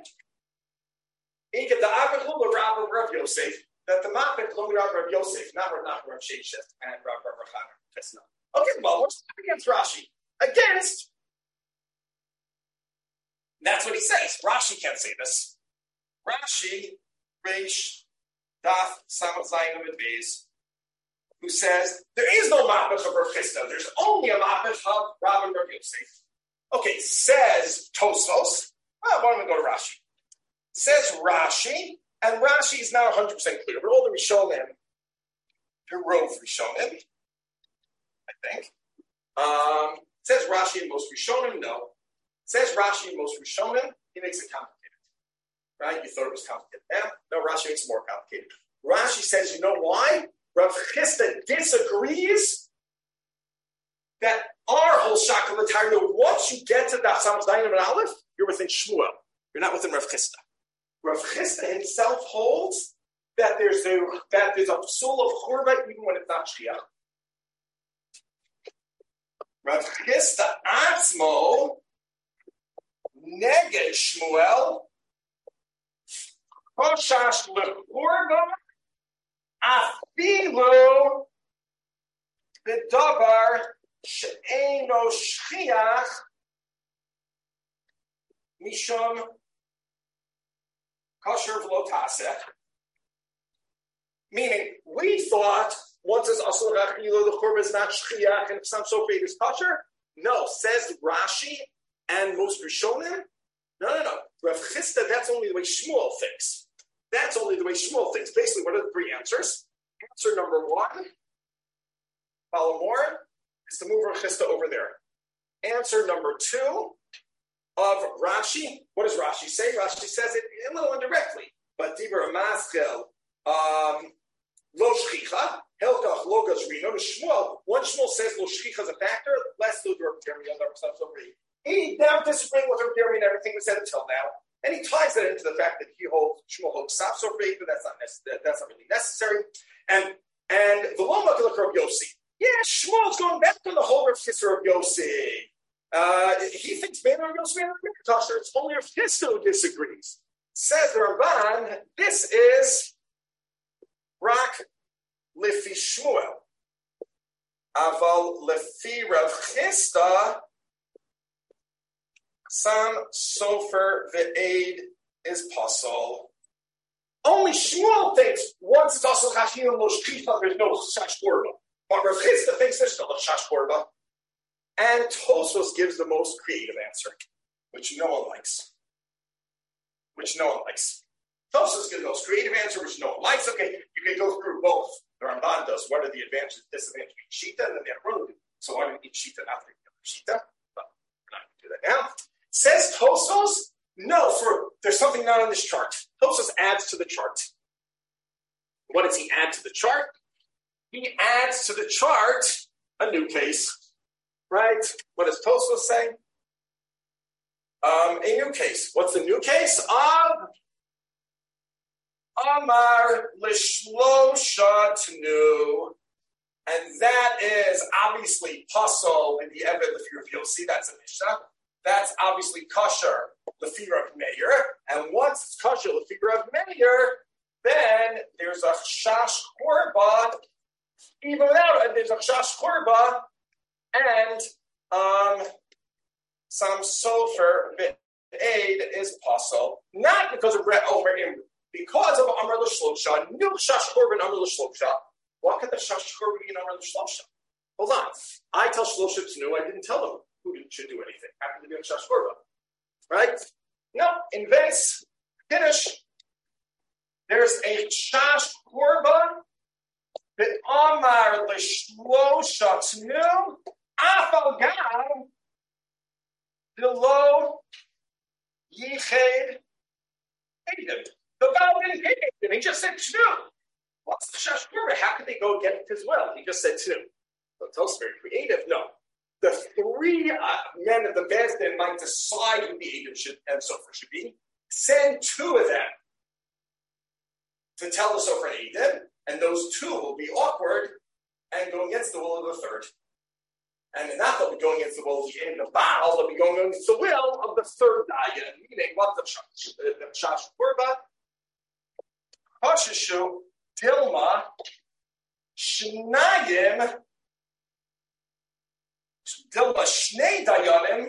Rav Yosef, that the mapik only Rav Yosef, not Rav Sheshes and Rav Bachana. That's not. Okay, well, what's against Rashi? Against. That's what he says. Rashi can't say this. Rashi, Reish, Daf, Samach Zayin Amid Beis, who says there is no mapach of Rav Chisda. There's only a mapach of Rav and Rav Yosef. Okay, says Tosfos. Why don't we go to Rashi? Says Rashi, and Rashi is not 100% clear, but all the Rishonim, Hirov Rishonim, I think. Says Rashi in most Rishonim, no. Says Rashi in most Rishonim, he makes it complicated. Right? You thought it was complicated. Yeah? No, Rashi makes it more complicated. Rashi says, you know why? Rav Chisda disagrees that our whole Shakal L'Tarno, once you get to the Samach Zayin and Aleph, you're within Shmuel. You're not within Rav Chisda. Rav Chisda himself holds that there's a psul of churba even when it's not shchiach. Rav Chisda atzmo neged Shmuel choshash lechurba afilu b'davar she'eino shchiach mishum kosher v'lo taseh. Meaning, we thought once it's asur rachilo, the churba is not shchiach, and if some sofer is kosher. No, says Rashi and most Rishonim. No. Rav Chisda, that's only the way Shmuel thinks. That's only the way Shmuel thinks. Basically, what are the three answers? Answer number one, follow more, is to move Rav Chisda over there. Answer number two of Rashi, what does Rashi say? Rashi says it a little indirectly, but Dibur Maskel, Lo Shchicha, Helkach Lo Gazrino, Shmuel, one Shmuel says Lo Shchicha is a factor, less than Rav Jeremy on themselves over here. He now disagreeing with Rav Jeremy and everything we said until now, and he ties it into the fact that Shmuel holds Saf Sofer, but that's not really necessary. And the Loma Rav Yossi, yeah, Shmuel's going back to the whole Rav Chisda of Yossi. He thinks man or Yossi man or kosher. It's only Rav Chisda who disagrees. Says the Ramban, this is Rak Lifi Shmuel. Aval Lifi Rav Chisda, Sam Sofer Ve'ed is Pasol. Only Shmuel thinks once it's also Chashim Lo Shchicha, there's no Shash Korba. But Rav Chisda thinks there's still a Shash Korba. And Tosfos gives the most creative answer, which no one likes. Tosfos gives the most creative answer, which no one likes. Okay, you can go through both. The Ramban does. What are the advantages and disadvantages of each Shita? And then they have Rudu. So why don't each Shita not the other Shita? But we're not going to do that now. Says Tosfos, no, there's something not on this chart. Tosfos adds to the chart. What does he add to the chart? He adds to the chart a new case. Right? What does Tosfos say? A new case. What's the new case? Of Amar Lishlosha Tenu. And that is obviously Pasol in the Eved Lefir of Yossi. That's a Mishnah. That's obviously kosher Lefir of Meir. And once it's kosher Lefir of Meir, then there's a Shash Korba. Even without it, there's a Shash Korba. And some Sofer Ve'ed is Pasol. Not because of over him, because of Amar L'Shlosha, New Shash Korban Amar L'Shlosha. What could the Shash Korban be in Amar L'Shlosha? Hold on. I tell Shlosha Tnu, I didn't tell them who should do anything. Happened to be on Shash Korban. Right? No, in Vase, finish. There's a Shash Korban that Amar L'Shlosha Tnu. Afal Gam, below Yiched Eidim. The Baal didn't hate Eidim. He just said Tnu. What's the Shash Korba? How could they go get it as well? He just said Tnu. So Tosfos very creative. No. The three men of the Beis Din might decide who the Eidim should and Sofer should be. Send two of them to tell the Sofer Eidim, and those two will be awkward and go against the will of the third. And not they'll be going against the will of the end of Baal, they'll be going against the will of the third Dayan, meaning what the Shash Korba, Hashashu, Dilma, Shnayim, Dilma Shnei Dayanim,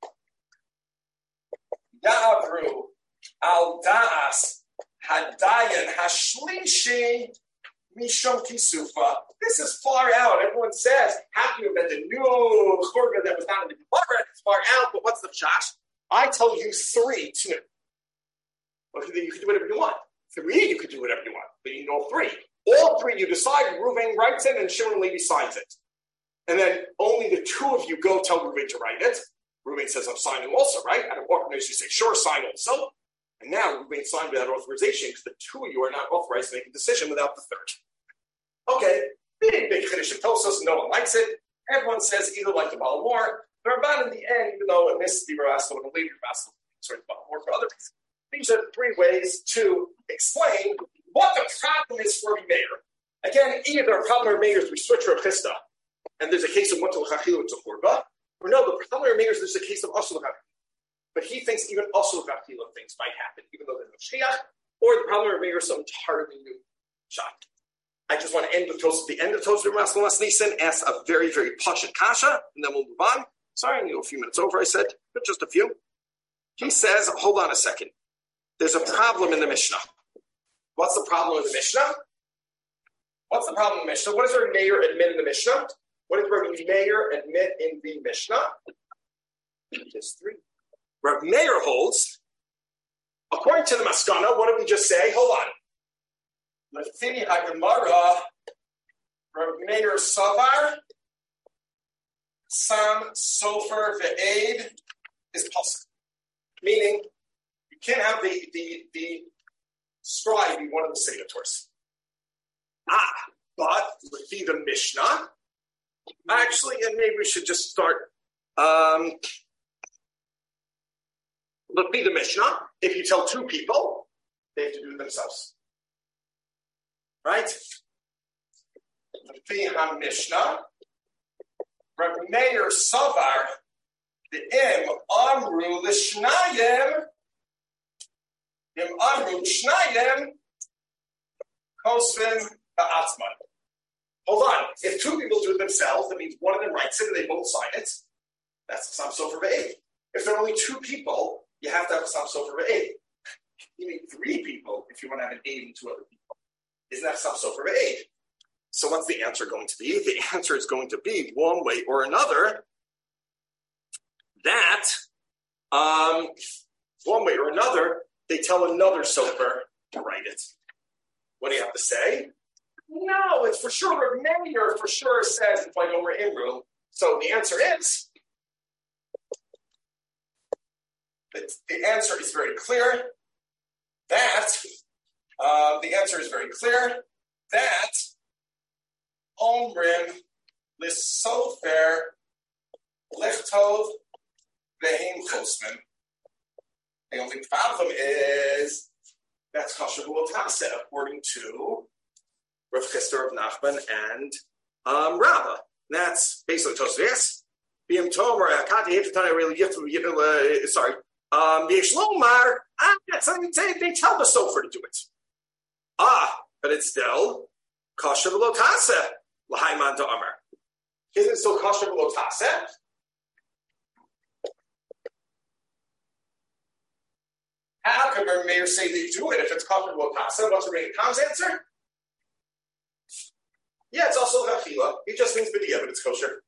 Ya'avru, Al Da'as, Hadayan, Hashlishi, Mishom Kisufa. this is far out. Everyone says, how can you invent a new churba that was not in the Gemara? It's far out, but what's the pshat? I tell you 3 too. Well, then you can do whatever you want. 3, you could do whatever you want, but you know 3. All 3, you decide, Reuven writes it, and Shimon Levi signs it. And then only the 2 of you go tell Reuven to write it. Reuven says, I'm signing also, right? Out of ordinance, you say, sure, sign also. And now Reuven signed without authorization because the 2 of you are not authorized to make a decision without the 3rd. Okay, big Chiddush of Tosfos, no one likes it. Everyone says either like the Baal Mor, or about in the end, even though in this the Rassel and later Rassel, sorry, the Baal Mor for other reasons. These are 3 ways to explain what the problem is for a mayor. Again, either a problem or mayor is we switch Rav Chisda, and there's a case of Mutal Chachilu to Churba, or no, the problem or mayor is there's a case of Asul Chachilu. But he thinks even Asul Chachilu things might happen, even though there's no Shchiach, or the problem or mayor is some entirely new shot. I just want to end with Tosfos. The end of Tosfos Ramas Nisan asks a very, very pashut kasha, and then we'll move on. Sorry, I'm a few minutes over, I said, but just a few. He says, hold on a second. There's a problem in the Mishnah. What's the problem in the Mishnah? What's the problem in the Mishnah? What does our mayor admit in the Mishnah? What does Rabbi Meir admit in the Mishnah? There's 3. Rabbi Meir holds, according to the Maskana, what did we just say? Hold on. Lefini HaGemara, Rabbi Meir Savar, Sam Sofer Ve'ed is possible. Meaning, you can't have the scribe be one of the signatories. But with the Mishnah, actually, and maybe we should just start. Look, be the Mishnah. If you tell 2 people, they have to do it themselves. Right? The Mishnah. Rabbi Meir Savar, the Im Amru L'Shnayim, Im Amru L'Shnayim, Kosvim Ba'atzman. Hold on. If 2 people do it themselves, that means one of them writes it and they both sign it. That's Sam Sofer Ve'ed. If there are only 2 people, you have to have a Sam Sofer Ve'ed. You need 3 people if you want to have an aid and 2 other people. Isn't that Sam Sofer Ve'ed? So what's the answer going to be? The answer is going to be, one way or another, that one way or another, they tell another Sofer to write it. What do you have to say? No, it's for sure. Rabbi Meir for sure says it's like over Imru. So the answer is, the answer is very clear that Omrim Lissofer Lechtov Ve'im Chosman. The only problem is that's Kasher B'Lotase, according to Rav Chisda of Nachman and Rabbah. That's basically Tosfos. Yes. B'im Tomer Akati Hittatani really sorry. The Shlomar. They tell the Sofer to do it. But it's still Kasher B'Lotase. L'haiman to Amar. Isn't it still Kasher B'Lotase? How can Rabbi Meir say they do it if it's Kasher B'Lotase? What's Rabbi Tom's answer? Yeah, it's also Chachila. He just means B'diya, but it's kosher.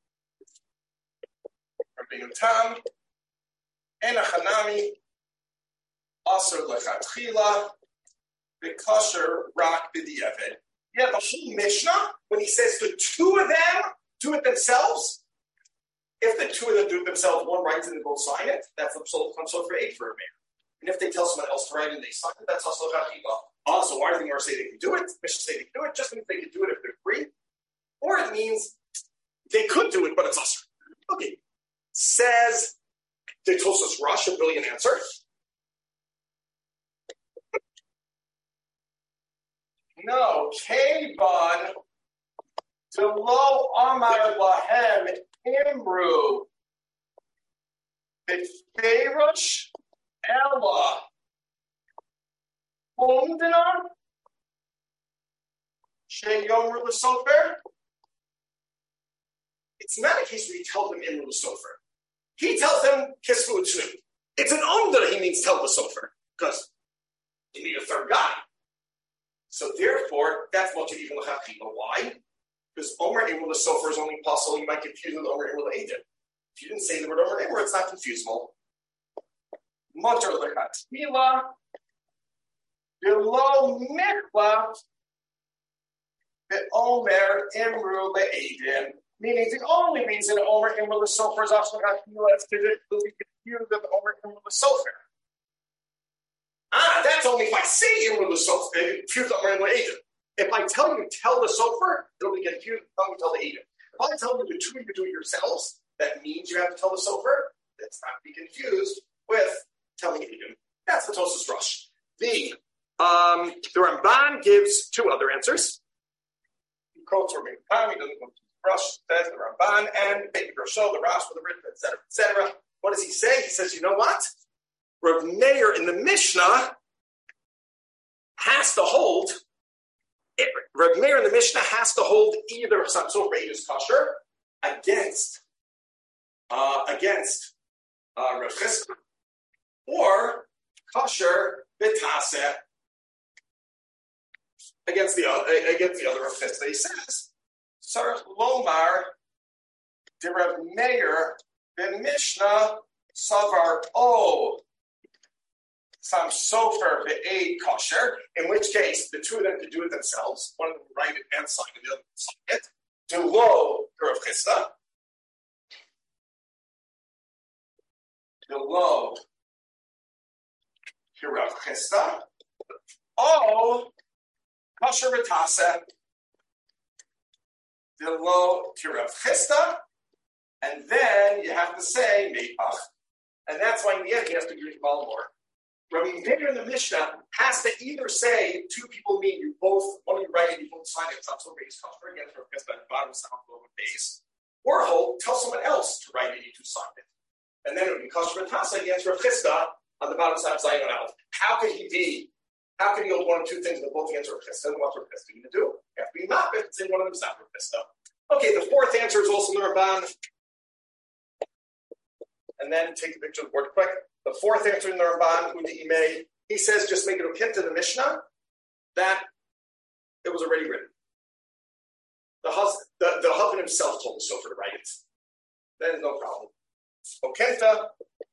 Rabbi Tom, Enachanami, Aser Lechatchila, B'kosher Rak B'diyavid. Yeah, the whole Mishnah, when he says the 2 of them do it themselves, if the 2 of them do it themselves, one writes it and both sign it, that's a consult for 8 for a mayor. And if they tell someone else to write it and they sign it, that's also Chachila. Also, why do the Gemara say they can do it? Mishnah say they can do it, just means they can do it if they're free. Or it means they could do it, but it's usher. Okay. Says the Tosfos Rush, a brilliant answer. No, Kevan Delo Amar Lahem Imru B'Feirush Ella Umdina Sheyomer L'Sofer. It's not a case where he tells them Imru L'Sofer. He tells them Kisvu Tznu. It's an Umdina he means tell the Sofer because you need a 3rd guy. So therefore, that's much even l'chachila. Why? Because Omer Imr L'Sofer is only possible. You might confuse with Omer Imr L'Eidim. If you didn't say the word Omer Imr, it's not confusable. Motor L'Chat Mila Below Mikla Omer Imr L'Eidim. Meaning the only reason Omer Imr L'Sofer is also L'Chat Mila is because it will be confused with Omer Imr L'Sofer. That's only if I say Imr L'Sofer, confused Omer Imr L'Eidim. If I tell you tell the sofer, it'll be confused. Tell the Eidim. If I tell you the two you do it yourselves, that means you have to tell the sofer. That's not to be confused with telling Eidim. That's the Tosfos Rush. The Ramban gives two other answers. He quotes from Ramban. He doesn't quote Rush. Says the Ramban and maybe Roshel, the Rash, the Ritva, etc., etc. What does he say? He says, you know what? Rav Meir in the Mishnah has to hold. Rav Meir in the Mishnah has to hold either some sort of is kosher against Rav Chizkiah or kosher b'taseh against the other Rav Chizkiah. He says, Sarach Lomar de Rav Meir ben Mishnah savar some sofer ve'ed kosher, in which case the two of them could do it themselves. One of them would write it and sign it, the other would sign it. Do lo Rav Chizkiah. Do lo Rav Chizkiah. Oh, kosher b'taseh. Do lo Rav Chizkiah. And then you have to say meipach. And that's why in the end you have to agree to more. Rabbi Meir in the Mishnah has to either say two people mean you both, one of you write it, you both sign it, some sort of base kosher against Rav Chizkiah at the bottom of sound over base, or tell someone else to write it, you to sign it. And then it would be kosher b'taseh against Rav Chizkiah on the bottom side of Zion out. How could he hold one of two things but both against Rav Chizkiah? What's Rav Chizkiah going to do? You have to be mapit, say one of them is not Rav Chizkiah. Okay, the fourth answer is also the Ramban. And then take a picture of the board quick. The fourth answer in the Ramban, he says, just make it a hint in the Mishnah that it was already written. The husband himself told the sofer to write it. Then no problem. Okenta,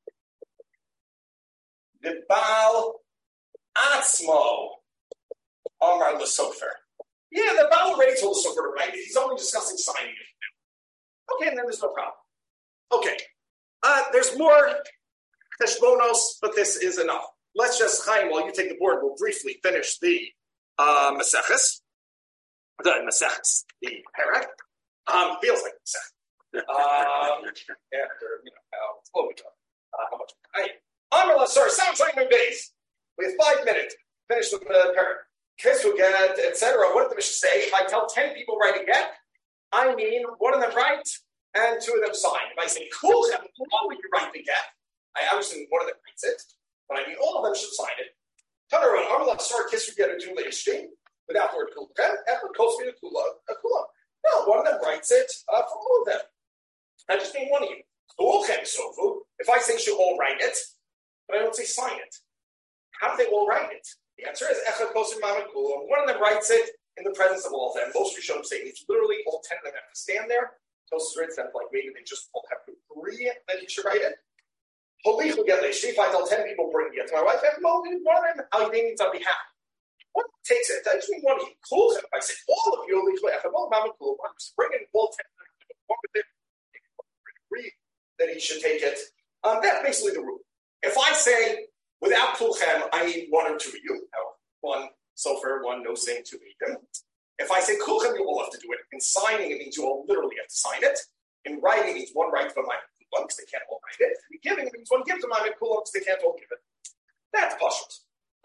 the Baal Atzmo Amar L'Sofer. Yeah, the Baal already told the sofer to write it. He's only discussing signing it. Okay, and then there's no problem. Okay. There's more Teshbonos, but this is enough. Let's just, Chaim, while you take the board, we'll briefly finish the Maseches. The Perek. Feels like Masech. After, how much? Amar Lasar, sounds like no days. We have 5 minutes. Finish the Perek. Kiss will get, etc. What did the Mishnah say? If I tell 10 people write a get, I mean one of them write and 2 of them sign. If I say, cool, how would you write the get? I obviously one of them writes it, but I mean all of them should sign it. Tanaron, Arla start kiss together to the exchange without the word kula. After calls me a kula. No, one of them writes it for all of them. I just mean one of you. If I say you should all write it, but I don't say sign it, how do they all write it? The answer is Echad Kosim Mamad Kula. One of them writes it in the presence of all of them. Most Rishonim say it's literally all 10 of them have to stand there. Tosfos writes that like maybe they just all have to agree that he should write it. If I tell 10 people bring it to my wife, one of them, how he means on behalf. One takes it, I just mean one of you. Cool. I say all of you, bring in all 10 one with it, agree that he should take it. That's basically the rule. If I say without kulchem, I need 1 or 2 of you. One sofer, one no saying 2 of them. If I say kulchem, you all have to do it. In signing, it means you all literally have to sign it. In writing, it means one writes for my because they can't all write it. In giving, it means one gives them my kulchem because they can't all give it. That's pashut.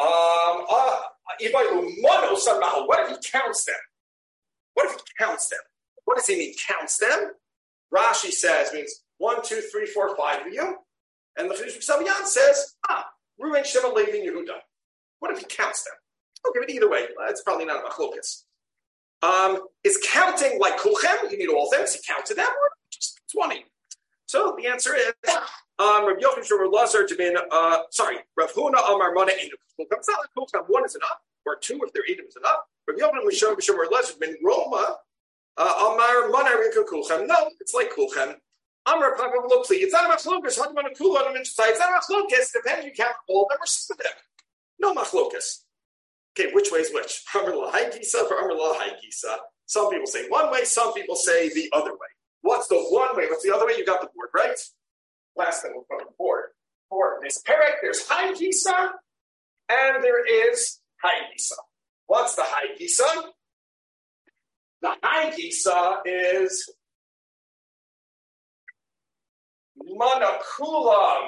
What if he counts them? What does he mean, counts them? Rashi says, means 1, 2, 3, 4, 5 of you. And the Chidush Savian says, Reuven, Shimon, Levi, and Yehuda. What if he counts them? Okay, but either way, it's probably not a machlokas. Is counting like kulchem? You need all of them. Is he counted them? Or just 20? So the answer is, Rav Yochanan Shor Lazar to bin, Rav Huna Amar Mana Inu Kulchem. It's not like kulchem 1 is enough, or 2 if they're 8 is enough. Rav Yochanan Shor Lazar bin Roma Amar Manar Kulchem. No, it's like Kulchem. Amar Papa Lopli. It's not a machlokas. How do you want to cool on a minch side? It's not a machlokas. Depends. You count all of them or some of them. No machlokas. Okay, which way is which? Amar Lahai Gisa or Amar Lahai Gisa? Some people say one way. Some people say the other way. What's the one way? What's the other way? You got the board, right? Last thing we'll put on the board. There's Perek, there's Hai Gisa, and there is Hai Gisa. What's the Hai Gisa? The Hai Gisa is Manakulam,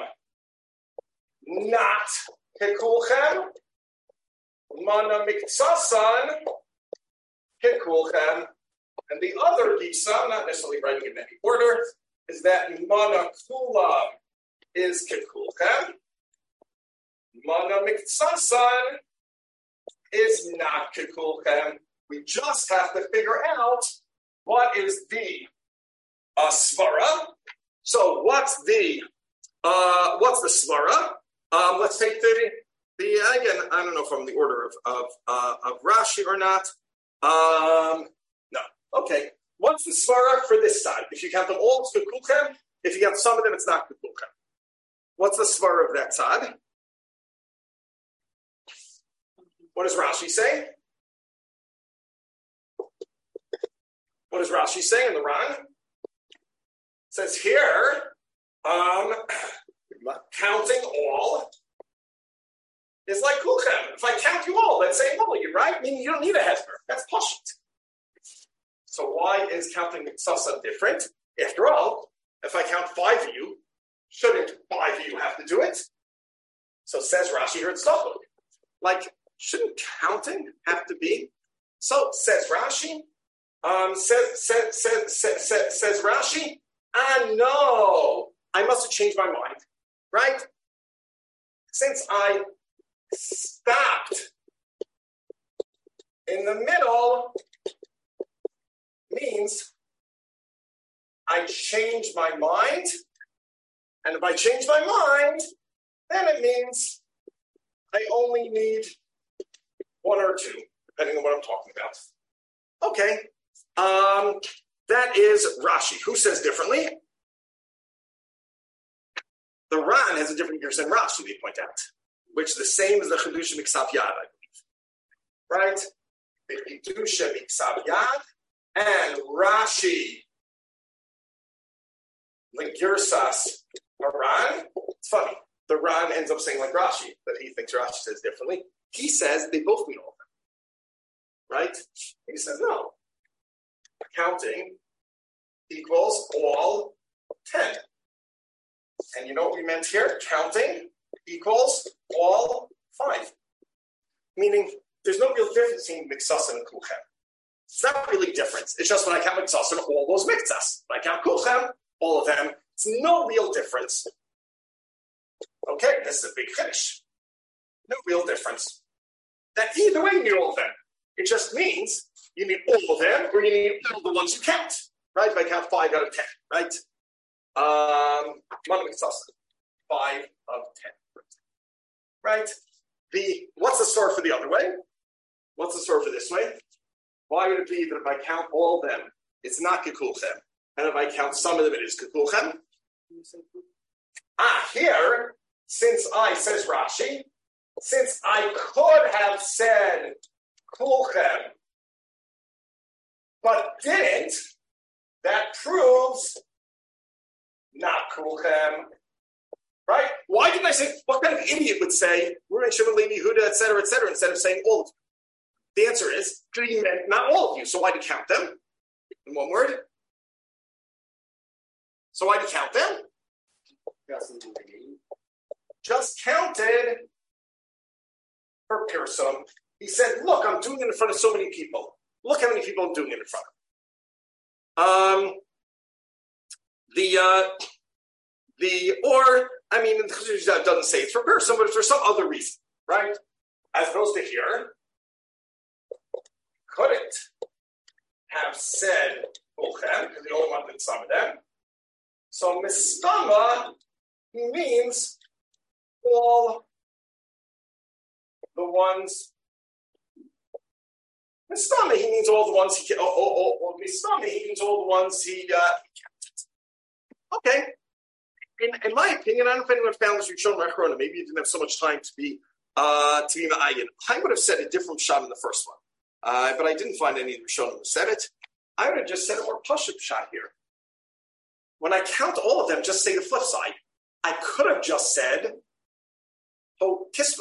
not Kekulchem, Mana Miksasan, Kekulchem, and the other Gisa, not necessarily writing in any order, is that Manakulam is Kekulchem, Mana Miksasan is not Kekulchem. We just have to figure out what is the svara. So what's the svara? Let's take the again. I don't know if I'm in the order of Rashi or not. No. Okay. What's the svara for this side? If you count them all, it's Kekulchem. If you count some of them, it's not Kekulchem. What's the svara of that side? What does Rashi say? What does Rashi say in the Ran? It says here, counting all is like Kulchem. If I count you all, that's saying all of you, right? Meaning you don't need a hesper. That's pashut. So why is counting Sasa different? After all, if I count 5 of you, shouldn't 5 of you have to do it? So says Rashi here, it's Stachuk. Like, shouldn't counting have to be? So says Rashi, says Rashi, no, I must have changed my mind, right? Since I stopped in the middle, means I changed my mind, and if I change my mind, then it means I only need 1 or 2, depending on what I'm talking about. Okay. That is Rashi. Who says differently? The Ran has a different gears than Rashi, they point out, which is the same as the Chidusha Miksav Yad, I believe. Right? The Chidusha Miksav Yad and Rashi, the Girsas Ran. It's funny. The Ran ends up saying like Rashi, that he thinks Rashi says differently. He says they both mean all of them. Right? He says no. Counting equals all 10. And you know what we meant here? Counting equals all 5. Meaning, there's no real difference between Miksasan and Kulchem. It's not really different. It's just when I count Miksasan, all those Miktsas. When I count Kulchem, all of them. It's no real difference. Okay, this is a big finish. No real difference. That either way you need all of them. It just means you need all of them, or you need all the ones you count, right? If I count 5 out of 10, right? 5 of 10, right? What's the story for the other way? What's the story for this way? Why would it be that if I count all of them, it's not Kekulchem, and if I count some of them, it is Kekulchem? Here, says Rashi, since I could have said Kulchem, but didn't, that proves not Kulchem. Right? Why didn't I say, what kind of idiot would say, we're in Shimon Levi Yehuda, etc., instead of saying all of them? The answer is, he meant not all of you, so why did he count them? In one word? So why did he count them? Just counted for Pirsum. He said, look, I'm doing it in front of so many people. Look how many people I'm doing it in front of. It doesn't say it's for Pirsum, but it's for some other reason, right? As opposed to here, couldn't have said Kulchem, because you only wanted some of them. So Mistama means all the ones Mistama, he means all the ones he Mistama, he means all the ones he counted. Okay. In my opinion, I don't know if anyone found this Rishon Machrona. Maybe you didn't have so much time to be Ma'ayin. I would have said a different shot in the first one, but I didn't find any Rishonim who said it. I would have just said a more Pashut shot here. When I count all of them, just say the flip side. I could have just said, "Oh, Kisvu."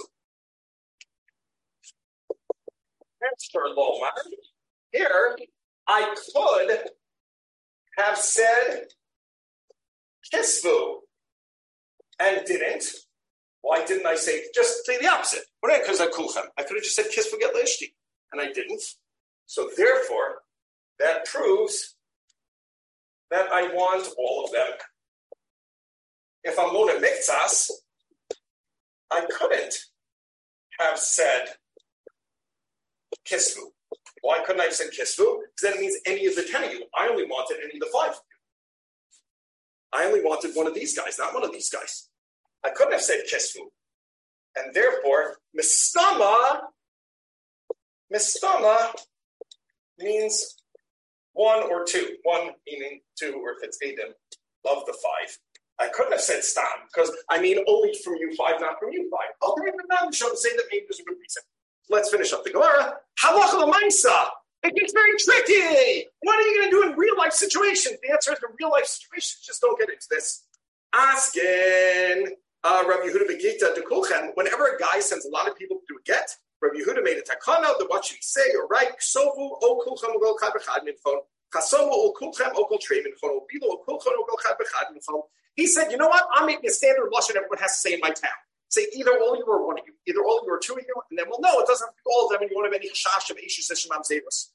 That's for Lomar. Here, I could have said Kisvu and didn't. Why didn't I say the opposite? Because I Kulchem. I could have just said Kisvu get Lishti, and I didn't. So therefore, that proves that I want all of them. If I'm Mona Miktsas, I couldn't have said Kisvu. Why couldn't I have said Kisvu? Because then it means any of the 10 of you. I only wanted any of the 5 of you. I only wanted one of these guys, not one of these guys. I couldn't have said Kisvu. And therefore, Mistama means 1 or 2. 1 meaning 2, or if it's Adam, of the 5. I couldn't have said Stam, because I mean only from you 5, not from you 5. Okay, but now we should say that maybe there's a good reason. Let's finish up the Gemara. Halacha l'maisa. It gets very tricky. What are you going to do in real life situations? The answer is in real life situations, just don't get into this. Asking Rabbi Yehuda Begita de Kulchen, whenever a guy sends a lot of people to do a get, Rabbi Yehuda made a takana, that what should he say or write? Ksovu o kulchem o chad b'chad minchon. Chasomu o kulchem o kol trei minchon. O bilo o kulchem o chad b'chad minchon. He said, you know what? I'm making a standard lashon everyone has to say in my town. Say either all of you or one of you. Either all of you or 2 of you. And then, well, no, it doesn't have to be all of them. And you won't have any chashash of Eishes Shemam Zevus.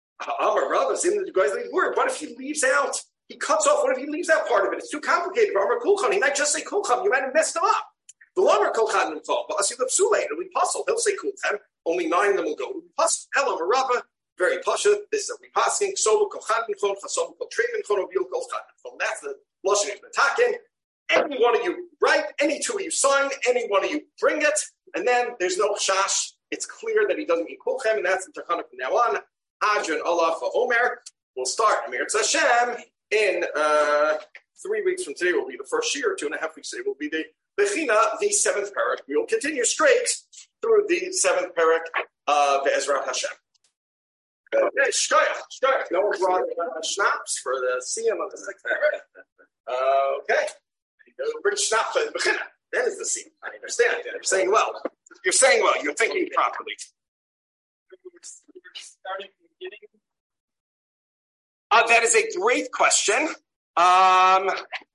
What if he leaves out? He cuts off. What if he leaves out part of it? It's too complicated. He might just say kulcham. You might have messed him up. The longer kulchan and fall, but Asi Lapsule, it'll be puzzle. He'll say kulchan. Only 9 of them will go. It'll be puzzle. Ella Marava, very pasha. This is a repassing. Solo kulchan and chon, chasom kol trei and chon, obil kulchan and chon. That's the lashon of attacking. Any one of you write, any 2 of you sign, any one of you bring it, and then there's no chash. It's clear that he doesn't mean kulchem, and that's the takana from now on. Adrian Allah for Omer. We'll start Amir Hashem in 3 weeks from today. Will be the first year. 2.5 weeks today will be the Bechina, the 7th parak. We will continue straight through the 7th parak of Ezra Hashem. Okay, shkoyach. No one brought schnapps for the siyum of the 6th parak. Okay. Bring schnapps for the Bechina. That is the siyum. I understand. You're saying well. You're thinking properly. Starting from the beginning? That is a great question.